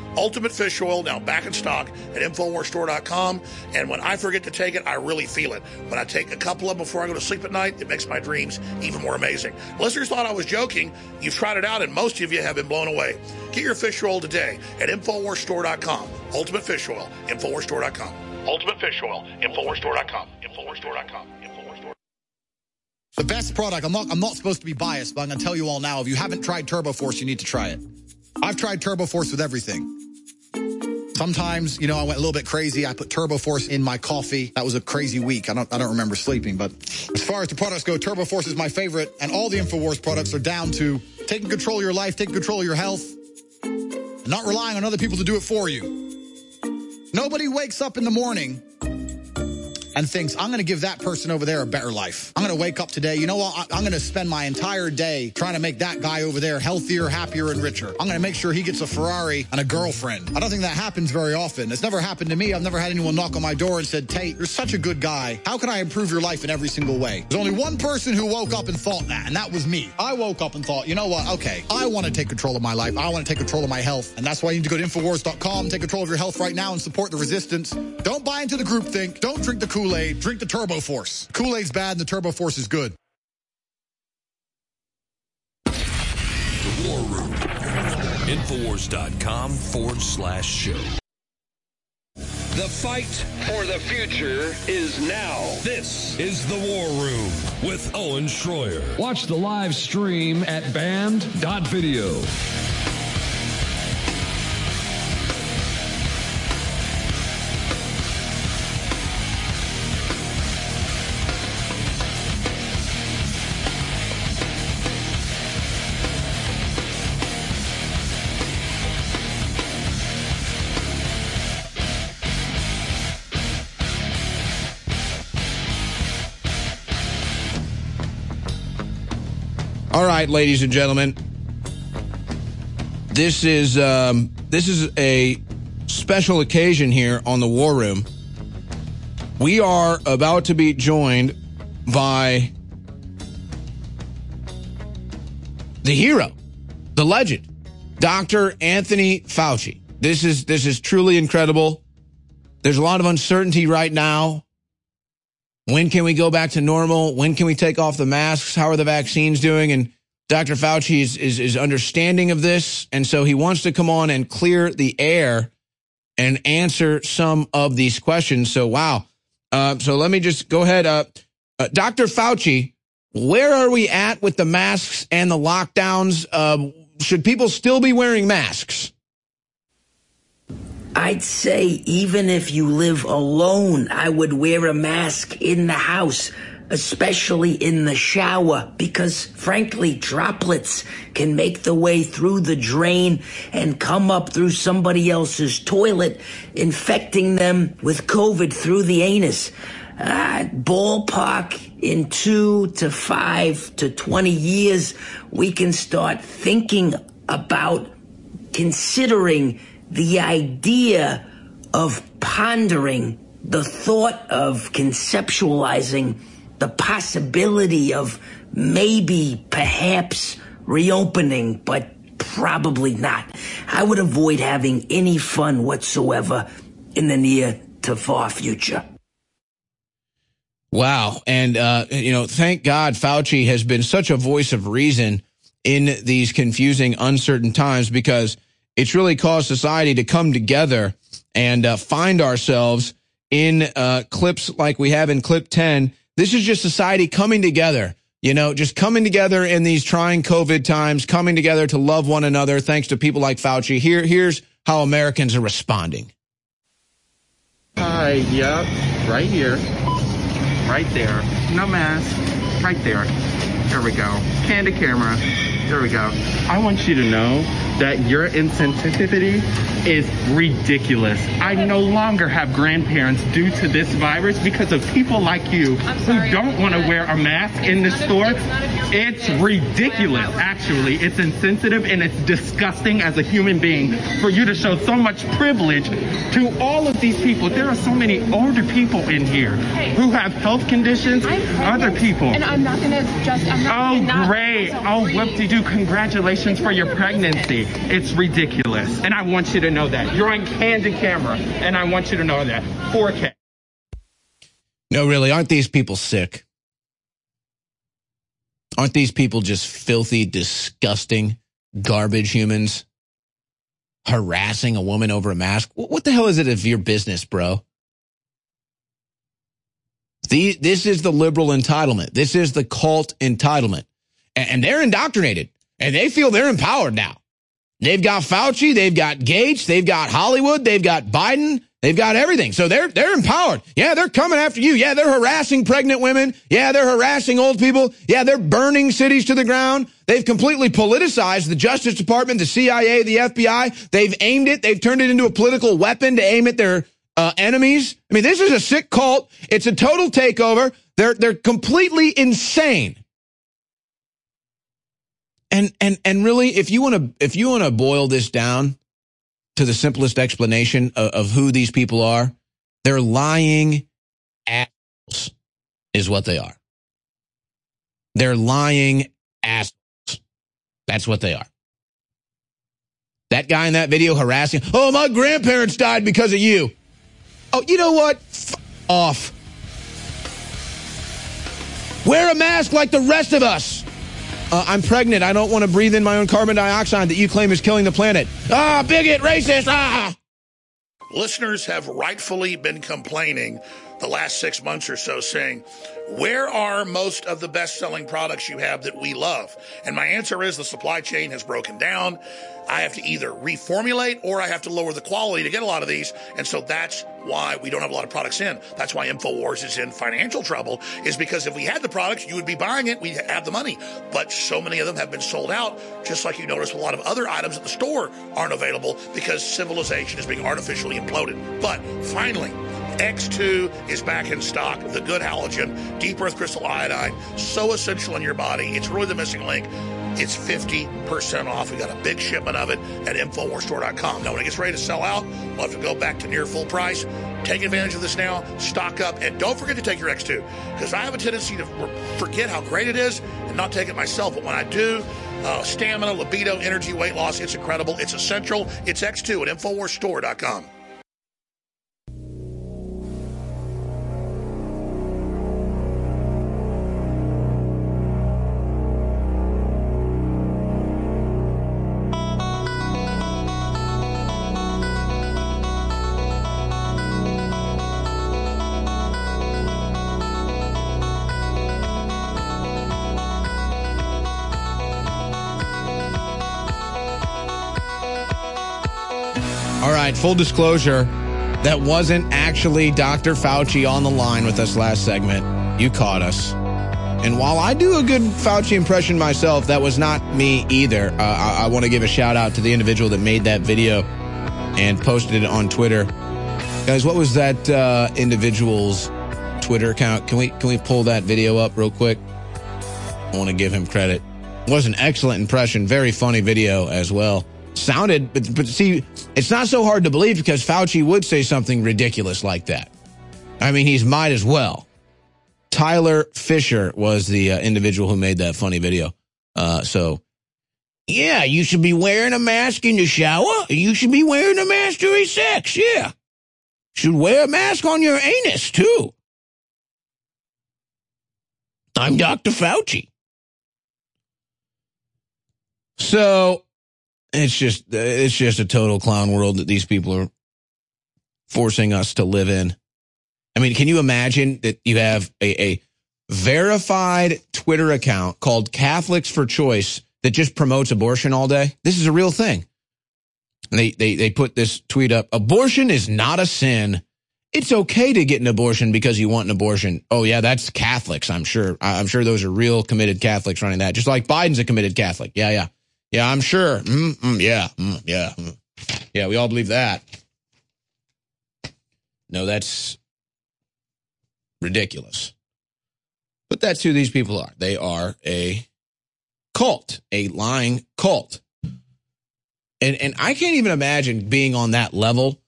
Ultimate Fish Oil, now back in stock at InfoWarsStore.com. And when I forget to take it, I really feel it. When I take a couple of them before I go to sleep at night, it makes my dreams even more amazing. Listeners thought I was joking. You've tried it out, and most of you have been blown away. Get your fish oil today at InfoWarsStore.com. Ultimate Fish Oil, InfoWarsStore.com. Ultimate Fish Oil, InfoWarsStore.com. InfoWarsStore.com. The best product, I'm not supposed to be biased, but I'm going to tell you all now, if you haven't tried TurboForce, you need to try it. I've tried TurboForce with everything. Sometimes, I went a little bit crazy. I put TurboForce in my coffee. That was a crazy week. I don't remember sleeping, but as far as the products go, TurboForce is my favorite, and all the InfoWars products are down to taking control of your life, taking control of your health, and not relying on other people to do it for you. Nobody wakes up in the morning and thinks, I'm going to give that person over there a better life. I'm going to wake up today. You know what? I'm going to spend my entire day trying to make that guy over there healthier, happier, and richer. I'm going to make sure he gets a Ferrari and a girlfriend. I don't think that happens very often. It's never happened to me. I've never had anyone knock on my door and said, Tate, you're such a good guy. How can I improve your life in every single way? There's only one person who woke up and thought that, and that was me. I woke up and thought, you know what? Okay, I want to take control of my life. I want to take control of my health. And that's why you need to go to Infowars.com, take control of your health right now, and support the resistance. Don't buy into the groupthink. Don't drink the Kool-Aid. Drink the TurboForce. Kool-Aid's bad and the TurboForce is good. The War Room. Infowars.com/show. The fight for the future is now. This is The War Room with Owen Schroyer. Watch the live stream at band.video. All right, ladies and gentlemen, this is a special occasion here on the War Room. We are about to be joined by the hero, the legend, Dr. Anthony Fauci. This is truly incredible. There's a lot of uncertainty right now. When can we go back to normal? When can we take off the masks? How are the vaccines doing? And Dr. Fauci is understanding of this, and so he wants to come on and clear the air and answer some of these questions. So, wow. So let me just go ahead. Dr. Fauci, where are we at with the masks and the lockdowns? Should people still be wearing masks? I'd say even if you live alone, I would wear a mask in the house, especially in the shower, because frankly, droplets can make the way through the drain and come up through somebody else's toilet, infecting them with COVID through the anus. Ballpark, in 2 to 5 to 20 years, we can start thinking about considering the idea of pondering, the thought of conceptualizing the possibility of maybe, perhaps reopening, but probably not. I would avoid having any fun whatsoever in the near to far future. Wow. And, thank God Fauci has been such a voice of reason in these confusing, uncertain times, because it's really caused society to come together and find ourselves in clips like we have in clip 10. This is just society coming together, just coming together in these trying COVID times, coming together to love one another thanks to people like Fauci. Here's how Americans are responding. Hi, yep, right here, right there, no mask, right there. There we go. Candid camera. There we go. I want you to know that your insensitivity is ridiculous. I no longer have grandparents due to this virus because of people like you who don't want to wear a mask in the store. It's ridiculous, actually. It's insensitive and it's disgusting as a human being for you to show so much privilege to all of these people. There are so many older people in here who have health conditions, other people. And I'm not going to just... Oh, great. Oh, whoop-de-doo. you congratulations for your pregnancy. It's ridiculous. And I want you to know that. You're on candid camera, and I want you to know that. 4K. No, really, aren't these people sick? Aren't these people just filthy, disgusting, garbage humans harassing a woman over a mask? What the hell is it of your business, bro? This is the liberal entitlement. This is the cult entitlement. And they're indoctrinated. And they feel they're empowered now. They've got Fauci. They've got Gates. They've got Hollywood. They've got Biden. They've got everything. So they're empowered. Yeah, they're coming after you. Yeah, they're harassing pregnant women. Yeah, they're harassing old people. Yeah, they're burning cities to the ground. They've completely politicized the Justice Department, the CIA, the FBI. They've aimed it. They've turned it into a political weapon to aim at their enemies. I mean, this is a sick cult. It's a total takeover. They're completely insane. And really, if you want to boil this down to the simplest explanation of who these people are, they're lying assholes is what they are. They're lying assholes. That's what they are. That guy in that video harassing, oh, my grandparents died because of you. Oh, you know what? Off. Wear a mask like the rest of us. I'm pregnant. I don't want to breathe in my own carbon dioxide that you claim is killing the planet. Ah, bigot, racist, ah! Listeners have rightfully been complaining the last 6 months or so, saying, where are most of the best-selling products you have that we love? And my answer is the supply chain has broken down. I have to either reformulate or I have to lower the quality to get a lot of these. And so that's why we don't have a lot of products in. That's why InfoWars is in financial trouble, is because if we had the products, you would be buying it, we'd have the money. But so many of them have been sold out, just like you notice a lot of other items at the store aren't available because civilization is being artificially imploded. But finally, X2 is back in stock. The good halogen, deep earth crystal iodine, so essential in your body. It's really the missing link. It's 50% off. We got a big shipment of it at InfoWarsStore.com. Now, when it gets ready to sell out, we'll have to go back to near full price. Take advantage of this now. Stock up. And don't forget to take your X2, because I have a tendency to forget how great it is and not take it myself. But when I do, stamina, libido, energy, weight loss, it's incredible. It's essential. It's X2 at InfoWarsStore.com. All right, full disclosure, that wasn't actually Dr. Fauci on the line with us last segment. You caught us. And while I do a good Fauci impression myself, that was not me either. I want to give a shout out to the individual that made that video and posted it on Twitter. Guys, what was that individual's Twitter account? Can we pull that video up real quick? I want to give him credit. It was an excellent impression. Very funny video as well. Sounded, but see, it's not so hard to believe because Fauci would say something ridiculous like that. I mean, he's might as well. Tyler Fisher was the individual who made that funny video. So, yeah, you should be wearing a mask in the shower. You should be wearing a mask during sex. Yeah. Should wear a mask on your anus, too. I'm Dr. Fauci. So, it's just a total clown world that these people are forcing us to live in. I mean, can you imagine that you have a verified Twitter account called Catholics for Choice that just promotes abortion all day? This is a real thing. And they put this tweet up. Abortion is not a sin. It's okay to get an abortion because you want an abortion. Oh, yeah, that's Catholics, I'm sure. I'm sure those are real committed Catholics running that. Just like Biden's a committed Catholic. Yeah. Yeah, I'm sure. Yeah, we all believe that. No, that's ridiculous. But that's who these people are. They are a cult, a lying cult. And I can't even imagine being on that level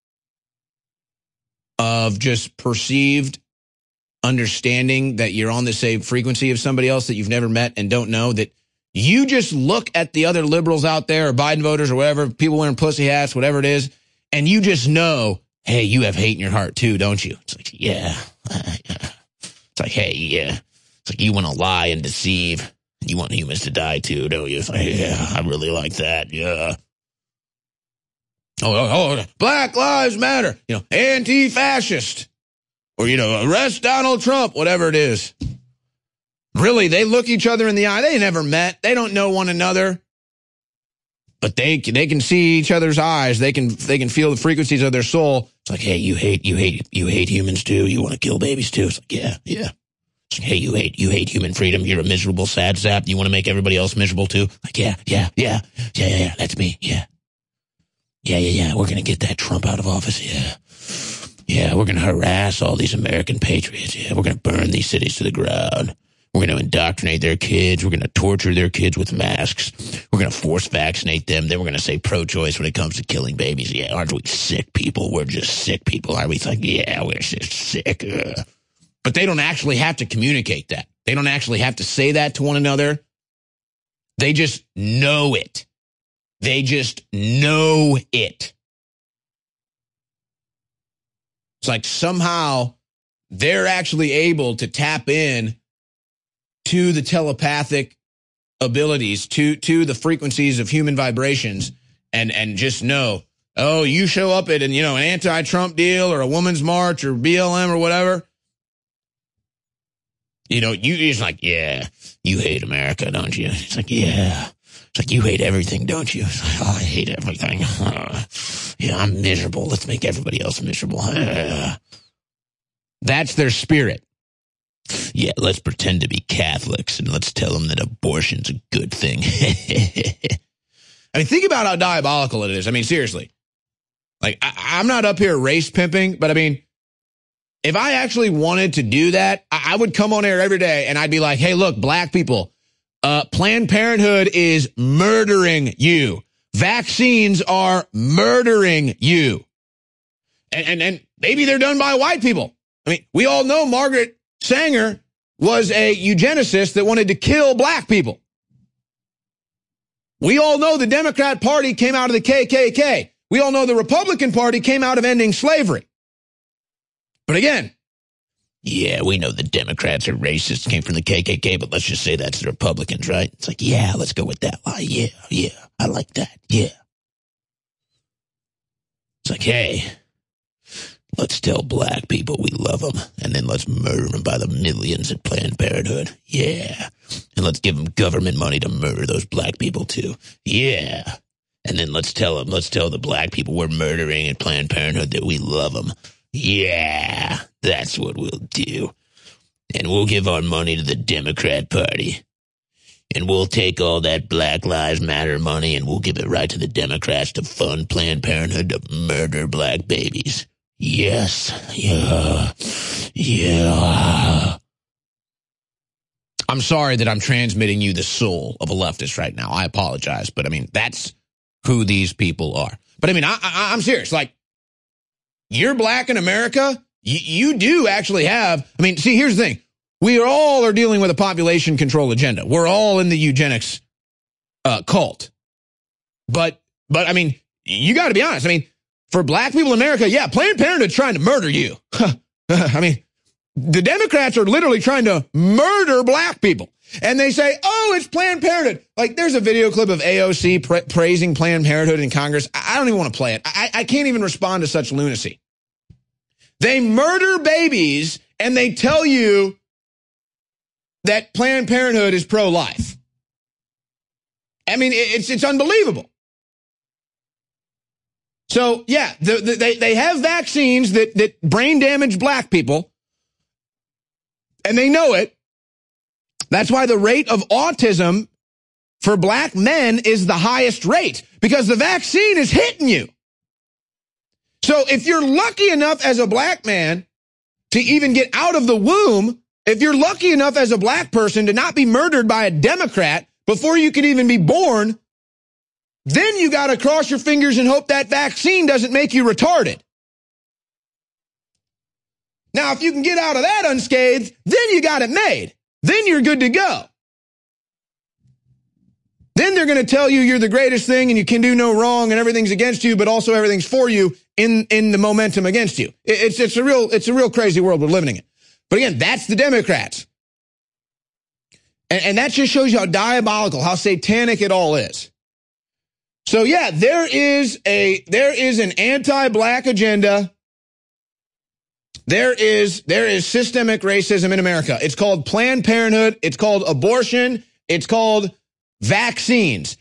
of just perceived understanding that you're on the same frequency of somebody else that you've never met and don't know, that You just look at the other liberals out there, or Biden voters, or whatever, people wearing pussy hats, whatever it is, and you just know, hey, you have hate in your heart too, don't you? It's like, yeah. It's like, hey, yeah. It's like you want to lie and deceive. You want humans to die too, don't you? It's like, yeah, I really like that, yeah. Oh, Black Lives Matter, anti-fascist. Or, arrest Donald Trump, whatever it is. Really, they look each other in the eye. They never met. They don't know one another. But they can see each other's eyes. They can feel the frequencies of their soul. It's like, hey, you hate humans too. You want to kill babies too. It's like, yeah. It's like, hey, you hate human freedom. You're a miserable sad sap. You want to make everybody else miserable too. Like, yeah. That's me. Yeah. We're gonna get that Trump out of office. Yeah, we're gonna harass all these American patriots. Yeah, we're gonna burn these cities to the ground. We're going to indoctrinate their kids. We're going to torture their kids with masks. We're going to force vaccinate them. Then we're going to say pro-choice when it comes to killing babies. Yeah, aren't we sick people? We're just sick people. Are we? It's like, yeah, we're just sick. But they don't actually have to communicate that. They don't actually have to say that to one another. They just know it. They just know it. It's like somehow they're actually able to tap in to the telepathic abilities, to the frequencies of human vibrations, and just know, oh, you show up at an anti-Trump deal or a women's march or BLM or whatever, you're just like, yeah, you hate America, don't you? It's like, yeah. It's like, you hate everything, don't you? It's like, oh, I hate everything. Yeah, I'm miserable. Let's make everybody else miserable. That's their spirit. Yeah, let's pretend to be Catholics and let's tell them that abortion's a good thing. I mean, think about how diabolical it is. I mean, seriously. Like, I'm not up here race pimping, but I mean, if I actually wanted to do that, I would come on air every day and I'd be like, hey, look, black people, Planned Parenthood is murdering you. Vaccines are murdering you. And maybe they're done by white people. I mean, we all know Margaret Sanger was a eugenicist that wanted to kill black people. We all know the Democrat Party came out of the KKK. We all know the Republican Party came out of ending slavery. But again, yeah, we know the Democrats are racist, came from the KKK, but let's just say that's the Republicans, right? It's like, yeah, let's go with that lie. Yeah, I like that. Yeah. It's like, hey, let's tell black people we love them, and then let's murder them by the millions at Planned Parenthood. Yeah. And let's give them government money to murder those black people too. Yeah. And then let's tell the black people we're murdering at Planned Parenthood that we love them. Yeah, that's what we'll do. And we'll give our money to the Democrat Party. And we'll take all that Black Lives Matter money and we'll give it right to the Democrats to fund Planned Parenthood to murder black babies. Yes. Yeah. I'm sorry that I'm transmitting you the soul of a leftist right now. I apologize. But I mean, that's who these people are. But I mean, I'm serious. Like, you're black in America. You do actually have. I mean, see, here's the thing. We all are dealing with a population control agenda. We're all in the eugenics cult. But I mean, you got to be honest. I mean, for black people in America, yeah, Planned Parenthood's trying to murder you. I mean, the Democrats are literally trying to murder black people. And they say, oh, it's Planned Parenthood. Like, there's a video clip of AOC praising Planned Parenthood in Congress. I don't even want to play it. I can't even respond to such lunacy. They murder babies, and they tell you that Planned Parenthood is pro-life. I mean, it's unbelievable. So, yeah, they have vaccines that brain damage black people, and they know it. That's why the rate of autism for black men is the highest rate, because the vaccine is hitting you. So if you're lucky enough as a black man to even get out of the womb, if you're lucky enough as a black person to not be murdered by a Democrat before you can even be born, then you got to cross your fingers and hope that vaccine doesn't make you retarded. Now, if you can get out of that unscathed, then you got it made. Then you're good to go. Then they're going to tell you you're the greatest thing and you can do no wrong and everything's against you, but also everything's for you in the momentum against you. It's a real crazy world we're living in. But again, that's the Democrats. And that just shows you how diabolical, how satanic it all is. So yeah, there is an anti-black agenda. There is systemic racism in America. It's called Planned Parenthood. It's called abortion. It's called vaccines.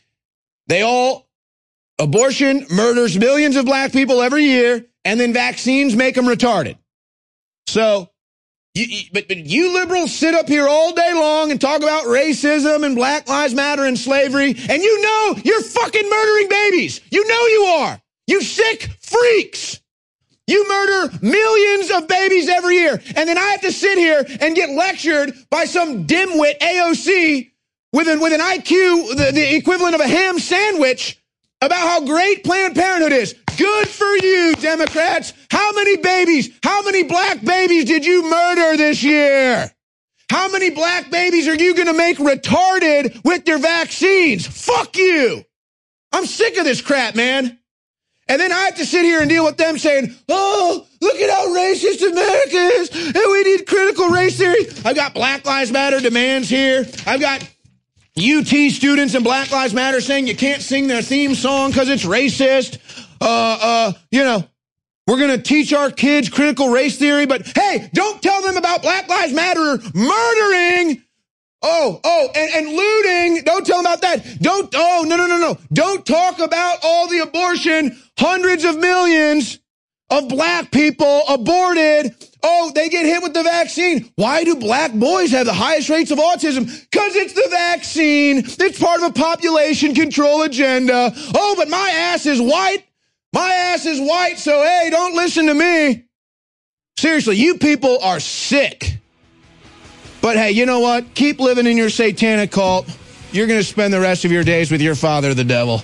Abortion murders millions of black people every year, and then vaccines make them retarded. So, but you liberals sit up here all day long and talk about racism and Black Lives Matter and slavery, and you know you're fucking murdering babies. You know you are. You sick freaks. You murder millions of babies every year, and then I have to sit here and get lectured by some dimwit AOC with an IQ, the equivalent of a ham sandwich, about how great Planned Parenthood is. Good for you, Democrats. How many black babies did you murder this year? How many black babies are you going to make retarded with your vaccines? Fuck you. I'm sick of this crap, man. And then I have to sit here and deal with them saying, oh, look at how racist America is, and we need critical race theory. I've got Black Lives Matter demands here. I've got UT students and Black Lives Matter saying you can't sing their theme song because it's racist. We're going to teach our kids critical race theory, but hey, don't tell them about Black Lives Matter murdering. And looting. Don't tell them about that. No. Don't talk about all the abortion. Hundreds of millions of black people aborted. Oh, they get hit with the vaccine. Why do black boys have the highest rates of autism? Because it's the vaccine. It's part of a population control agenda. Oh, but my ass is white. So hey, don't listen to me. Seriously, you people are sick. But hey, you know what? Keep living in your satanic cult. You're going to spend the rest of your days with your father, the devil.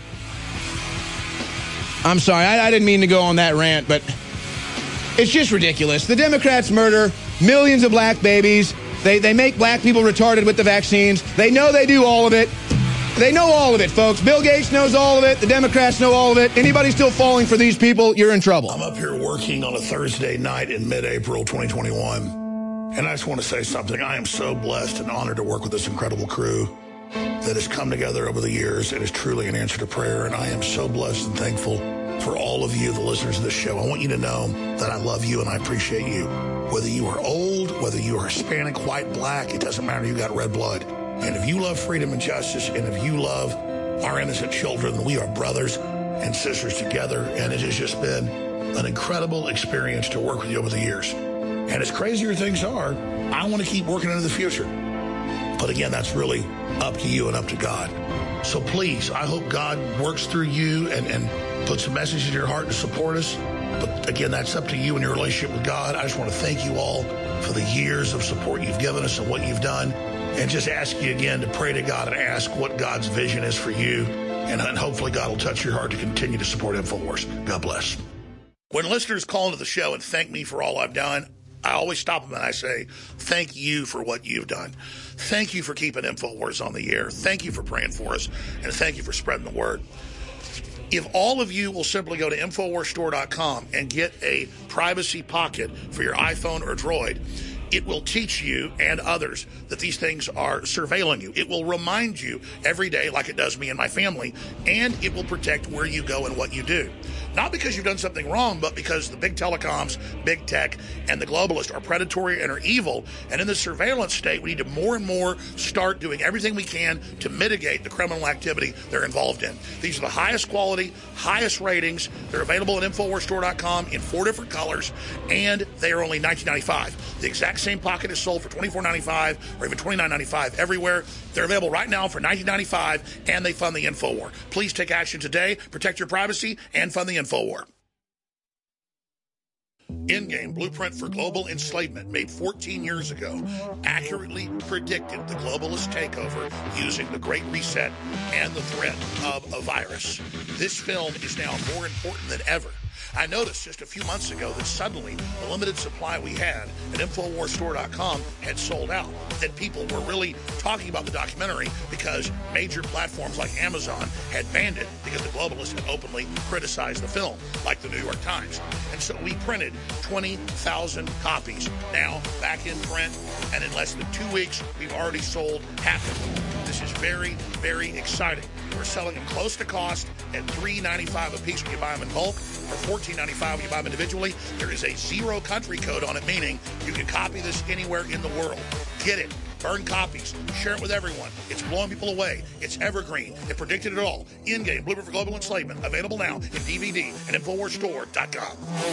I'm sorry, I didn't mean to go on that rant, but it's just ridiculous. The Democrats murder millions of black babies. They make black people retarded with the vaccines. They know they do all of it. They know all of it, folks. Bill Gates knows all of it. The Democrats know all of it. Anybody still falling for these people, you're in trouble. I'm up here working on a Thursday night in mid-April 2021. And I just want to say something. I am so blessed and honored to work with this incredible crew that has come together over the years. It is truly an answer to prayer. And I am so blessed and thankful for all of you, the listeners of this show. I want you to know that I love you and I appreciate you. Whether you are old, whether you are Hispanic, white, black, it doesn't matter. You got red blood. And if you love freedom and justice, and if you love our innocent children, then we are brothers and sisters together. And it has just been an incredible experience to work with you over the years. And as crazier things are, I want to keep working into the future. But again, that's really up to you and up to God. So please, I hope God works through you and puts a message in your heart to support us. But again, that's up to you and your relationship with God. I just want to thank you all for the years of support you've given us and what you've done. And just ask you again to pray to God and ask what God's vision is for you. And hopefully God will touch your heart to continue to support InfoWars. God bless. When listeners call into the show and thank me for all I've done, I always stop them and I say, thank you for what you've done. Thank you for keeping InfoWars on the air. Thank you for praying for us. And thank you for spreading the word. If all of you will simply go to InfoWarsStore.com and get a privacy pocket for your iPhone or Droid, it will teach you and others that these things are surveilling you. It will remind you every day, like it does me and my family, and it will protect where you go and what you do. Not because you've done something wrong, but because the big telecoms, big tech, and the globalists are predatory and are evil. And in the surveillance state, we need to more and more start doing everything we can to mitigate the criminal activity they're involved in. These are the highest quality, highest ratings. They're available at InfoWarsStore.com in 4 different colors, and they are only $19.95. The exact same pocket is sold for $24.95 or even $29.95 everywhere. They're available right now for $19.95, and they fund the InfoWar. Please take action today. Protect your privacy and fund the InfoWar. Endgame Blueprint for Global Enslavement, made 14 years ago, accurately predicted the globalist takeover using the Great Reset and the threat of a virus. This film is now more important than ever I noticed just a few months ago that suddenly the limited supply we had at InfoWarsStore.com had sold out, that people were really talking about the documentary because major platforms like Amazon had banned it because the globalists had openly criticized the film, like the New York Times. And so we printed 20,000 copies, now back in print, and in less than 2 weeks, we've already sold half of them. This is very, very exciting. We're selling them close to cost at $3.95 a piece when you buy them in bulk, or $14.95 when you buy them individually. There is a 0 country code on it, meaning you can copy this anywhere in the world. Get it. Burn copies. Share it with everyone. It's blowing people away. It's evergreen. It predicted it all. Endgame, Blueprint for Global Enslavement. Available now in DVD at InfoWarsStore.com.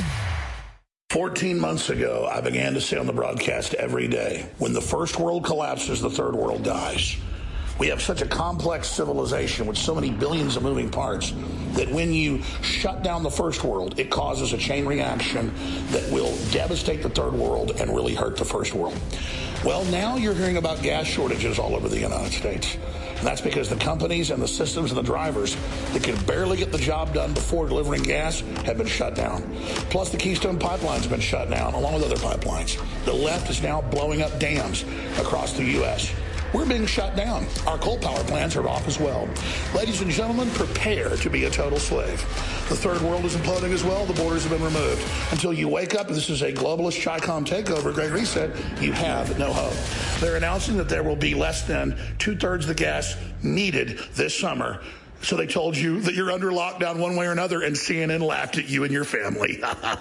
14 months ago, I began to say on the broadcast every day, when the first world collapses, the third world dies. We have such a complex civilization with so many billions of moving parts that when you shut down the first world, it causes a chain reaction that will devastate the third world and really hurt the first world. Well, now you're hearing about gas shortages all over the United States. And that's because the companies and the systems and the drivers that could barely get the job done before delivering gas have been shut down. Plus, the Keystone Pipeline has been shut down, along with other pipelines. The left is now blowing up dams across the U.S. We're being shut down. Our coal power plants are off as well. Ladies and gentlemen, prepare to be a total slave. The third world is imploding as well. The borders have been removed. Until you wake up, this is a globalist Chi-Com takeover, Great Reset, you have no hope. They're announcing that there will be less than 2/3 the gas needed this summer. So they told you that you're under lockdown one way or another, and CNN laughed at you and your family.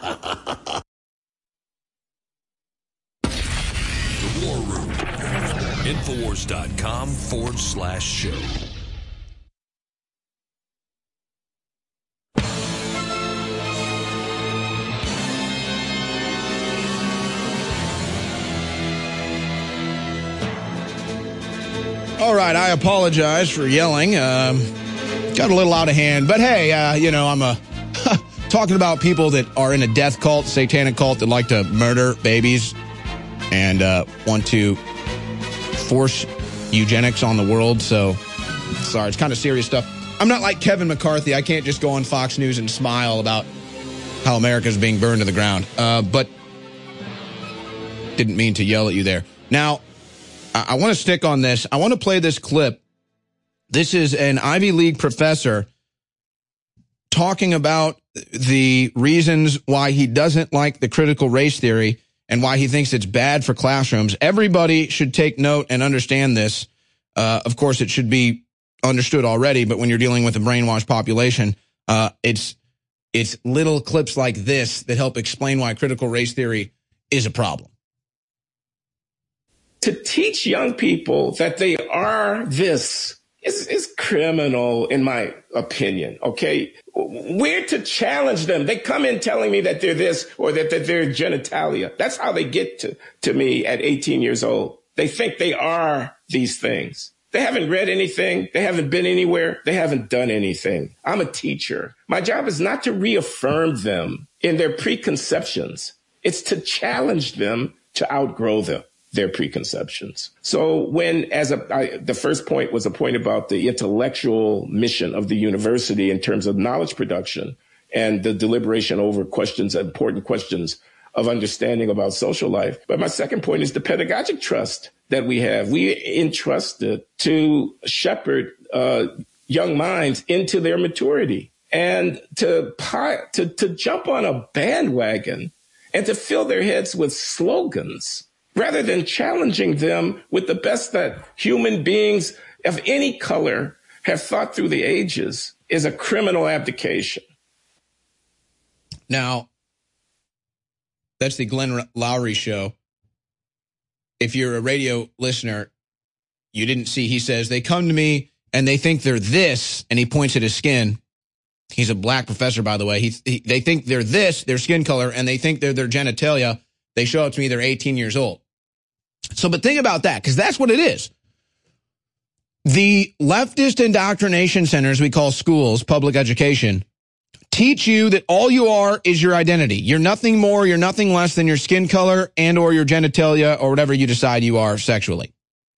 The War Room. Infowars.com/show. All right, I apologize for yelling. Got a little out of hand. But hey, I'm talking about people that are in a death cult, satanic cult, that like to murder babies and want to force eugenics on the world. So, sorry, it's kind of serious stuff. I'm not like Kevin McCarthy. I can't just go on Fox News and smile about how America's being burned to the ground. But didn't mean to yell at you there. Now, I want to stick on this. I want to play this clip. This is an Ivy League professor talking about the reasons why he doesn't like the critical race theory and why he thinks it's bad for classrooms. Everybody should take note and understand this. Of course, it should be understood already, but when you're dealing with a brainwashed population, it's little clips like this that help explain why critical race theory is a problem. To teach young people that they are this is criminal, in my opinion, okay? We're to challenge them. They come in telling me that they're this or that they're genitalia. That's how they get to me at 18 years old. They think they are these things. They haven't read anything. They haven't been anywhere. They haven't done anything. I'm a teacher. My job is not to reaffirm them in their preconceptions. It's to challenge them to outgrow their preconceptions. So when, the first point was a point about the intellectual mission of the university in terms of knowledge production and the deliberation over important questions of understanding about social life. But my second point is the pedagogic trust that we have. We entrusted to shepherd young minds into their maturity and to jump on a bandwagon and to fill their heads with slogans rather than challenging them with the best that human beings of any color have thought through the ages is a criminal abdication. Now, that's the Glenn Lowry show. If you're a radio listener, you didn't see, he says, they come to me and they think they're this, and he points at his skin. He's a black professor, by the way. They think they're this, their skin color, and they think they're their genitalia. They show up to me, they're 18 years old. So, but think about that, because that's what it is. The leftist indoctrination centers we call schools, public education, teach you that all you are is your identity. You're nothing more, you're nothing less than your skin color and or your genitalia or whatever you decide you are sexually.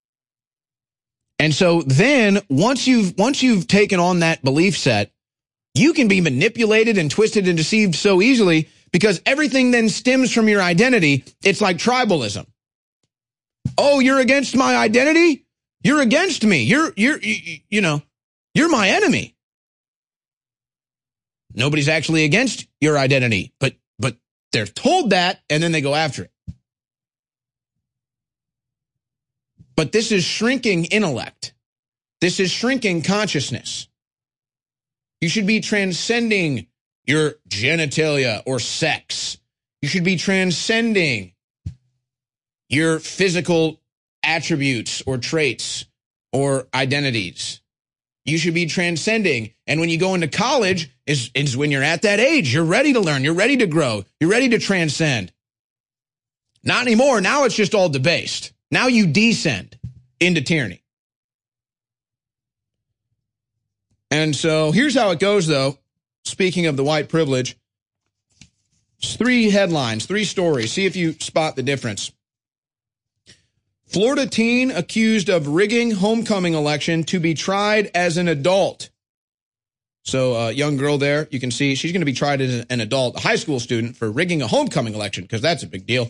And so then once you've taken on that belief set, You can be manipulated and twisted and deceived so easily because everything then stems from your identity. It's like tribalism. Oh, you're against my identity? You're against me. You're my enemy. Nobody's actually against your identity, but they're told that, and then they go after it. But this is shrinking intellect. This is shrinking consciousness. You should be transcending your genitalia or sex. You should be transcending your physical attributes or traits or identities. You should be transcending. And when you go into college is when you're at that age. You're ready to learn. You're ready to grow. You're ready to transcend. Not anymore. Now it's just all debased. Now you descend into tyranny. And so here's how it goes, though. Speaking of the white privilege, it's 3 headlines, 3 stories. See if you spot the difference. Florida teen accused of rigging homecoming election to be tried as an adult. So a young girl there, you can see she's going to be tried as an adult, a high school student, for rigging a homecoming election, because that's a big deal.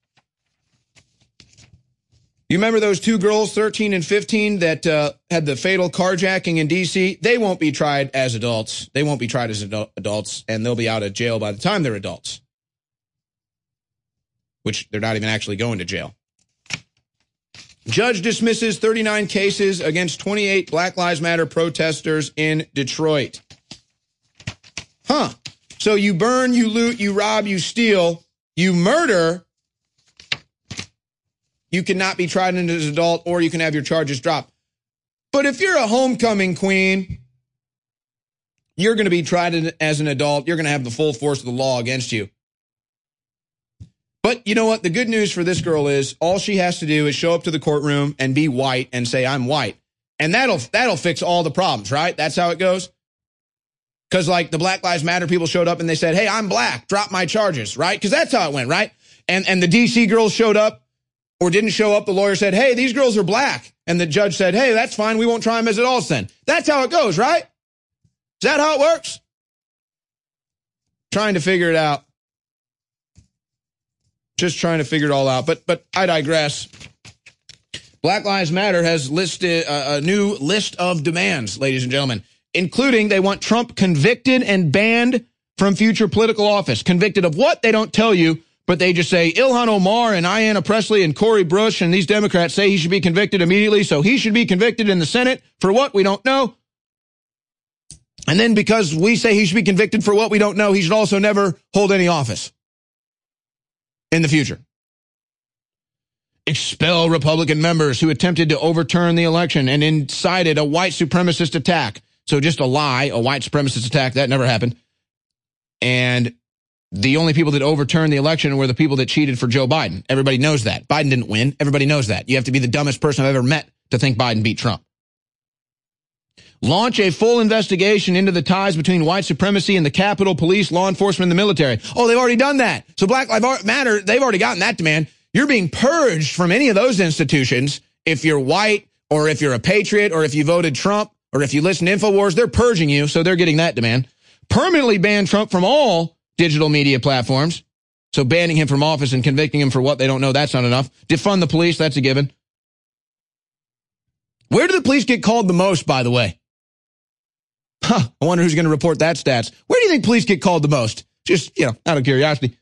You remember those 2 girls, 13 and 15, that had the fatal carjacking in D.C.? They won't be tried as adults. They won't be tried as adults, and they'll be out of jail by the time they're adults. Which they're not even actually going to jail. Judge dismisses 39 cases against 28 Black Lives Matter protesters in Detroit. So you burn, you loot, you rob, you steal, you murder. You cannot be tried as an adult, or you can have your charges dropped. But if you're a homecoming queen, you're going to be tried as an adult. You're going to have the full force of the law against you. But you know what? The good news for this girl is all she has to do is show up to the courtroom and be white and say, I'm white. And that'll fix all the problems, right? That's how it goes. Because like the Black Lives Matter people showed up and they said, hey, I'm black, drop my charges, right? Because that's how it went, right? And the DC girls showed up or didn't show up. The lawyer said, hey, these girls are black. And the judge said, hey, that's fine. We won't try them as adults then. That's how it goes, right? Is that how it works? Trying to figure it out. Just trying to figure it all out. But I digress. Black Lives Matter has listed a new list of demands, ladies and gentlemen, including they want Trump convicted and banned from future political office. Convicted of what? They don't tell you, but they just say Ilhan Omar and Ayanna Pressley and Cori Bush and these Democrats say he should be convicted immediately, so he should be convicted in the Senate for what? We don't know. And then because we say he should be convicted for what we don't know, he should also never hold any office in the future. Expel Republican members who attempted to overturn the election and incited a white supremacist attack. So just a lie, a white supremacist attack, that never happened. And the only people that overturned the election were the people that cheated for Joe Biden. Everybody knows that. Biden didn't win. Everybody knows that. You have to be the dumbest person I've ever met to think Biden beat Trump. Launch a full investigation into the ties between white supremacy and the Capitol Police, law enforcement, and the military. Oh, they've already done that. So Black Lives Matter, they've already gotten that demand. You're being purged from any of those institutions if you're white or if you're a patriot or if you voted Trump or if you listen to InfoWars. They're purging you, so they're getting that demand. Permanently ban Trump from all digital media platforms. So banning him from office and convicting him for what they don't know, that's not enough. Defund the police, that's a given. Where do the police get called the most, by the way? I wonder who's going to report that stats. Where do you think police get called the most? Just, out of curiosity.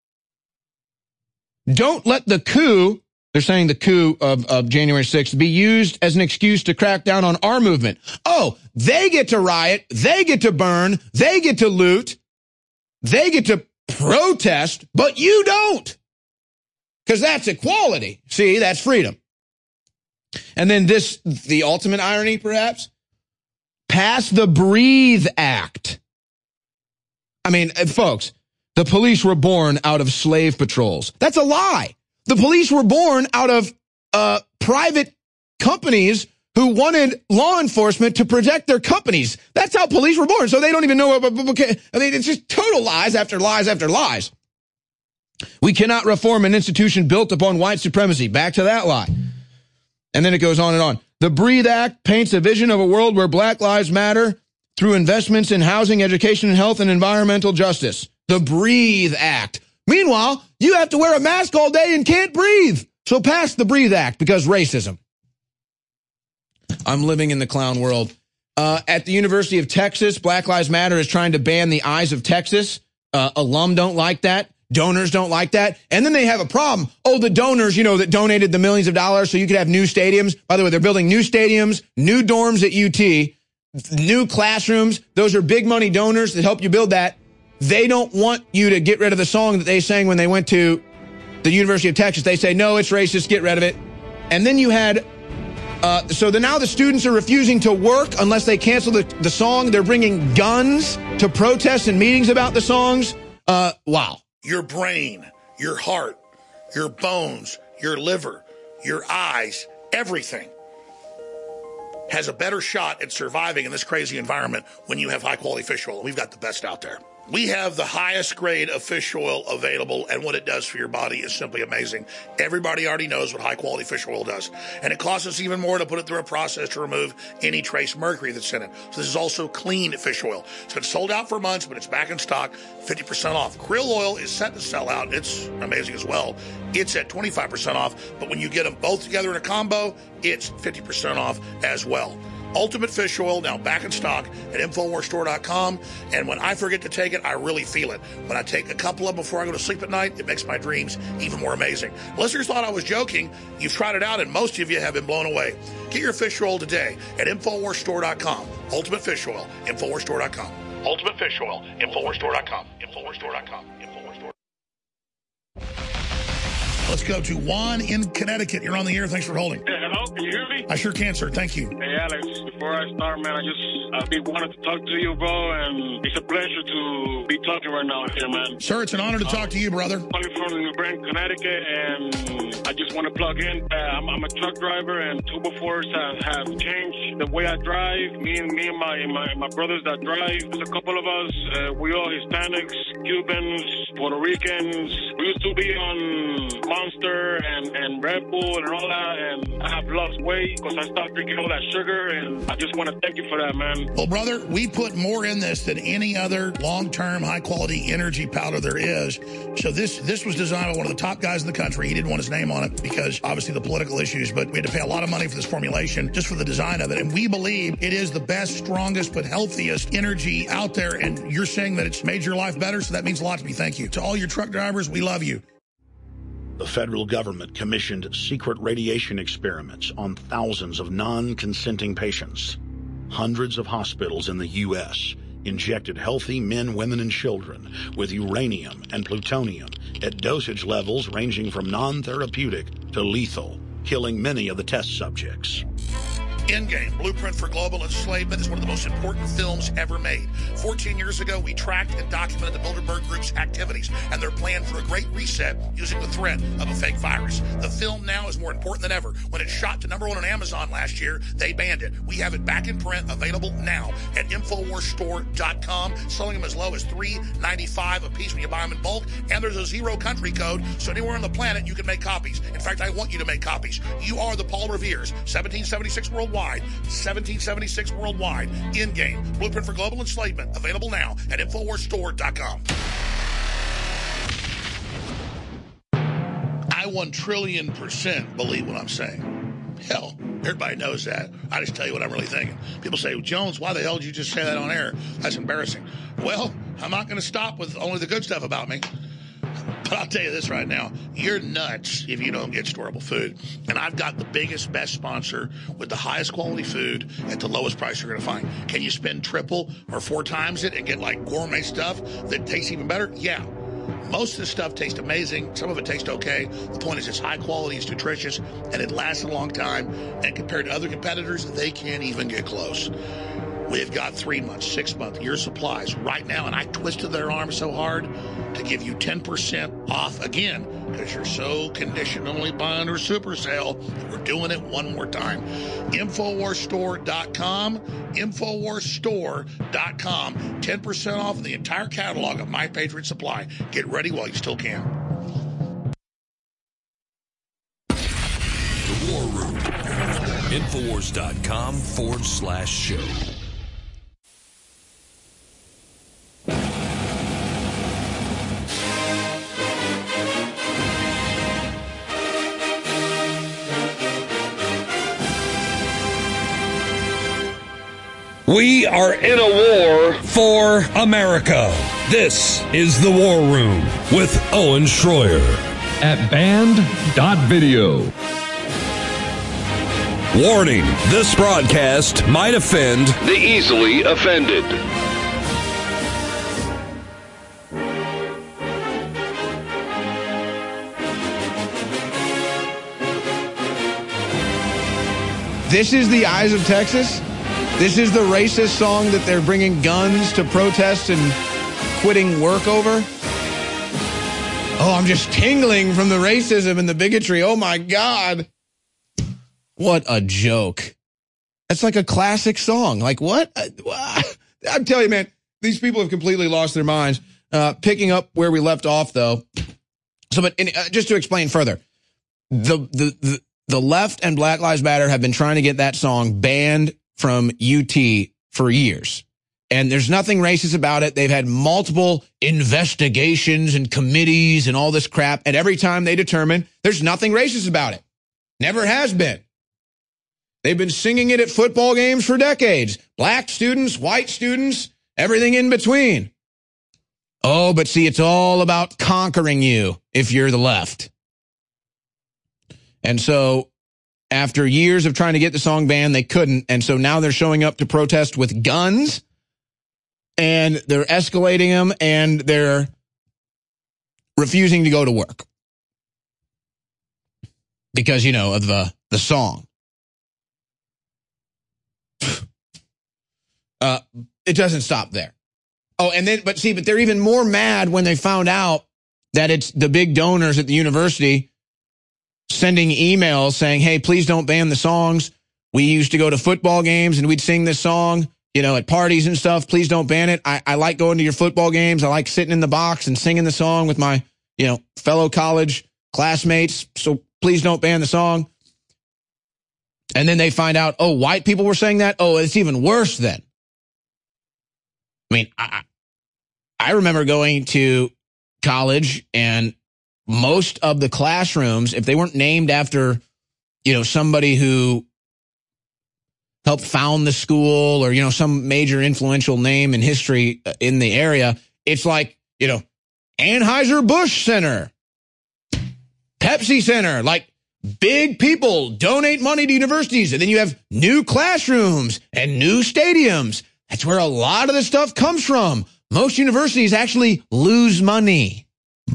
Don't let the coup, they're saying the coup of January 6th, be used as an excuse to crack down on our movement. Oh, they get to riot, they get to burn, they get to loot, they get to protest, but you don't. Because that's equality. See, that's freedom. And then the ultimate irony, perhaps, pass the Breathe Act. I mean, folks, the police were born out of slave patrols. That's a lie. The police were born out of private companies who wanted law enforcement to protect their companies. That's how police were born. So they don't even know. I mean, it's just total lies after lies after lies. We cannot reform an institution built upon white supremacy. Back to that lie. And then it goes on and on. The Breathe Act paints a vision of a world where Black Lives Matter through investments in housing, education, and health and environmental justice. The BREATHE Act. Meanwhile, you have to wear a mask all day and can't breathe. So pass the BREATHE Act because racism. I'm living in the clown world. At the University of Texas, Black Lives Matter is trying to ban the Eyes of Texas. Alum don't like that. Donors don't like that. And then they have a problem. Oh, the donors, that donated the millions of dollars so you could have new stadiums. By the way, they're building new stadiums, new dorms at UT, new classrooms. Those are big money donors that help you build that. They don't want you to get rid of the song that they sang when they went to the University of Texas. They say, no, it's racist, get rid of it. And then you had, now the students are refusing to work unless they cancel the song. They're bringing guns to protests and meetings about the songs. Wow. Your brain, your heart, your bones, your liver, your eyes, everything has a better shot at surviving in this crazy environment when you have high-quality fish oil. We've got the best out there. We have the highest grade of fish oil available, and what it does for your body is simply amazing. Everybody already knows what high-quality fish oil does, and it costs us even more to put it through a process to remove any trace mercury that's in it. So this is also clean fish oil. It's been sold out for months, but it's back in stock, 50% off. Krill oil is set to sell out. It's amazing as well. It's at 25% off, but when you get them both together in a combo, it's 50% off as well. Ultimate Fish Oil, now back in stock at InfoWarsStore.com. And when I forget to take it, I really feel it. When I take a couple of them before I go to sleep at night, it makes my dreams even more amazing. Listeners thought I was joking. You've tried it out, and most of you have been blown away. Get your fish oil today at InfoWarsStore.com. Ultimate Fish Oil, InfoWarsStore.com. Ultimate Fish Oil, InfoWarsStore.com. InfoWarsStore.com. Let's go to Juan in Connecticut. You're on the air. Thanks for holding. Hey, hello. Can you hear me? I sure can, sir. Thank you. Hey, Alex. Before I start, man, I've been wanting to talk to you, bro, and it's a pleasure to be talking right now here, man. Sir, it's an honor to talk to you, brother. I'm from New Britain, Connecticut, and I just want to plug in. I'm a truck driver, and Turbo Force have changed the way I drive. Me and my brothers that drive. There's a couple of us. We all Hispanics, Cubans, Puerto Ricans. We used to be on Monster and Red Bull and all that, and I have lost weight because I stopped drinking all that sugar, and I just want to thank you for that, man. Well, brother, we put more in this than any other long-term, high-quality energy powder there is. So this was designed by one of the top guys in the country. He didn't want his name on it because, obviously, the political issues, but we had to pay a lot of money for this formulation just for the design of it, and we believe it is the best, strongest, but healthiest energy out there, and you're saying that it's made your life better, so that means a lot to me. Thank you. To all your truck drivers, we love you. The federal government commissioned secret radiation experiments on thousands of non-consenting patients. Hundreds of hospitals in the U.S. injected healthy men, women, and children with uranium and plutonium at dosage levels ranging from non-therapeutic to lethal, killing many of the test subjects. Endgame, Blueprint for Global Enslavement, is one of the most important films ever made. 14 years ago, we tracked and documented the Bilderberg Group's activities and their plan for a great reset using the threat of a fake virus. The film now is more important than ever. When it shot to #1 on Amazon last year, they banned it. We have it back in print, available now at InfoWarsStore.com, selling them as low as $3.95 a piece when you buy them in bulk, and there's a 0 country code, so anywhere on the planet you can make copies. In fact, I want you to make copies. You are the Paul Revere's, 1776 worldwide. 1776 worldwide. Endgame, Blueprint for Global Enslavement, available now at InfoWarsStore.com. I 1,000,000,000% believe what I'm saying. Hell, everybody knows that. I just tell you what I'm really thinking. People say, Jones, why the hell did you just say that on air? That's embarrassing. Well, I'm not going to stop with only the good stuff about me. But I'll tell you this right now, you're nuts if you don't get storable food. And I've got the biggest, best sponsor with the highest quality food at the lowest price you're going to find. Can you spend triple or 4 times it and get like gourmet stuff that tastes even better? Yeah. Most of the stuff tastes amazing. Some of it tastes okay. The point is it's high quality, it's nutritious, and it lasts a long time. And compared to other competitors, they can't even get close. We've got 3-month, 6-month, year supplies right now, and I twisted their arm so hard to give you 10% off again because you're so conditionally buying our super sale. We're doing it one more time. InfoWarsStore.com, InfoWarsStore.com. 10% off of the entire catalog of My Patriot Supply. Get ready while you still can. The War Room. InfoWars.com/show. We are in a war for America. This is The War Room with Owen Schroyer. At band.video. Warning, this broadcast might offend the easily offended. This is the Eyes of Texas? This is the racist song that they're bringing guns to protest and quitting work over? Oh, I'm just tingling from the racism and the bigotry. Oh, my God. What a joke. That's like a classic song. Like, what? I'm telling you, man, these people have completely lost their minds. Picking up where we left off, though. So, but just to explain further, the left and Black Lives Matter have been trying to get that song banned from UT for years. And there's nothing racist about it. They've had multiple investigations and committees and all this crap. And every time they determine there's nothing racist about it. Never has been. They've been singing it at football games for decades. Black students, white students, everything in between. Oh, but see, it's all about conquering you if you're the left. And so after years of trying to get the song banned, they couldn't. And so now they're showing up to protest with guns, and they're escalating them, and they're refusing to go to work because, you know, of the song. It doesn't stop there. Oh, and then, but they're even more mad when they found out that it's the big donors at the university sending emails saying, hey, please don't ban the songs. We used to go to football games and we'd sing this song, you know, at parties and stuff. Please don't ban it. I like going to your football games. I like sitting in the box and singing the song with my, you know, fellow college classmates. So please don't ban the song. And then they find out, oh, white people were saying that. Oh, it's even worse then. I mean, I remember going to college, and most of the classrooms, if they weren't named after, you know, somebody who helped found the school or, you know, some major influential name in history in the area, it's like, you know, Anheuser-Busch Center, Pepsi Center, like big people donate money to universities. And then you have new classrooms and new stadiums. That's where a lot of the stuff comes from. Most universities actually lose money.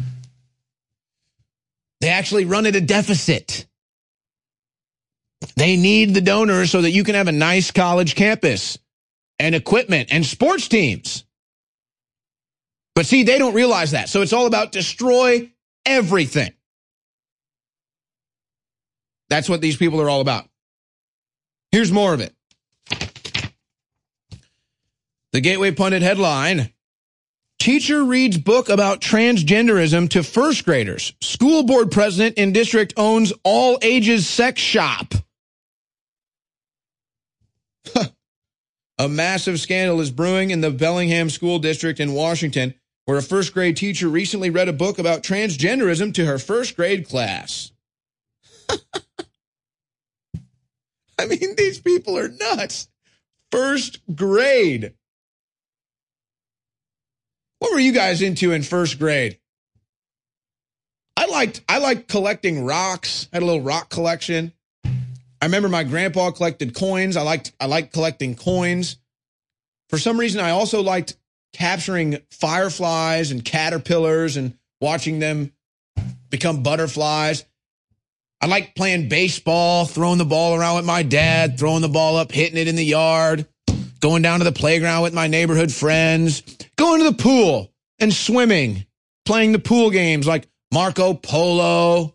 They actually run at a deficit. They need the donors so that you can have a nice college campus and equipment and sports teams. But see, they don't realize that. So it's all about destroy everything. That's what these people are all about. Here's more of it. The Gateway Pundit headline: teacher reads book about transgenderism to first graders. School board president in district owns all ages sex shop. A massive scandal is brewing in the Bellingham School District in Washington, where a first grade teacher recently read a book about transgenderism to her first grade class. I mean, these people are nuts. First grade. What were you guys into in first grade? I liked collecting rocks. I had a little rock collection. I remember my grandpa collected coins. I liked collecting coins. For some reason, I also liked capturing fireflies and caterpillars and watching them become butterflies. I liked playing baseball, throwing the ball around with my dad, throwing the ball up, hitting it in the yard, going down to the playground with my neighborhood friends, going to the pool and swimming, playing the pool games like Marco Polo.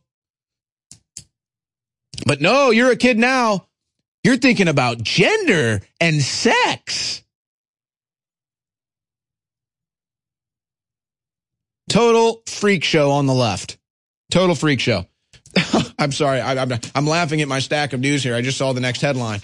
But no, you're a kid now. You're thinking about gender and sex. Total freak show on the left. Total freak show. I'm sorry. I'm laughing at my stack of news here. I just saw the next headline.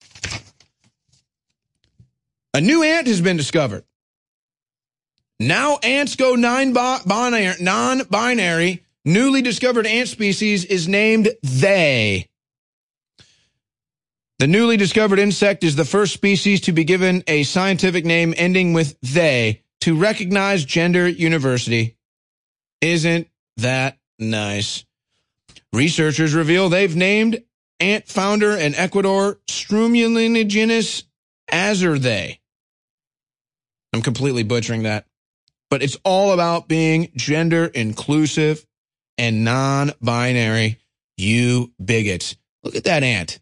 A new ant has been discovered. Now ants go non-binary. Newly discovered ant species is named they. The newly discovered insect is the first species to be given a scientific name ending with they to recognize gender university. Isn't that nice? Researchers reveal they've named ant founder in Ecuador Strumulinigenus azurthae. I'm completely butchering that. But it's all about being gender inclusive and non-binary. You bigots. Look at that ant.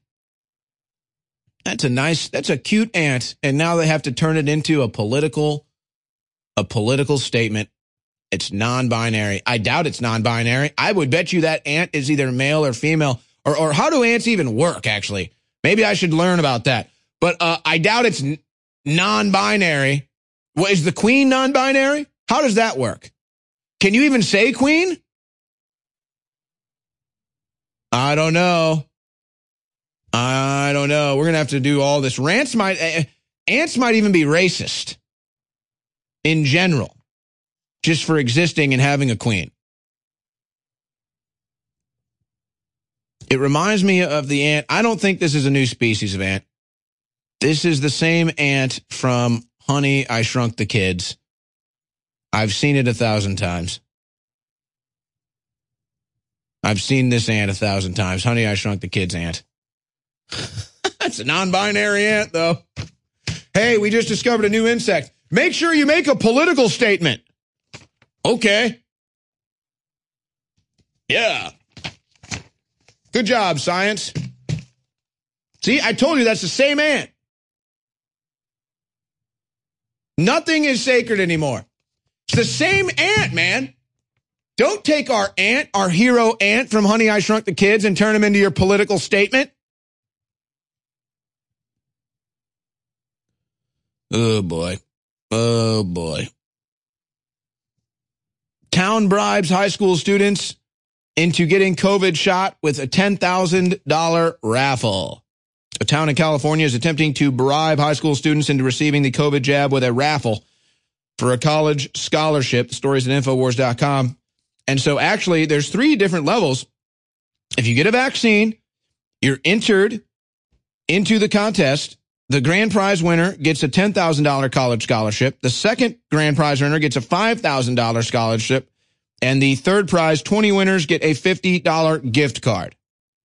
That's a cute ant. And now they have to turn it into a political statement. It's non-binary. I doubt it's non-binary. I would bet you that ant is either male or female. Or how do ants even work, actually? Maybe I should learn about that. But I doubt it's non-binary. Well, is the queen non-binary? How does that work? Can you even say queen? I don't know. We're going to have to do all this. Ants might even be racist in general, just for existing and having a queen. It reminds me of the ant. I don't think this is a new species of ant. This is the same ant from Honey, I Shrunk the Kids. I've seen it 1,000 times. I've seen this ant 1,000 times. Honey, I Shrunk the Kids ant. That's a non-binary ant, though. Hey, we just discovered a new insect. Make sure you make a political statement. Okay. Yeah. Good job, science. See, I told you that's the same ant. Nothing is sacred anymore. It's the same ant, man. Don't take our ant, our hero ant from Honey, I Shrunk the Kids, and turn him into your political statement. Oh, boy. Oh, boy. Town bribes high school students into getting COVID shot with a $10,000 raffle. A town in California is attempting to bribe high school students into receiving the COVID jab with a raffle for a college scholarship. The story's at Infowars.com. And so actually there's 3 different levels. If you get a vaccine, you're entered into the contest. The grand prize winner gets a $10,000 college scholarship. The second grand prize winner gets a $5,000 scholarship. And the third prize, 20 winners get a $50 gift card.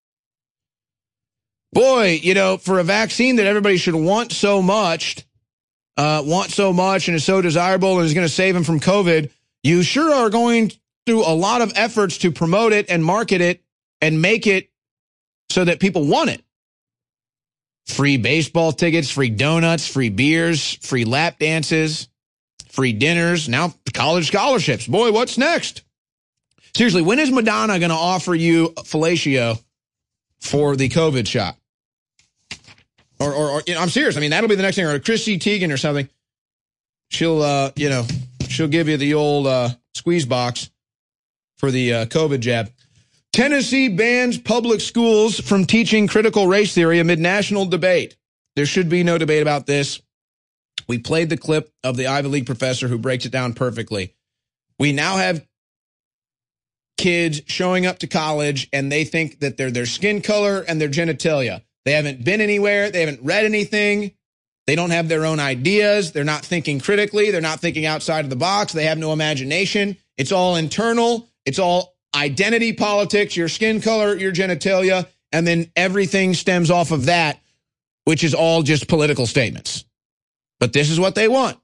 Boy, you know, for a vaccine that everybody should want so much and is so desirable and is going to save them from COVID, you sure are going through a lot of efforts to promote it and market it and make it so that people want it. Free baseball tickets, free donuts, free beers, free lap dances, free dinners, now college scholarships. Boy, what's next? Seriously, when is Madonna going to offer you fellatio for the COVID shot? Or you know, I'm serious. I mean, that'll be the next thing. Or Chrissy Teigen or something. She'll give you the old squeeze box for the COVID jab. Tennessee bans public schools from teaching critical race theory amid national debate. There should be no debate about this. We played the clip of the Ivy League professor who breaks it down perfectly. We now have kids showing up to college and they think that they're their skin color and their genitalia. They haven't been anywhere. They haven't read anything. They don't have their own ideas. They're not thinking critically. They're not thinking outside of the box. They have no imagination. It's all internal. It's all identity politics, your skin color, your genitalia, and then everything stems off of that, which is all just political statements. But this is what they want.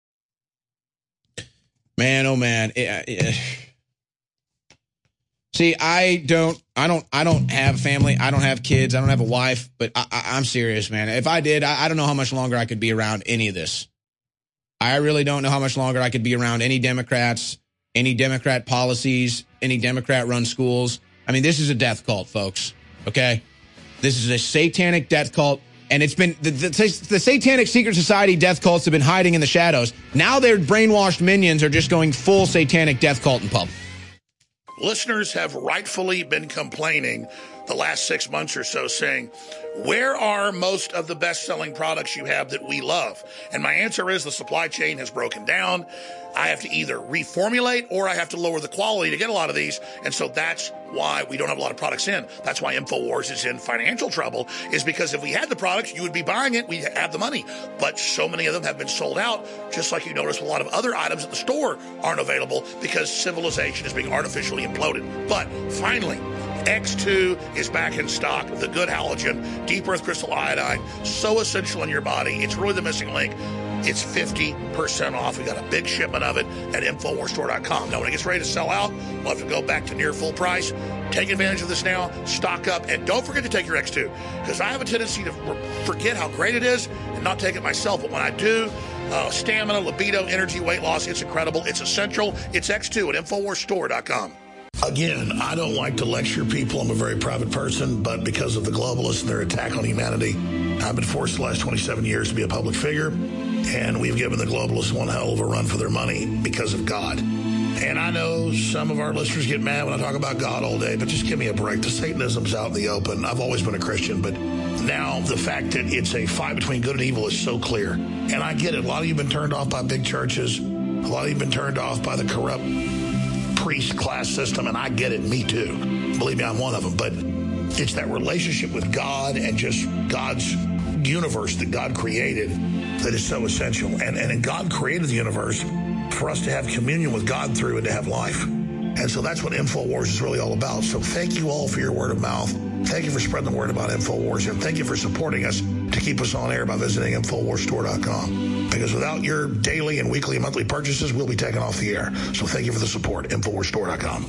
Man, oh man. See, I don't have a family. I don't have kids. I don't have a wife, but I'm serious, man. If I did, I don't know how much longer I could be around any of this. I really don't know how much longer I could be around any Democrats, any Democrat policies, any Democrat-run schools. I mean, this is a death cult, folks, okay? This is a satanic death cult, and it's been the Satanic Secret Society death cults have been hiding in the shadows. Now their brainwashed minions are just going full satanic death cult in public. Listeners have rightfully been complaining the last 6 months or so saying, where are most of the best-selling products you have that we love? And my answer is the supply chain has broken down. I have to either reformulate or I have to lower the quality to get a lot of these. And so that's why we don't have a lot of products in. That's why InfoWars is in financial trouble, is because if we had the products, you would be buying it, we'd have the money. But so many of them have been sold out, just like you notice a lot of other items at the store aren't available because civilization is being artificially imploded. But finally, X2 is back in stock. The good halogen, deep earth crystal iodine, so essential in your body. It's really the missing link. It's 50% off. We got a big shipment of it at InfoWarsStore.com. Now, when it gets ready to sell out, we'll have to go back to near full price. Take advantage of this now. Stock up. And don't forget to take your X2, because I have a tendency to forget how great it is and not take it myself. But when I do, stamina, libido, energy, weight loss, it's incredible. It's essential. It's X2 at InfoWarsStore.com. Again, I don't like to lecture people. I'm a very private person, but because of the globalists and their attack on humanity, I've been forced the last 27 years to be a public figure, and we've given the globalists one hell of a run for their money because of God. And I know some of our listeners get mad when I talk about God all day, but just give me a break. The Satanism's out in the open. I've always been a Christian, but now the fact that it's a fight between good and evil is so clear. And I get it. A lot of you have been turned off by big churches. A lot of you have been turned off by the corrupt priest class system, and I get it. Me too. Believe me, I'm one of them. But it's that relationship with God and just God's universe that God created that is so essential. And God created the universe for us to have communion with God through and to have life. And so that's what InfoWars is really all about. So thank you all for your word of mouth. Thank you for spreading the word about InfoWars. And thank you for supporting us to keep us on air by visiting InfoWarsStore.com. Because without your daily and weekly and monthly purchases, we'll be taken off the air. So thank you for the support. InfoWarsStore.com.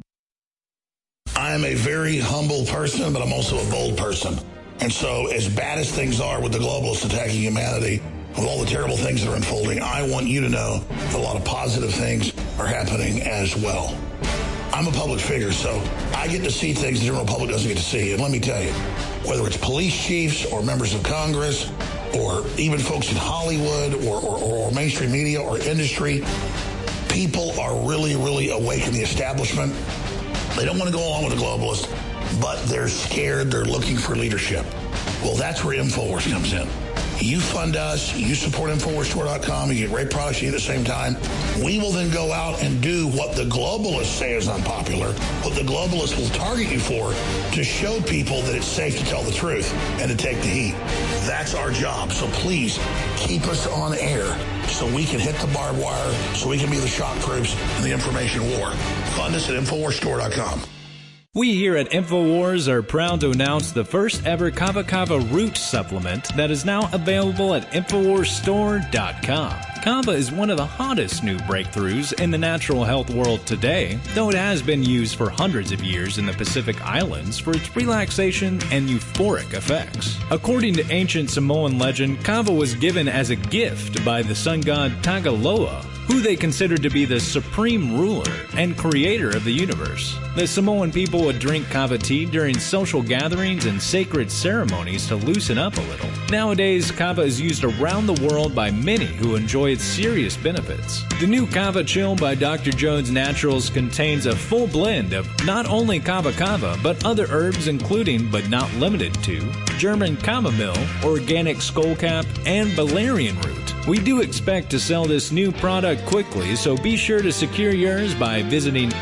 I am a very humble person, but I'm also a bold person. And so as bad as things are with the globalists attacking humanity, with all the terrible things that are unfolding, I want you to know that a lot of positive things are happening as well. I'm a public figure, so I get to see things the general public doesn't get to see. And let me tell you, whether it's police chiefs or members of Congress or even folks in Hollywood or mainstream media or industry, people are really, really awake in the establishment. They don't want to go along with the globalists, but they're scared. They're looking for leadership. Well, that's where InfoWars comes in. You fund us, you support InfoWarsStore.com, you get great products at the same time. We will then go out and do what the globalists say is unpopular, what the globalists will target you for, to show people that it's safe to tell the truth and to take the heat. That's our job. So please keep us on air so we can hit the barbed wire, so we can be the shock troops in the information war. Fund us at InfoWarsStore.com. We here at InfoWars are proud to announce the first ever Kava Kava Root supplement that is now available at InfoWarsStore.com. Kava is one of the hottest new breakthroughs in the natural health world today, though it has been used for hundreds of years in the Pacific Islands for its relaxation and euphoric effects. According to ancient Samoan legend, Kava was given as a gift by the sun god Tagaloa, who they considered to be the supreme ruler and creator of the universe. The Samoan people would drink kava tea during social gatherings and sacred ceremonies to loosen up a little. Nowadays, kava is used around the world by many who enjoy its serious benefits. The new Kava Chill by Dr. Jones Naturals contains a full blend of not only kava kava, but other herbs including, but not limited to, German chamomile, organic skullcap, and valerian root. We do expect to sell this new product quickly, so be sure to secure yours by visiting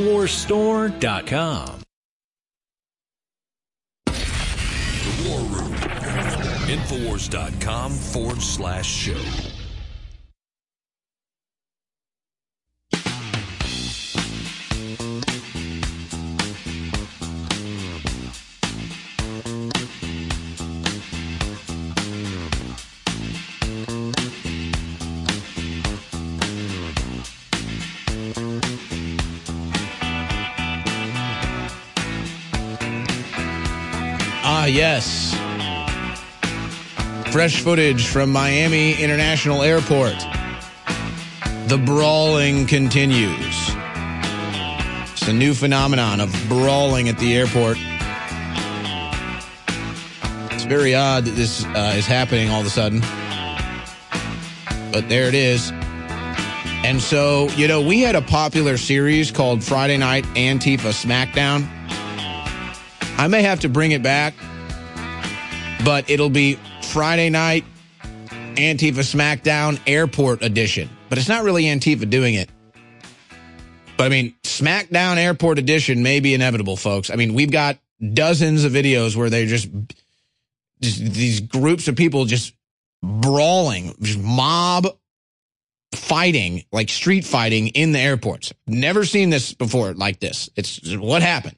InfoWarsStore.com. The War Room. InfoWars.com/show. Yes. Fresh footage from Miami International Airport. The brawling continues. It's a new phenomenon of brawling at the airport. It's very odd that this is happening all of a sudden. But there it is. And so, you know, we had a popular series called Friday Night Antifa Smackdown. I may have to bring it back, but it'll be Friday night Antifa SmackDown Airport Edition. But it's not really Antifa doing it. But I mean, SmackDown Airport Edition may be inevitable, folks. I mean, we've got dozens of videos where they're just these groups of people just brawling, just mob fighting, like street fighting in the airports. Never seen this before like this. It's what happened.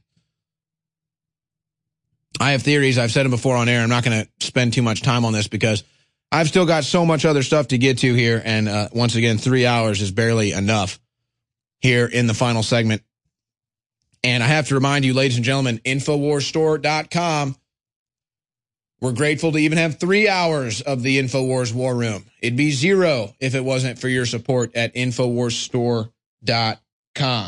I have theories. I've said them before on air. I'm not going to spend too much time on this because I've still got so much other stuff to get to here. And once again, 3 hours is barely enough here in the final segment. And I have to remind you, ladies and gentlemen, InfoWarsStore.com. We're grateful to even have 3 hours of the InfoWars War Room. It'd be 0 if it wasn't for your support at InfoWarsStore.com.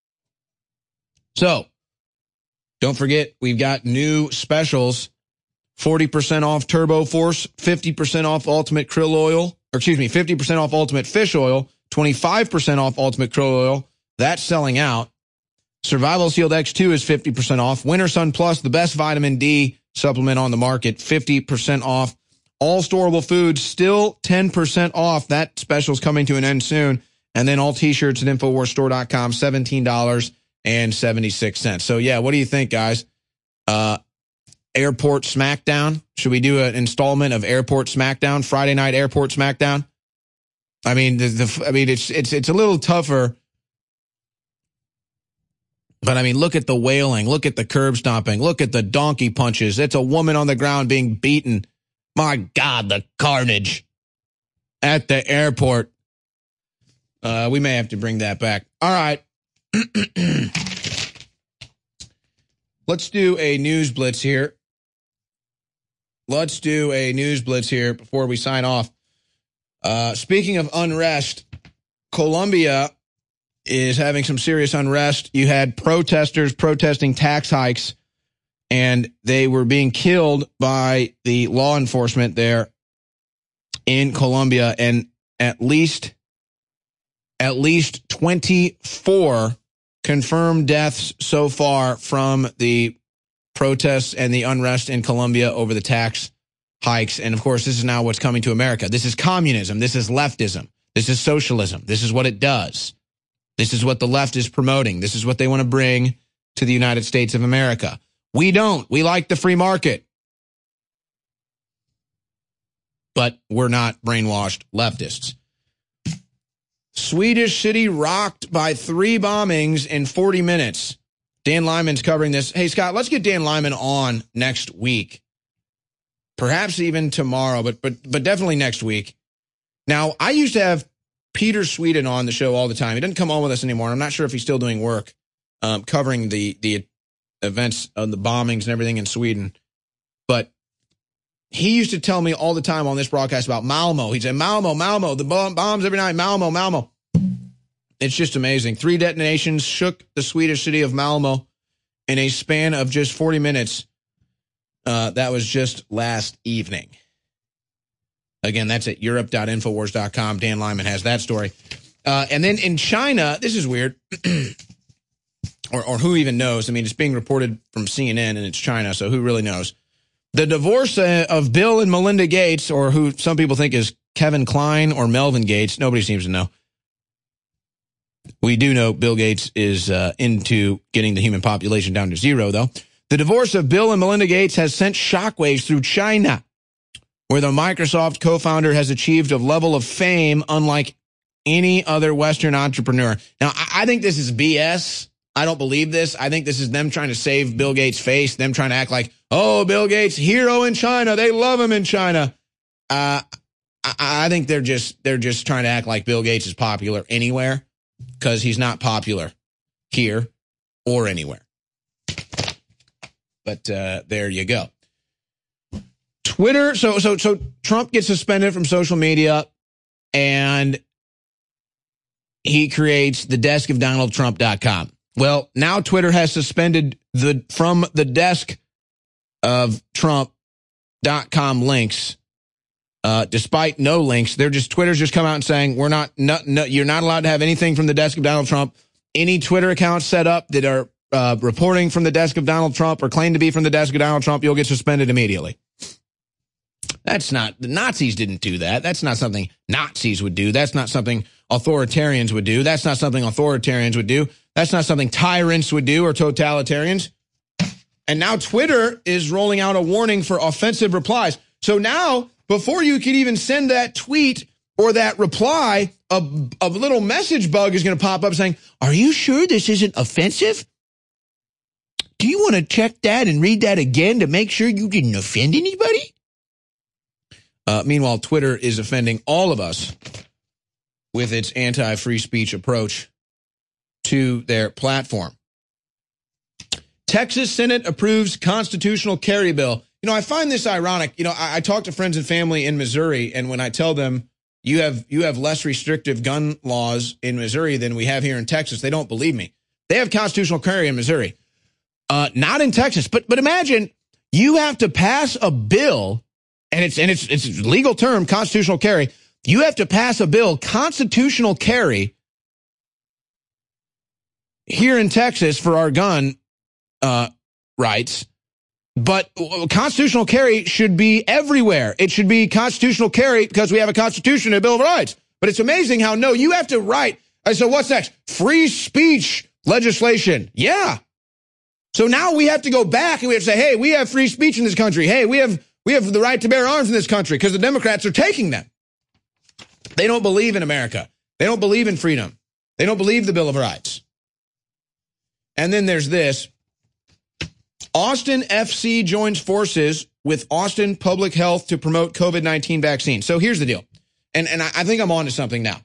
So, don't forget, we've got new specials. 40% off Turbo Force, 50% off Ultimate Krill Oil, 50% off Ultimate Fish Oil, 25% off Ultimate Krill Oil. That's selling out. Survival Shield X2 is 50% off. Winter Sun Plus, the best vitamin D supplement on the market, 50% off. All storable foods, still 10% off. That special's coming to an end soon. And then all T-shirts at InfoWarsStore.com, $17.76. So, yeah, what do you think, guys? Airport Smackdown. Should we do an installment of Airport Smackdown? Friday night Airport Smackdown? I mean, it's a little tougher. But, I mean, look at the wailing. Look at the curb stomping. Look at the donkey punches. It's a woman on the ground being beaten. My God, the carnage at the airport. We may have to bring that back. All right. Let's do a news blitz here. Before we sign off. Speaking of unrest, Colombia is having some serious unrest. You had protesters protesting tax hikes, and they were being killed by the law enforcement there in Colombia, and at least 24 confirmed deaths so far from the protests and the unrest in Colombia over the tax hikes. And of course, this is now what's coming to America. This is communism. This is leftism. This is socialism. This is what it does. This is what the left is promoting. This is what they want to bring to the United States of America. We don't. We like the free market. But we're not brainwashed leftists. Swedish city rocked by 3 bombings in 40 minutes. Dan Lyman's covering this. Hey, Scott, let's get Dan Lyman on next week. Perhaps even tomorrow, but definitely next week. Now, I used to have Peter Sweden on the show all the time. He doesn't come on with us anymore. I'm not sure if he's still doing work covering the events of the bombings and everything in Sweden. But he used to tell me all the time on this broadcast about Malmo. He'd say, Malmo, the bombs every night, Malmo. It's just amazing. 3 detonations shook the Swedish city of Malmo in a span of just 40 minutes. That was just last evening. Again, that's at Europe.Infowars.com. Dan Lyman has that story. And then in China, this is weird. or who even knows? I mean, it's being reported from CNN and it's China, so who really knows? The divorce of Bill and Melinda Gates, or who some people think is Kevin Klein or Melvin Gates. Nobody seems to know. We do know Bill Gates is into getting the human population down to 0, though. The divorce of Bill and Melinda Gates has sent shockwaves through China, where the Microsoft co-founder has achieved a level of fame unlike any other Western entrepreneur. Now, I think this is BS. I don't believe this. I think this is them trying to save Bill Gates' face, them trying to act like, oh, Bill Gates, hero in China. They love him in China. I think they're just trying to act like Bill Gates is popular anywhere, because he's not popular here or anywhere. But there you go. Twitter. So Trump gets suspended from social media, and he creates the desk of DonaldTrump.com. Well, now Twitter has suspended from the desk of Trump.com links. Despite no links, Twitter's just come out and saying you're not allowed to have anything from the desk of Donald Trump. Any Twitter accounts set up that are reporting from the desk of Donald Trump or claim to be from the desk of Donald Trump, you'll get suspended immediately. That's not, the Nazis didn't do that. That's not something Nazis would do. That's not something authoritarians would do. That's not something authoritarians would do. That's not something tyrants would do or totalitarians. And now Twitter is rolling out a warning for offensive replies. So now, before you can even send that tweet or that reply, a little message bug is going to pop up saying, are you sure this isn't offensive? Do you want to check that and read that again to make sure you didn't offend anybody? Meanwhile, Twitter is offending all of us with its anti-free speech approach to their platform. Texas Senate approves constitutional carry bill. You know, I find this ironic. You know, I talk to friends and family in Missouri, and when I tell them you have less restrictive gun laws in Missouri than we have here in Texas, they don't believe me. They have constitutional carry in Missouri, not in Texas. But imagine you have to pass a bill. And it's a legal term, constitutional carry. You have to pass a bill, constitutional carry, here in Texas for our gun rights. But constitutional carry should be everywhere. It should be constitutional carry because we have a constitution and a Bill of Rights. But it's amazing how, no, you have to write. So what's next? Free speech legislation. Yeah. So now we have to go back and we have to say, hey, we have free speech in this country. Hey, we have the right to bear arms in this country because the Democrats are taking them. They don't believe in America. They don't believe in freedom. They don't believe the Bill of Rights. And then there's this. Austin FC joins forces with Austin Public Health to promote COVID-19 vaccine. So here's the deal. And I think I'm on to something now.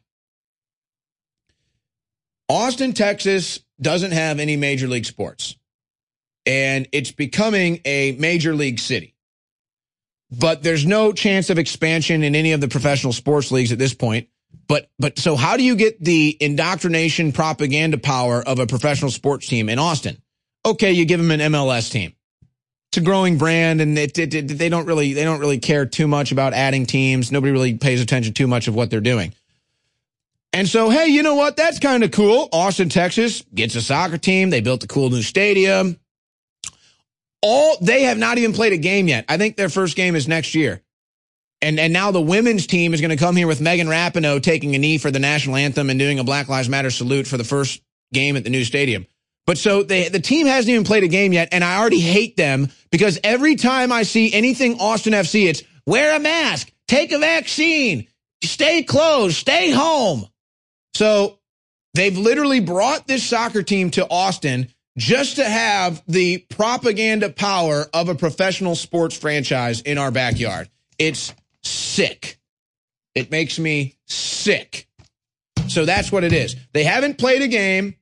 Austin, Texas doesn't have any major league sports. And it's becoming a major league city. But there's no chance of expansion in any of the professional sports leagues at this point. But so how do you get the indoctrination propaganda power of a professional sports team in Austin? Okay, you give them an MLS team. It's a growing brand, and they don't really care too much about adding teams. Nobody really pays attention too much of what they're doing. And so, hey, you know what? That's kind of cool. Austin, Texas gets a soccer team. They built a cool new stadium. They have not even played a game yet. I think their first game is next year. And now the women's team is going to come here with Megan Rapinoe taking a knee for the national anthem and doing a Black Lives Matter salute for the first game at the new stadium. But so the team hasn't even played a game yet, and I already hate them because every time I see anything Austin FC, it's wear a mask, take a vaccine, stay closed, stay home. So they've literally brought this soccer team to Austin just to have the propaganda power of a professional sports franchise in our backyard. It's sick. It makes me sick. So that's what it is. They haven't played a game,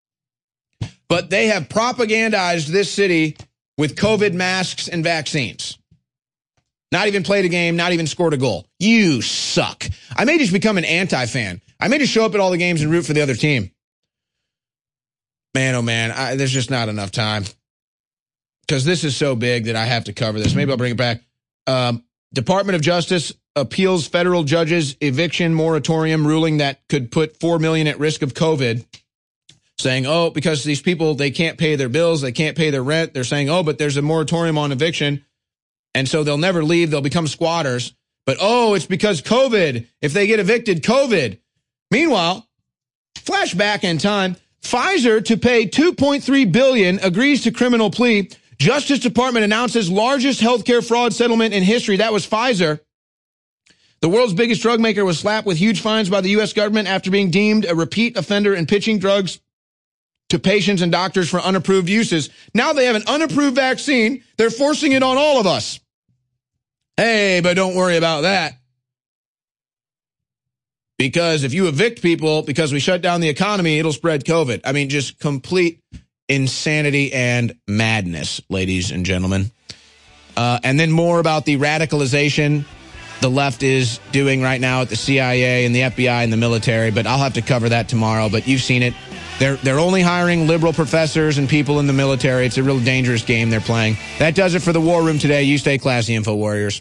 but they have propagandized this city with COVID masks and vaccines. Not even played a game, not even scored a goal. You suck. I may just become an anti-fan. I may just show up at all the games and root for the other team. Man, oh man, there's just not enough time. Because this is so big that I have to cover this. Maybe I'll bring it back. Department of Justice appeals federal judge's eviction moratorium ruling that could put 4 million at risk of COVID. Saying, oh, because these people, they can't pay their bills, they can't pay their rent. They're saying, oh, but there's a moratorium on eviction. And so they'll never leave. They'll become squatters. But, oh, it's because COVID. If they get evicted, COVID. Meanwhile, flashback in time, Pfizer to pay $2.3 billion agrees to criminal plea. Justice Department announces largest healthcare fraud settlement in history. That was Pfizer. The world's biggest drug maker was slapped with huge fines by the U.S. government after being deemed a repeat offender and pitching drugs to patients and doctors for unapproved uses. Now they have an unapproved vaccine. They're forcing it on all of us. Hey, but don't worry about that. Because if you evict people because we shut down the economy, it'll spread COVID. I mean, just complete insanity and madness, ladies and gentlemen. And then more about the radicalization the left is doing right now at the CIA and the FBI and the military. But I'll have to cover that tomorrow. But you've seen it. They're only hiring liberal professors and people in the military. It's a real dangerous game they're playing. That does it for the War Room today. You stay classy, Info Warriors.